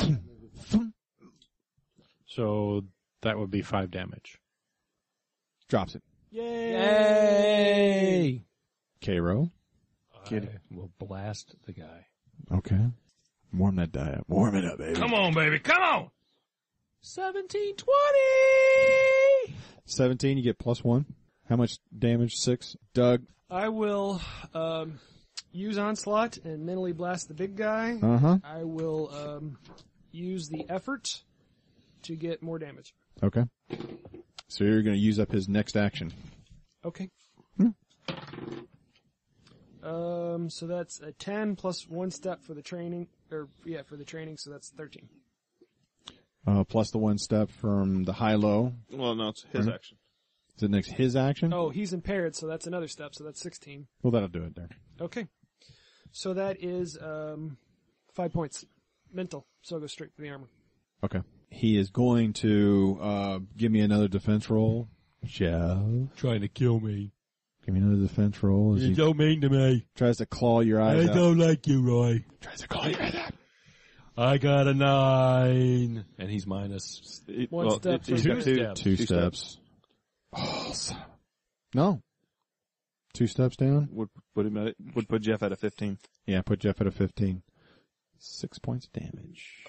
So that would be five damage. Drops it. Yay! Yay! K-Ro. Get it. We'll blast the guy. Okay. Warm that die up. Warm it up, baby. Come on, baby, come on! Seventeen twenty! seventeen, you get plus one. How much damage? Six. Doug. I will um, use Onslaught and mentally blast the big guy. Uh-huh. I will um, use the effort to get more damage. Okay. So you're gonna use up his next action. Okay. Hmm. Um, Um, so that's a ten plus one step for the training, or yeah, for the training, so that's thirteen. Uh, plus the one step from the high-low. Well, no, it's his Right. action. Is it next his action? Oh, he's impaired, so that's another step, so that's sixteen. Well, that'll do it there. Okay. So that is, um, five points. Mental, so I'll go straight for the armor. Okay. He is going to, uh, give me another defense roll. Jeff. Trying to kill me. Give me another defense roll as You he don't mean to me. tries to claw your eyes I out. don't like you, Roy. Tries to claw your eyes out. I got a nine. And he's minus. It- One well, step it- from he's two got two. steps. Two, Two steps. Oh, son. No. Two steps down? Would put him at it, would put Jeff at a fifteen. Yeah, put Jeff at a fifteen. Six points of damage.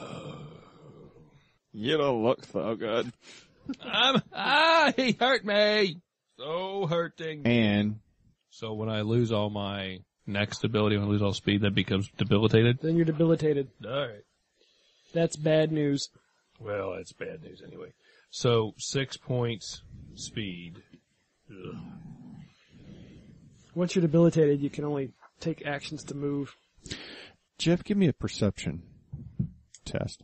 You don't look so good. I'm, ah, he hurt me. So hurting. And So when I lose all my next ability, when I lose all speed, that becomes debilitated? Then you're debilitated. Alright. That's bad news. Well, it's bad news anyway. So, six points speed. Ugh. Once you're debilitated, you can only take actions to move. Jeff, give me a perception test.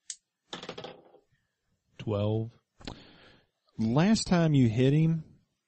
Twelve. Last time you hit him,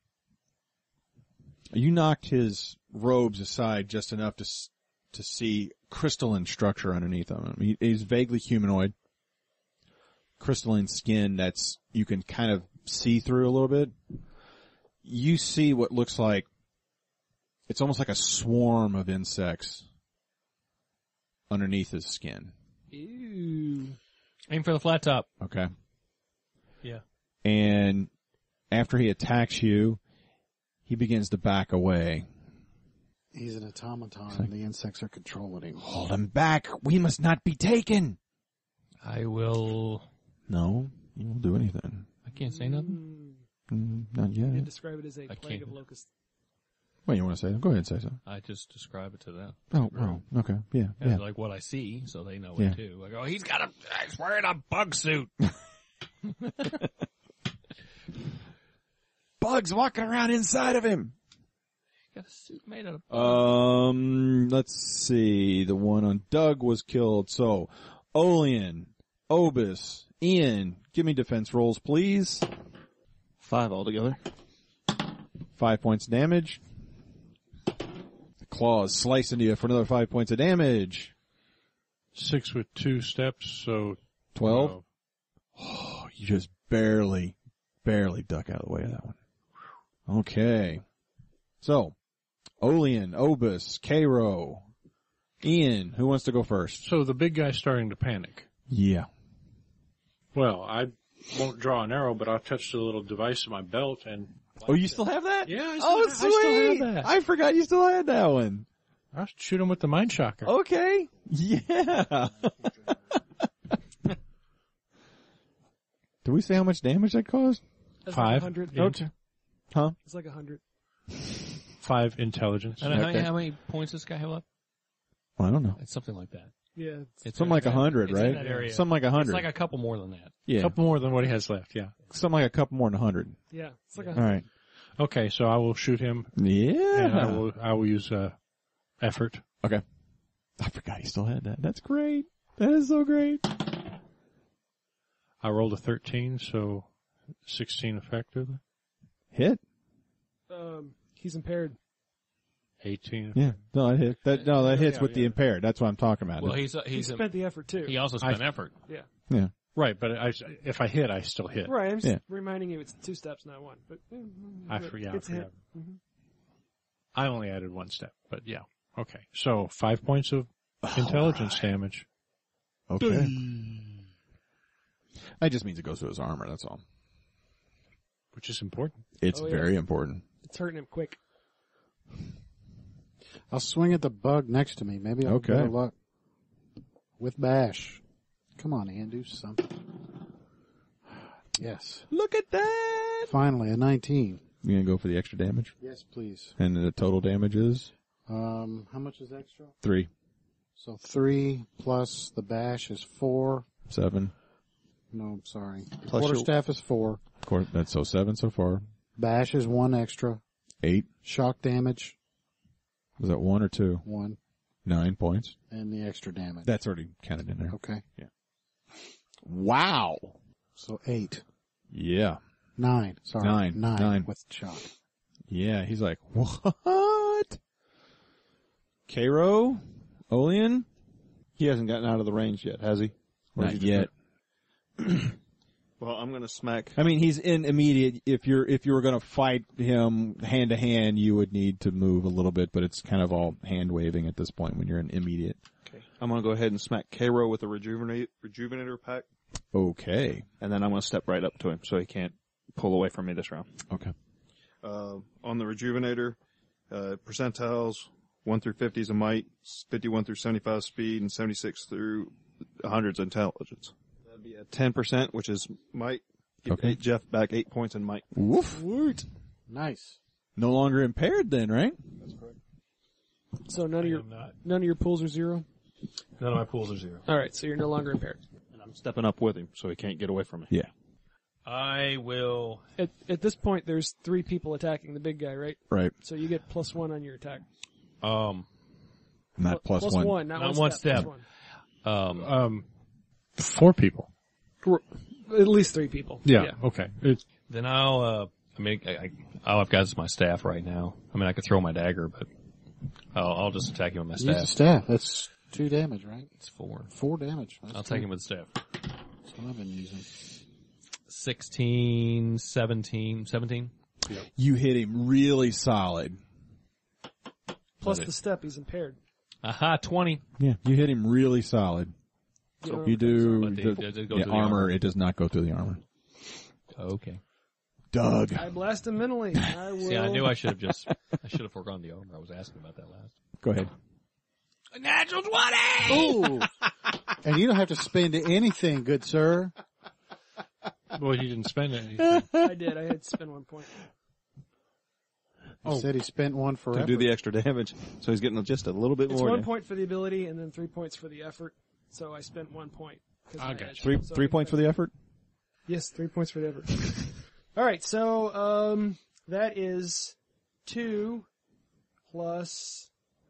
you knocked his robes aside just enough to s- to see crystalline structure underneath him. He, he's vaguely humanoid. Crystalline skin that's, you can kind of see through a little bit. You see what looks like, it's almost like a swarm of insects underneath his skin. Ew. Aim for the flat top. Okay. Yeah. And after he attacks you, he begins to back away. He's an automaton, and the insects are controlling him. Hold him back. We must not be taken. I will... No, you won't do anything. I can't say nothing. Mm, not You yet. describe it as a I plague can't. of locusts. What, you want to say? Go ahead and say so. I just describe it to them. Oh, oh, okay. Yeah, As yeah. like what I see, so they know Yeah. it too. Like, oh, he's got a, he's wearing a bug suit. Bugs walking around inside of him. Got a suit made out of Um, let's see. The one on Doug was killed. So, Olean, Obus, Ian, give me defense rolls, please. Five altogether. Five points of damage. The claws slice into you for another five points of damage. Six with two steps, so Twelve. Oh, you just barely, barely duck out of the way of that one. Okay. So, Olean, Obus, Cairo, Ian, who wants to go first? So the big guy's starting to panic. Yeah. Well, I won't draw an arrow, but I'll touch the little device in my belt and Oh, you still have that? Yeah, I still, Oh, I sweet. still have that. I forgot you still had that one. I'll shoot him with the mind shocker. Okay. Yeah. Did we say how much damage that caused? That's Five. Like a hundred. Yeah. Okay. Huh? It's like a hundred. Five intelligence. And how, Okay. many, how many points does this guy have left? Well, I don't know. It's something like that. Yeah. It's, It's Something like a hundred, it's in right? that area. Something like a It's hundred. like a couple more than that. A Yeah. couple more than what he has left, yeah. Something like a couple more than a hundred. yeah. It's like a All hundred. right. Okay, so I will shoot him, Yeah. and I will, I will use, uh, effort. Okay. I forgot he still had that. That's great. That is so great. I rolled a thirteen, so sixteen effective. Hit. Um, he's impaired. eighteen. Yeah. No, that hit. That no, that hits Yeah, with the yeah. impaired. That's what I'm talking about. Well, he's, He he's, spent the effort too. he also spent effort. Yeah. yeah. Right, but I, if I hit, I still hit. Right. I'm just Yeah. reminding you it's two steps, not one. But mm, I but forgot. it's a hit. Mhm. I only added one step, but yeah. Okay, so five points of intelligence damage. Okay. That just means it goes to his armor. That's all. Which is important. It's Oh, yeah. very important. It's hurting him quick. I'll swing at the bug next to me. Maybe I'll Okay. have better luck. With bash. Come on, Ian, do something. Yes. Look at that. Finally, a nineteen. You gonna go for the extra damage? Yes, please. And the total damage is Um, how much is extra? three, So three plus the bash is four. seven. No, I'm sorry. The Plus quarterstaff is four. Of course, that's so seven so far. Bash is one extra. Eight. Shock damage. Was that one or two? One. Nine points. And the extra damage. That's already counted in there. Okay. Wow. So eight. Yeah. Nine. Sorry. Nine. Nine. Nine. With shock. Yeah, he's like, what? Cairo? Olean? He hasn't gotten out of the range yet, has he? Or is Not he yet. just- Well, I'm going to smack. I mean, he's in immediate. If you're if you were going to fight him hand to hand, you would need to move a little bit, but it's kind of all hand waving at this point when you're in immediate. Okay. I'm going to go ahead and smack Cairo with a rejuvenate, rejuvenator pack, Okay. and then I'm going to step right up to him so he can't pull away from me this round. Okay. Uh, on the rejuvenator, uh, percentiles, one through fifty is a might, fifty-one through seventy-five speed, and seventy-six through one hundred is intelligence. That'd be a ten percent, which is might. Give Okay. eight Jeff back eight points in might. Woof. Nice. No longer impaired then, right? That's correct. So none of your I'm not. none of your pools are zero. None of my pools are zero. All right, so you're no longer impaired. And I'm stepping up with him so he can't get away from me. Yeah. I will. At at this point, there's three people attacking the big guy, right? Right. So you get plus one on your attack. Um. Not plus Plus one. one, not, Not one, one step. step. Plus one. Um. Um, four people. At least three people. Yeah. Okay. It's, Then I'll. Uh. I mean, I, I, all I've got is my staff right now. I mean, I could throw my dagger, but I'll, I'll just attack him with my Use the staff. staff. That's two damage, right? It's four. Four damage. That's I'll two. take him with the staff. That's what I've been using. Sixteen, seventeen, seventeen. You hit him really solid. Plus But it- the step, he's impaired. Aha, twenty. Yeah. You hit him really solid. You know, You do But the, the- does it go yeah, through the armor. armor? It does not go through the armor. Okay. Doug. I blast him mentally. I will. See, I knew I should have just. I should have foregone the armor. I was asking about that last. Go ahead. A natural twenty. Ooh. And you don't have to spend anything, good sir. well, he didn't spend anything. I did. I had to spend one point. You said he spent one for To effort. do the extra damage. So he's getting just a little bit It's more. one than- point for the ability and then three points for the effort. So I spent one point. 'cause I I got had- you. Three so three I- points for the effort. Yes, three points for the effort. All right, so um, that is two plus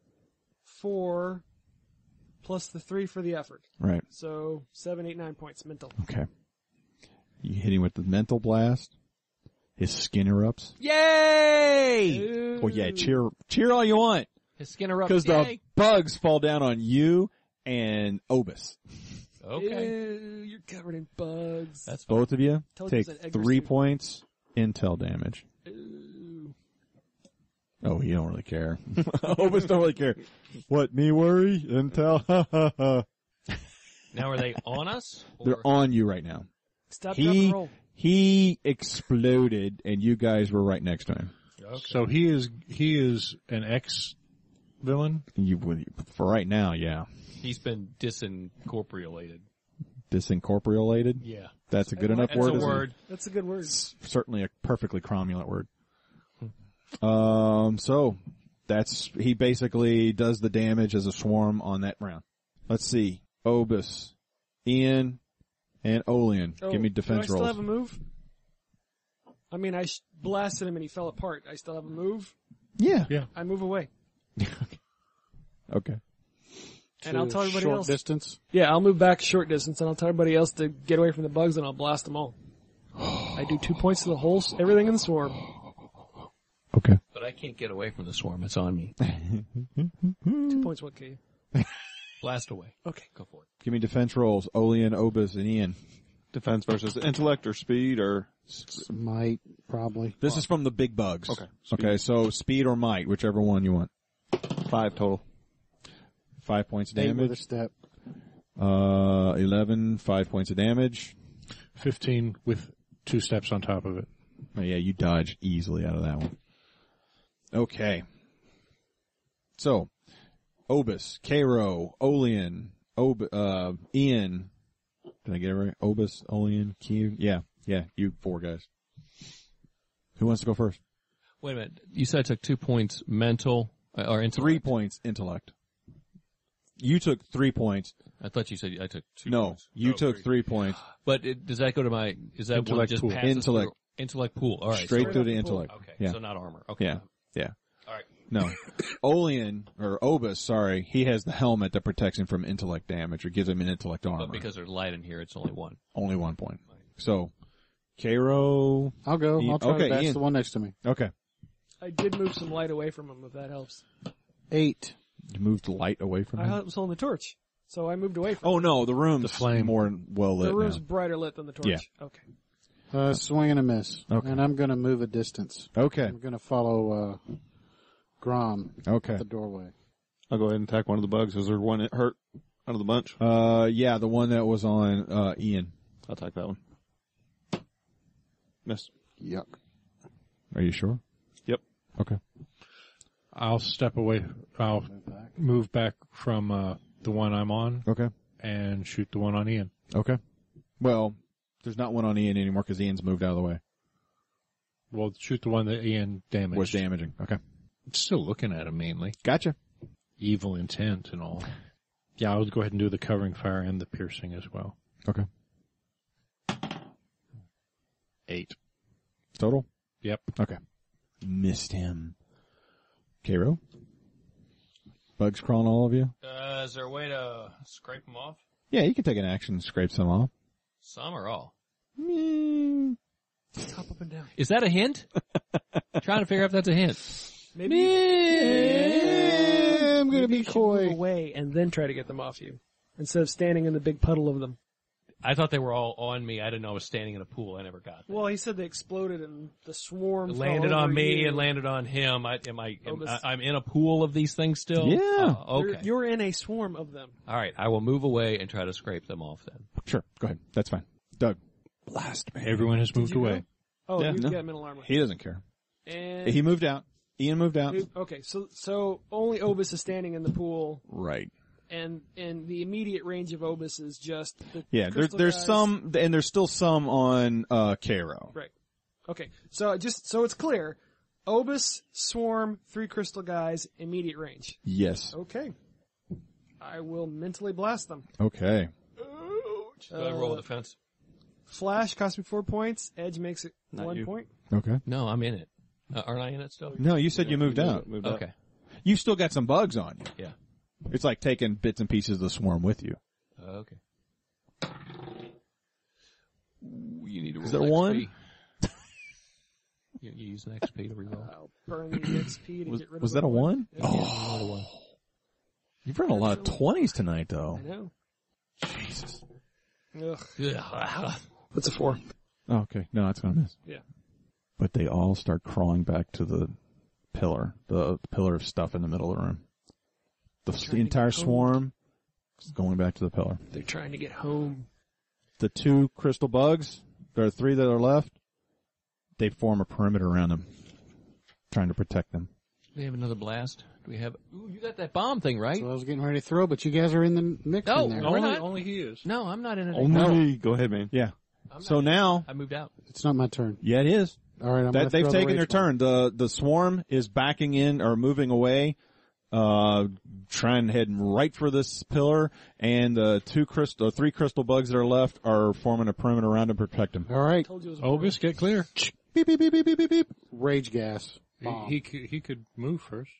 four plus the three for the effort. Right. So seven, eight, nine points mental. Okay. You hit him with the mental blast. His skin erupts. Yay! Ooh. Oh yeah, cheer, cheer all you want. His skin erupts. Because the Yay. bugs fall down on you and Obus. Okay. Ew, you're covered in bugs. That's fine. Both of you Told you take it's an Edgar three suit. points intel damage. Ooh. Oh, you don't really care. Obus don't really care. What, me worry? Intel? Ha ha ha. Now are they on us? Or- They're on you right now. Stop, drop, He, and roll. he exploded and you guys were right next to him. Okay. So he is he is an ex villain. You, for right now, yeah. He's been disincorporeated. Disincorporeated? Yeah. That's a good enough That's word. a isn't it? word. That's a good word. Certainly a perfectly cromulent word. Um, so that's, he basically does the damage as a swarm on that round. Let's see. Obus, Ian, and Olean. Oh, Give me do defense I still rolls. have a move? I mean, I sh- blasted him and he fell apart. I still have a move. Yeah. Yeah. I move away. Okay. And I'll To tell everybody short else. distance. Yeah, I'll move back short distance and I'll tell everybody else to get away from the bugs and I'll blast them all. I do two points to the whole, s- everything in the swarm. Okay. But I can't get away from the swarm. It's on me. Two points, what, K? Blast away. Okay. Go for it. Give me defense rolls. Olean, Obus, and Ian. Defense versus intellect or speed or Might, probably. This is from the big bugs. Okay. Okay, so speed or might, whichever one you want. five total. Five points of Eight with a damage. step. Uh, eleven, five points of damage. Fifteen with two steps on top of it. Oh yeah, you dodged easily out of that one. Okay. So, Obus, Cairo, Olean, Ob- uh, Ian. Did I get it right? Obus, Olean, Q. Yeah, yeah, you four guys. Who wants to go first? Wait a minute. You said I took two points mental uh, or intellect. Three points intellect. You took three points. I thought you said I took two. No, points. you Oh, took three. three points. But it, does that go to my? Is that one Intellect just pool. passes Intellect. through- Intellect pool. All right. Straight so, through the up the pool. intellect. Okay. Yeah. So not armor. Okay. Yeah. Yeah. All right. No. Olean, or Obus, sorry, he has the helmet that protects him from intellect damage or gives him an intellect armor. But because there's light in here, it's only one. Only one point. So, Cairo. I'll go. Ian- I'll try okay, to bash Ian. the one next to me. Okay. I did move some light away from him, if that helps. Eight. You moved light away from I him? was holding the torch, so I moved away from Oh him. no, the room's The flame. more well lit The room's now. brighter lit than the torch. Yeah. Okay. Uh, swing and a miss. Okay. And I'm gonna move a distance. Okay. I'm gonna follow, uh, Grom Okay. at the doorway. I'll go ahead and attack one of the bugs. Is there one that hurt out of the bunch? Uh, yeah, the one that was on, uh, Ian. I'll attack that one. Miss. Yuck. Are you sure? Yep. Okay. I'll step away. I'll move back from uh, the one I'm on Okay. and shoot the one on Ian. Okay. Well, there's not one on Ian anymore because Ian's moved out of the way. Well, shoot the one that Ian damaged. Was damaging. Okay. Still looking at him mainly. Gotcha. Evil intent and all. Yeah, I'll go ahead and do the covering fire and the piercing as well. Okay. Eight. Total? Yep. Okay. Missed him. Cairo? Bugs crawling all of you? Uh, is there a way to scrape them off? Yeah, you can take an action and scrape some off. Some or all? Mm, Hop up and down. Is that a hint? Trying to figure out if that's a hint. Maybe yeah, I'm gonna maybe be you should coy. move away and then try to get them off you, instead of standing in the big puddle of them. I thought they were all on me. I didn't know I was standing in a pool. I never got that. Well, he said they exploded and the swarm It fell landed on over me you. and landed on him. I, am I, am, Obus. I, I'm in a pool of these things still? Yeah. Oh, You're, okay. you're in a swarm of them. All right. I will move away and try to scrape them off then. Sure, go ahead. That's fine. Doug. Blast man. Everyone has moved you away. go? Oh, Yeah, you've no. got mental armor. He doesn't care. And He moved out. Ian moved out. okay, so so only Obus is standing in the pool, Right. and and the immediate range of Obus is just the Yeah, there, crystal there's guys. some, and there's still some on, uh, Cairo. Right. Okay, so just so it's clear, Obus, swarm, three crystal guys, immediate range. Yes. Okay. I will mentally blast them. Okay. Should I roll with defense? Flash costs me four points. Edge makes it Not one you. point. Okay. No, I'm in it. Uh, aren't I in it still? No, you said you moved out. Moved out. Okay. You still got some bugs on you. Yeah. It's like taking bits and pieces of the swarm with you. Uh, okay. Ooh, you need to roll Is there X P. one? you, you use an X P to reroll. I'll burn the X P to Was, get rid was of that a the one? Yeah. Oh. You've run a lot of twenties tonight though. I know. Jesus. Ugh. Yeah. That's a four. Oh, okay. No, it's gonna miss. Yeah. But they all start crawling back to the pillar, the pillar of stuff in the middle of the room. The, Trying the to entire get home. swarm is going back to the pillar. They're trying to get home. The two crystal bugs, there are three that are left, they form a perimeter around them, trying to protect them. Do we have another blast? Do we have? Ooh, you got that bomb thing, right? So I was getting ready to throw, but you guys are in the mix No, in there. no. We're Only, not. only he is. No, I'm not in it. Only. Go ahead, man. Yeah. I'm So not in it. now, I moved out. It's not my turn. yeah, it is. All right, I'm That, gonna they've throw the taken their rage bomb. turn. The the swarm is backing in or moving away, uh, trying to head right for this pillar, and the two crystal, uh, three crystal bugs that are left are forming a perimeter around to protect them. All right. Told you it was a Obus, get clear. Beep beep beep beep beep beep beep. Rage gas. He, Bomb. he could, he could move first.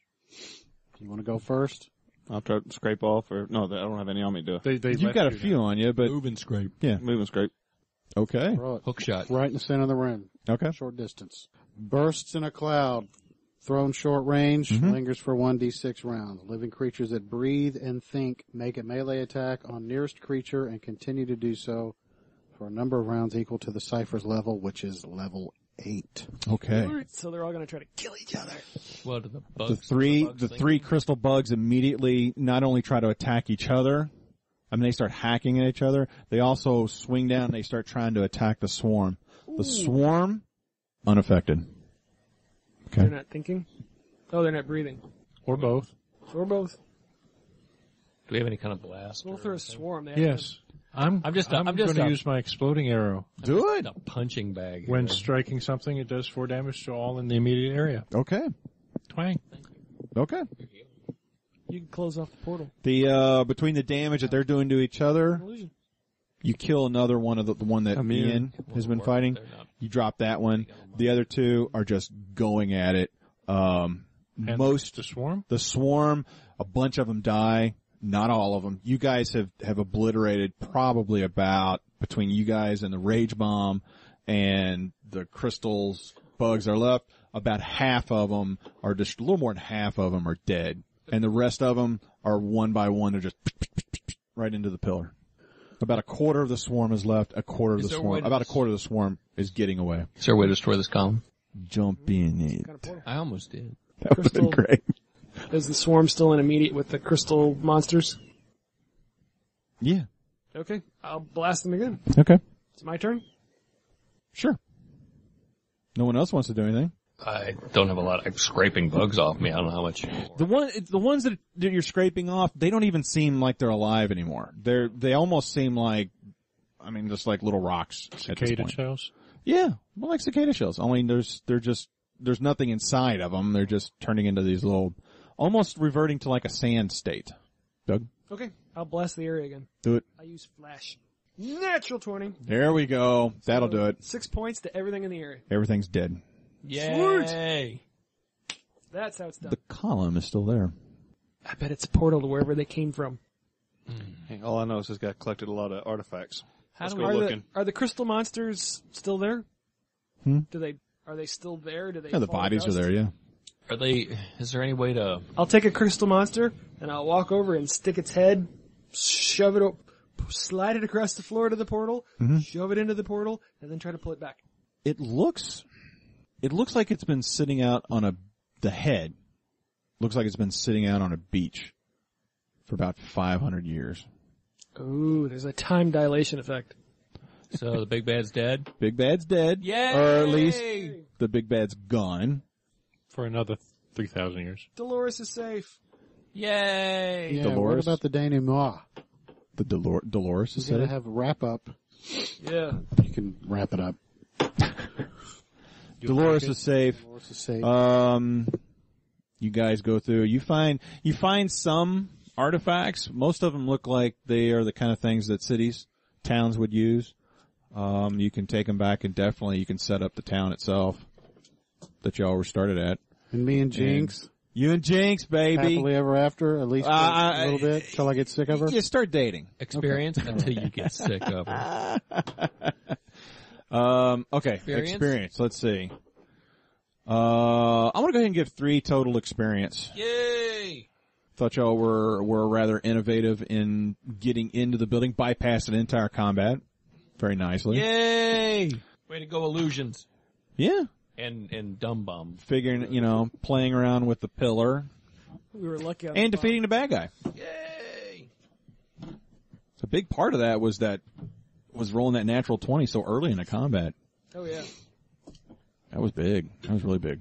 You want to go first? I'll try to scrape off, or no, I don't have any on me to do it. They, they You've let got a you few on you, but Move and scrape. yeah, Move and scrape. okay, Throw it. Hook shot. Right in the center of the room. okay. Short distance. Bursts in a cloud. Thrown short range. Mhm. Lingers for one d six rounds. Living creatures that breathe and think make a melee attack on nearest creature and continue to do so for a number of rounds equal to the cipher's level, which is level eight. Okay. Alright, so they're all gonna try to kill each other. What are the The bugs? three, bugs the thing? three crystal bugs immediately not only try to attack each other, I mean they start hacking at each other, they also swing down and they start trying to attack the swarm. The swarm, unaffected. They're Okay. not thinking. Oh, they're not breathing. Or both. Or both. Do we have any kind of blast? Both or are a anything? swarm. They have Yes. I'm, I'm just a- I'm, I'm just going a- to use my exploding arrow. Do it. A punching bag. When here. striking something, it does four damage to all in the immediate area. Okay. Twang. Okay. To, you can close off the portal. The, uh, between the damage that they're doing to each other, Illusion. you kill another one of the, the one that I'm in. Ian has been Work, fighting. they're not- You drop that one. The other two are just going at it. Um, And most, the swarm? the swarm, a bunch of them die. Not all of them. You guys have, have obliterated probably about, between you guys and the rage bomb and the crystals bugs are left, about half of them are just, a little more than half of them are dead. And the rest of them are one by one, they're just right into the pillar. About a quarter of the swarm is left, a quarter of Is the there a swarm, way to- about a quarter of the swarm is getting away. Is there a way to destroy this column? Jump in it. Kind of portal. I almost did. That would have been Crystal- great. Is the swarm still in immediate with the crystal monsters? Yeah. Okay, I'll blast them again. Okay. It's my turn. Sure. No one else wants to do anything. I don't have a lot of scraping bugs off me. I don't know how much. The one, the ones that that you're scraping off, they don't even seem like they're alive anymore. They're, they almost seem like, I mean, just like little rocks at this Cicada point. shells? Yeah, more like cicada shells. I mean, there's, they're just, there's nothing inside of them. They're just turning into these little, almost reverting to like a sand state. Doug, Okay, I'll blast the area again. do it. I use flash. Natural twenty. There we go. That'll do it. Six points to everything in the area. Everything's dead. Yay! That's how it's done. The column is still there. I bet it's a portal to wherever they came from. Hey, all I know is this guy collected a lot of artifacts. How Let's do go we Are the, looking. are the crystal monsters still there? Hmm? Do they, are they still there? Do they Yeah, the fall to bodies are dust? there, yeah. Are they? Is there any way to? I'll take a crystal monster and I'll walk over and stick its head, shove it, o- slide it across the floor to the portal, shove it into the portal, and then try to pull it back. It looks, it looks like it's been sitting out on a, the head looks like it's been sitting out on a beach for about five hundred years. Ooh, there's a time dilation effect. So the big bad's dead. Big Bad's dead. Yay! Or at least the Big Bad's gone. For another three thousand years. Dolores is safe. Yay! Yeah, Dolores? what about the denouement? The Dolor- Dolores is We're gonna dead. have a wrap up. Yeah. You can wrap it up. Dolores is safe. Dolores is safe. Um, you guys go through. You find you find some artifacts. Most of them look like they are the kind of things that cities, towns would use. Um, you can take them back and definitely you can set up the town itself that y'all were started at. and me and Jinx, You and Jinx, baby. happily ever after, at least for Uh, a little bit, till I get sick of her. You start dating. Experience until you get sick of it. Um, okay, Experience? experience. Let's see. Uh, I'm gonna go ahead and give three total experience. Yay! Thought y'all were were rather innovative in getting into the building, bypassing entire combat very nicely. Yay! Way to go, illusions Yeah, and and dumb bum. figuring you know playing around with the pillar We were lucky on and the defeating the bad guy. Yay! A big part of that was that was rolling that natural twenty so early in the combat. bottom. Oh yeah. That was big. That was really big.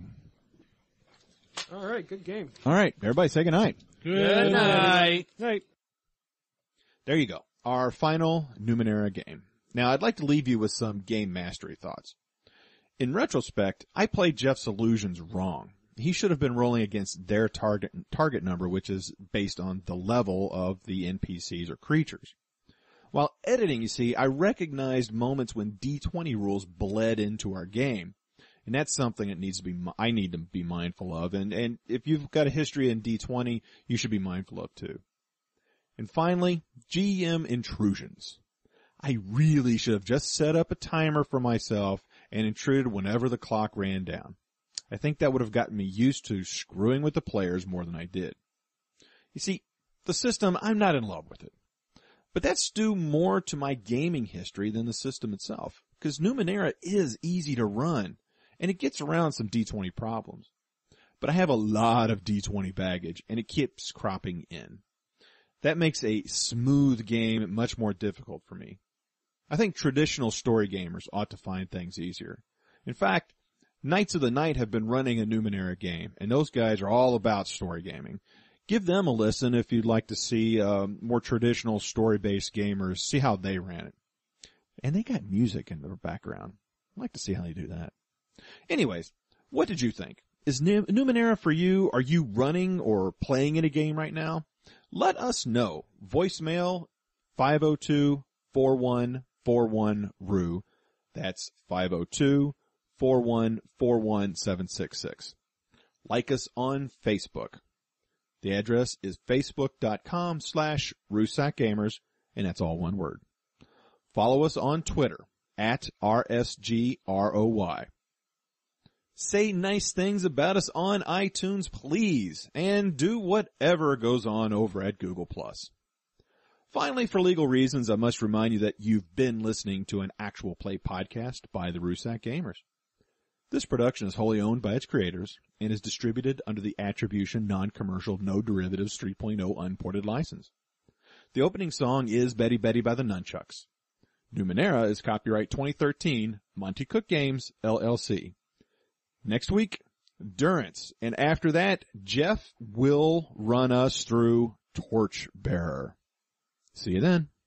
All right, good game. All right, everybody, say goodnight. Good night. Night. There you go. Our final Numenera game. Now, I'd like to leave you with some game mastery thoughts. In retrospect, I played Jeff's illusions wrong. He should have been rolling against their target target number, which is based on the level of the N P Cs or creatures. While editing, you see, I recognized moments when D twenty rules bled into our game. And that's something that needs to be, I need to be mindful of. And, and if you've got a history in D twenty, you should be mindful of too. And finally, G M intrusions. I really should have just set up a timer for myself and intruded whenever the clock ran down. I think that would have gotten me used to screwing with the players more than I did. You see, the system, I'm not in love with it. But that's due more to my gaming history than the system itself. Because Numenera is easy to run. And it gets around some D twenty problems. But I have a lot of D twenty baggage, and it keeps cropping in. That makes a smooth game much more difficult for me. I think traditional story gamers ought to find things easier. In fact, Knights of the Night have been running a Numenera game, and those guys are all about story gaming. Give them a listen if you'd like to see uh, more traditional story-based gamers, see how they ran it. And they got music in their background. I'd like to see how they do that. Anyways, what did you think? Is Numenera for you? Are you running or playing in a game right now? Let us know. Voicemail five oh two, four one four one, R U. That's five oh two, four one four one, seven six six. like us on Facebook. The address is facebook.com slash RusakGamers, and that's all one word. Follow us on Twitter at R S G R O Y. Say nice things about us on iTunes, please, and do whatever goes on over at Google Plus. Finally, for legal reasons, I must remind you that you've been listening to an actual play podcast by the Rusak Gamers. This production is wholly owned by its creators and is distributed under the Attribution Non-Commercial No Derivatives three point oh Unported license. The opening song is Betty Betty by the Nunchucks. Numenera is copyright twenty thirteen, Monty Cook Games, L L C. Next week, Durance, and after that, Jeff will run us through Torchbearer. See you then.